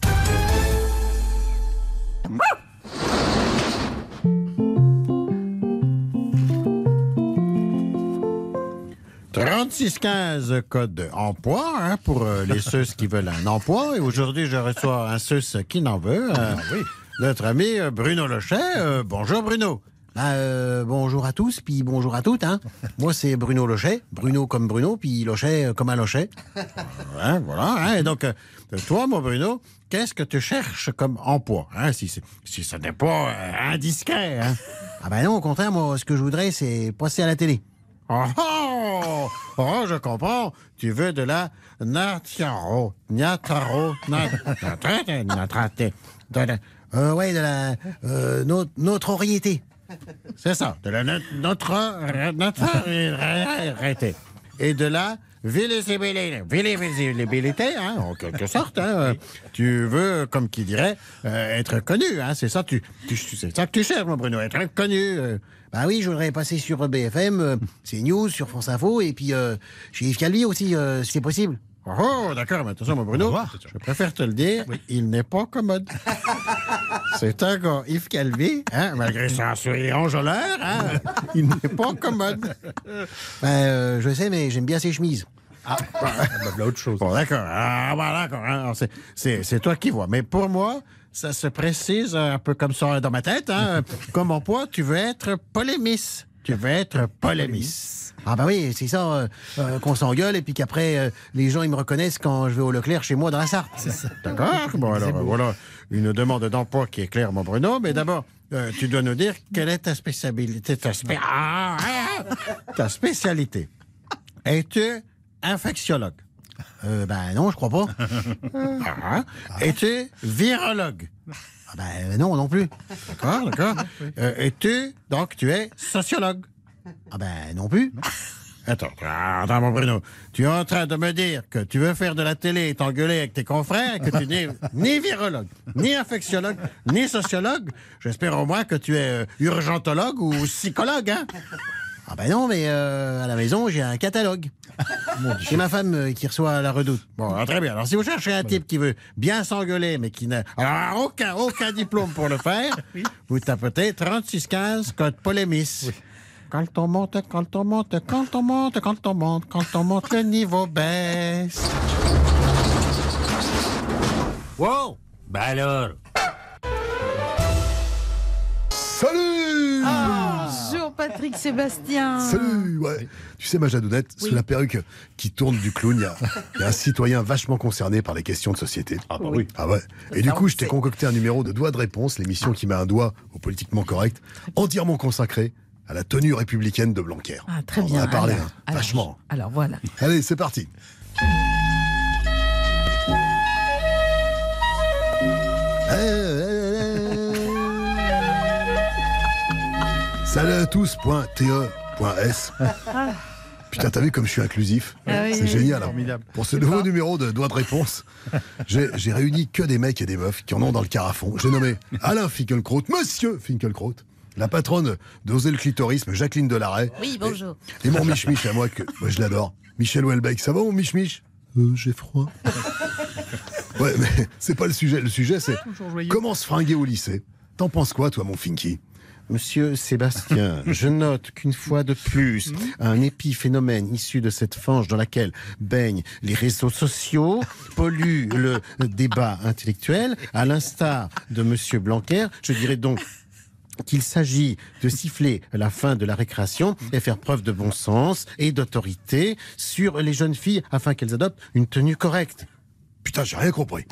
3615 code emploi pour les ceux qui veulent un emploi. Et aujourd'hui, je reçois un ceux qui n'en veut. Notre ami Bruno Lochet. Bonjour Bruno. Bonjour à tous, puis bonjour à toutes. Moi, c'est Bruno Lochet. Bruno comme Bruno, puis Lochet comme un Lochet. Voilà. Et donc, toi, mon Bruno, qu'est-ce que tu cherches comme emploi si ce n'est pas indiscret. Ah ben non, au contraire, moi, ce que je voudrais, c'est passer à la télé. Je comprends. Tu veux de la notoriété. C'est ça, de la notoriété. Et de la visibilité, hein, en quelque sorte. Hein. Tu veux, comme qui dirait, être connu. Hein, c'est ça, c'est ça que tu cherches, mon Bruno, être connu. Bah oui, je voudrais passer sur BFM, CNews, sur France Info, et puis chez Yves Calvi aussi, si c'est possible. Oh, d'accord, mais attention, mon Bruno, je préfère te le dire, il n'est pas commode. C'est un gars, Yves Calvi, hein, malgré son sourire enjôleur, hein, il n'est pas commode. Je sais, mais j'aime bien ses chemises. Autre chose. Bon, d'accord. Ah, bah, d'accord. Hein, c'est toi qui vois. Mais pour moi, ça se précise un peu comme ça dans ma tête. Hein. Comme emploi, tu veux être polémiste. Tu veux être polémiste. Ah bah oui, c'est ça, qu'on s'engueule et puis qu'après, les gens, ils me reconnaissent quand je vais au Leclerc chez moi dans la Sarthe. D'accord. Bon, alors, voilà une demande d'emploi qui est claire, mon Bruno. Mais d'abord, tu dois nous dire quelle est ta spécialité. Ta spécialité. Es-tu infectiologue? Ben non, je crois pas. Es-tu virologue? Ben non plus. D'accord. Donc tu es sociologue? Ah ben non plus. Attends, mon Bruno. Tu es en train de me dire que tu veux faire de la télé et t'engueuler avec tes confrères et que tu n'es ni virologue, ni infectiologue, ni sociologue. J'espère au moins que tu es urgentologue ou psychologue, hein? Ah ben non, mais à la maison, j'ai un catalogue. C'est ma femme qui reçoit à la Redoute. Bon, très bien. Alors, si vous cherchez un type qui veut bien s'engueuler, mais qui n'a aucun diplôme pour le faire, vous tapotez 3615 code polémis. Oui. Quand on monte, le niveau baisse. Wow! Ben alors! Salut! Bonjour Patrick Sébastien. Salut, ouais. Tu sais, ma Jadounette, sous la perruque qui tourne du clown, il y a un citoyen vachement concerné par les questions de société. Ah bah oui. Ah ouais. Et du coup, je t'ai concocté un numéro de Doigt de réponse, l'émission qui met un doigt au politiquement correct, entièrement consacré à la tenue républicaine de Blanquer. Ah, très bien. On en a parlé, alors, vachement. Alors voilà. Allez, c'est parti. Salut à tous.te.s. Putain, t'as vu comme je suis inclusif? C'est génial. Formidable. Pour ce nouveau numéro de Doigt de réponse, j'ai réuni que des mecs et des meufs qui en ont dans le carafon. J'ai nommé Alain Finkielkraut, Monsieur Finkielkraut, la patronne d'Oser le clitorisme, Jacqueline Delahaye. Oui, bonjour. Et mon Mich-Mich à moi, que moi je l'adore, Michel Houellebecq. Ça va mon Mich-Mich? J'ai froid. Ouais, mais c'est pas le sujet. Le sujet, c'est comment se fringuer au lycée. T'en penses quoi, toi, mon Finky? Monsieur Sébastien, je note qu'une fois de plus, un épiphénomène issu de cette fange dans laquelle baignent les réseaux sociaux pollue le débat intellectuel, à l'instar de Monsieur Blanquer. Je dirais donc qu'il s'agit de siffler la fin de la récréation et faire preuve de bon sens et d'autorité sur les jeunes filles afin qu'elles adoptent une tenue correcte. Putain, j'ai rien compris.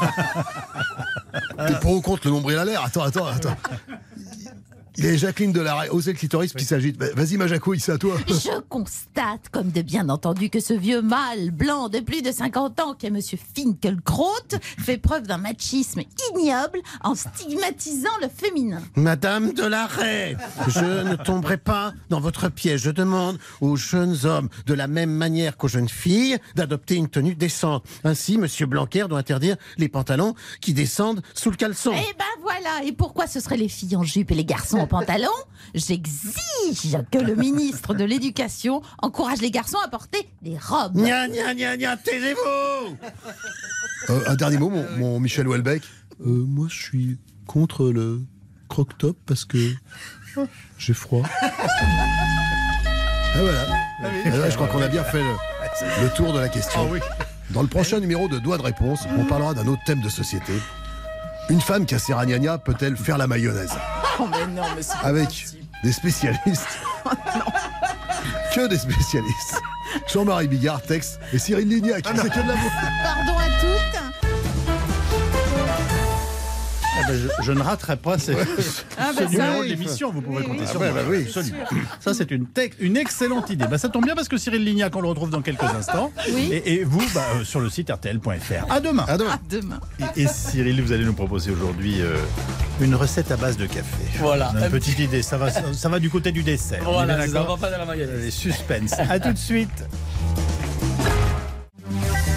T'es pour ou contre le nombril à l'air? Attends. Il y a Jacqueline Delahaye, Oser le clitorisme qui s'agite. Vas-y, ma Jacouille, c'est à toi. Je constate, comme de bien entendu, que ce vieux mâle blanc de plus de 50 ans, qui est Monsieur Finkielkraut, fait preuve d'un machisme ignoble en stigmatisant le féminin. Madame Delahaye, je ne tomberai pas dans votre piège. Je demande aux jeunes hommes, de la même manière qu'aux jeunes filles, d'adopter une tenue décente. Ainsi, Monsieur Blanquer doit interdire les pantalons qui descendent sous le caleçon. Eh ben voilà. Et pourquoi ce seraient les filles en jupe et les garçons en pantalon? J'exige que le ministre de l'Éducation encourage les garçons à porter des robes. Gna, taisez-vous. Un dernier mot, mon Michel Houellebecq. Moi, je suis contre le croque-top parce que j'ai froid. Et voilà. Et là, je crois qu'on a bien fait le tour de la question. Dans le prochain numéro de Doigt de réponse, on parlera d'un autre thème de société. Une femme qui a ses ragnagnas peut-elle faire la mayonnaise? Oh mais non, mais c'est avec des spécialistes. Que des spécialistes. Jean-Marie Bigard, texte, et Cyril Lignac. C'est que de l'amour. Pardon à toutes. Je ne raterai pas ce numéro de l'émission, vous pouvez compter sur moi. Oui. Ça, c'est une excellente idée. Ça tombe bien parce que Cyril Lignac, on le retrouve dans quelques instants. Oui. Et vous, sur le site rtl.fr. À demain. À demain. Et Cyril, vous allez nous proposer aujourd'hui une recette à base de café. Voilà. Une petite idée, ça va du côté du dessert. Voilà, ça va pas dans la mayonnaise. Suspense. À tout de suite.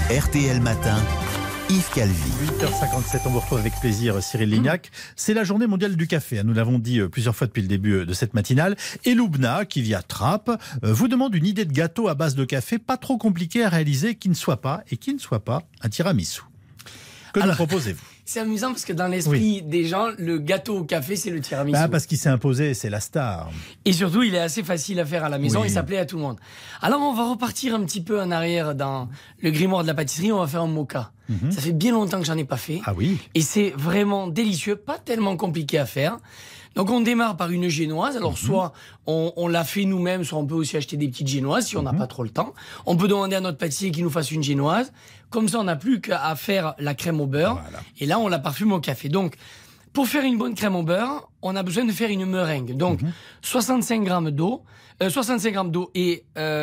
RTL Matin, Yves Calvi. 8h57, on vous retrouve avec plaisir Cyril Lignac. C'est la journée mondiale du café, nous l'avons dit plusieurs fois depuis le début de cette matinale. Et Loubna, qui vit à Trappes, vous demande une idée de gâteau à base de café, pas trop compliqué à réaliser, qui ne soit pas un tiramisu. Que nous proposez-vous ? C'est amusant parce que dans l'esprit des gens, le gâteau au café, c'est le tiramisu. Parce qu'il s'est imposé, c'est la star. Et surtout, il est assez facile à faire à la maison et ça plaît à tout le monde. Alors, on va repartir un petit peu en arrière dans le grimoire de la pâtisserie. On va faire un moka. Ça fait bien longtemps que j'en ai pas fait. Ah oui. Et c'est vraiment délicieux, pas tellement compliqué à faire. Donc on démarre par une génoise. Alors soit on l'a fait nous-mêmes, soit on peut aussi acheter des petites génoises si on n'a pas trop le temps. On peut demander à notre pâtissier qu'il nous fasse une génoise. Comme ça, on n'a plus qu'à faire la crème au beurre. Voilà. Et là, on la parfume au café. Donc, pour faire une bonne crème au beurre, on a besoin de faire une meringue. Donc, 65 grammes d'eau, 65 grammes d'eau et...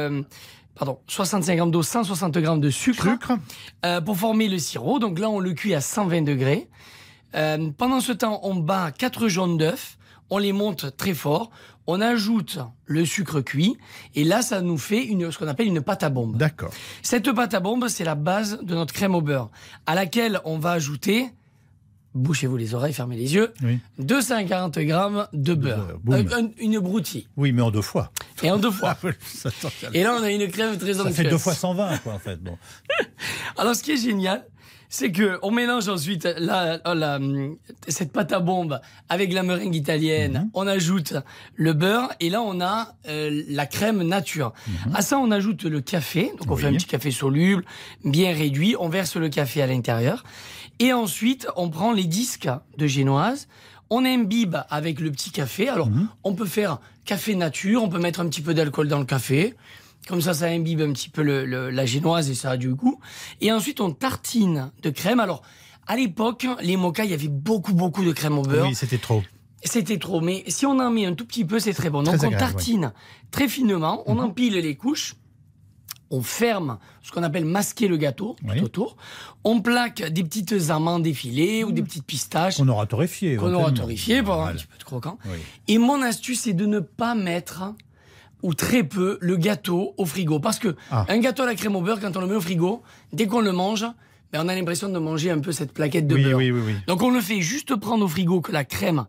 65 grammes d'eau, 160 grammes de sucre. Pour former le sirop. Donc là, on le cuit à 120 degrés. Pendant ce temps, on bat 4 jaunes d'œufs. On les monte très fort. On ajoute le sucre cuit. Et là, ça nous fait ce qu'on appelle une pâte à bombe. D'accord. Cette pâte à bombe, c'est la base de notre crème au beurre, à laquelle on va ajouter... Bouchez-vous les oreilles, fermez les yeux. 240 grammes de beurre. Une broutille. Oui, mais en 2 fois. Et en 2 fois. Et là, on a une crème très onctueuse. Ça fait 2 fois 120, quoi, en fait. Bon. Alors, ce qui est génial, c'est qu'on mélange ensuite cette pâte à bombe avec la meringue italienne. On ajoute le beurre et là, on a la crème nature. À ça, on ajoute le café. Donc, on fait un petit café soluble, bien réduit. On verse le café à l'intérieur. Et ensuite, on prend les disques de génoise. On imbibe avec le petit café. Alors, on peut faire café nature. On peut mettre un petit peu d'alcool dans le café. Comme ça imbibe un petit peu la génoise et ça a du goût. Et ensuite, on tartine de crème. Alors, à l'époque, les mokas, il y avait beaucoup de crème au beurre. Oui, c'était trop. C'était trop. Mais si on en met un tout petit peu, c'est très bon. Donc, on tartine très finement. On empile les couches. On ferme ce qu'on appelle masquer le gâteau tout autour. On plaque des petites amandes effilées ou des petites pistaches. Qu'on aura torréfiées. Pour avoir un petit peu de croquant. Oui. Et mon astuce, c'est de ne pas mettre... ou très peu, le gâteau au frigo. Parce que un gâteau à la crème au beurre, quand on le met au frigo, dès qu'on le mange, on a l'impression de manger un peu cette plaquette de beurre. Oui. Donc on le fait juste prendre au frigo que la crème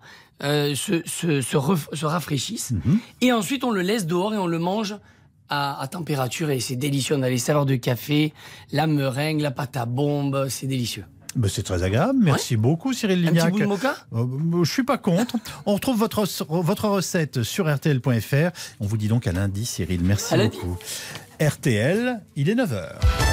se rafraîchisse. Et ensuite, on le laisse dehors et on le mange à température. Et c'est délicieux. On a les saveurs de café, la meringue, la pâte à bombe. C'est délicieux. C'est très agréable. Merci beaucoup, Cyril Lignac. Un petit bout de moka ? Je suis pas contre. On retrouve votre recette sur RTL.fr. On vous dit donc à lundi, Cyril. Merci beaucoup. RTL, il est 9h.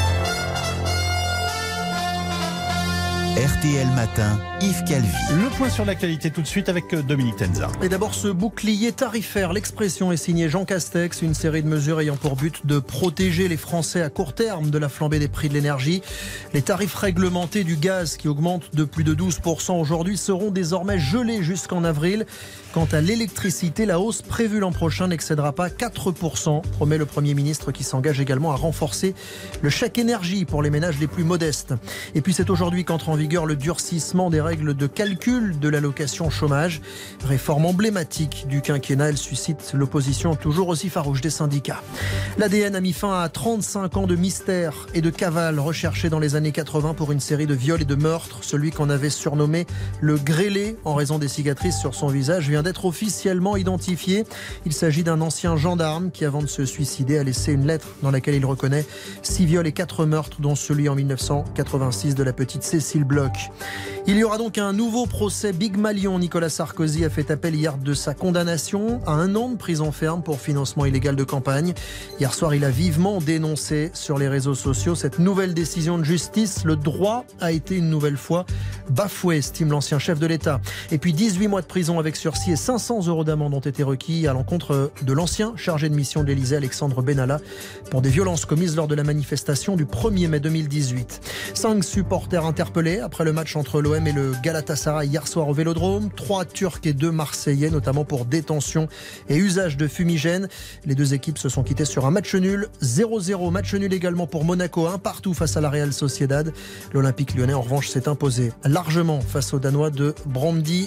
RTL Matin, Yves Calvi. Le point sur l'actualité tout de suite avec Dominique Tenza. Et d'abord ce bouclier tarifaire. L'expression est signée Jean Castex. Une série de mesures ayant pour but de protéger les Français à court terme de la flambée des prix de l'énergie. Les tarifs réglementés du gaz qui augmentent de plus de 12% aujourd'hui seront désormais gelés jusqu'en avril. Quant à l'électricité, la hausse prévue l'an prochain n'excédera pas 4%, promet le Premier ministre qui s'engage également à renforcer le chèque énergie pour les ménages les plus modestes. Et puis c'est aujourd'hui qu'entre en vigueur le durcissement des règles de calcul de l'allocation chômage. Réforme emblématique du quinquennat, elle suscite l'opposition toujours aussi farouche des syndicats. L'ADN a mis fin à 35 ans de mystère et de cavale recherchés dans les années 80 pour une série de viols et de meurtres. Celui qu'on avait surnommé le grêlé en raison des cicatrices sur son visage vient d'être officiellement identifié. Il s'agit d'un ancien gendarme qui, avant de se suicider, a laissé une lettre dans laquelle il reconnaît 6 viols et 4 meurtres, dont celui en 1986 de la petite Cécile Bloch. Il y aura donc un nouveau procès Big Malion. Nicolas Sarkozy a fait appel hier de sa condamnation à 1 an de prison ferme pour financement illégal de campagne. Hier soir, il a vivement dénoncé sur les réseaux sociaux cette nouvelle décision de justice. Le droit a été une nouvelle fois bafoué, estime l'ancien chef de l'État. Et puis 18 mois de prison avec sursis et 500 € d'amende ont été requis à l'encontre de l'ancien chargé de mission de l'Élysée, Alexandre Benalla, pour des violences commises lors de la manifestation du 1er mai 2018. 5 supporters interpellés après le match entre l'OM et le Galatasaray hier soir au Vélodrome. 3 Turcs et 2 Marseillais, notamment pour détention et usage de fumigène. Les 2 équipes se sont quittées sur un match nul. 0-0, match nul également pour Monaco, 1-1 face à la Real Sociedad. L'Olympique lyonnais, en revanche, s'est imposé largement face aux Danois de Brøndby.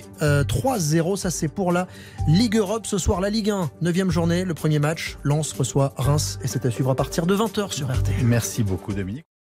3-0, ça c'est pour la Ligue Europe. Ce soir, la Ligue 1, 9e journée, le premier match. Lens reçoit Reims et c'est à suivre à partir de 20h sur RTL. Merci beaucoup, Dominique.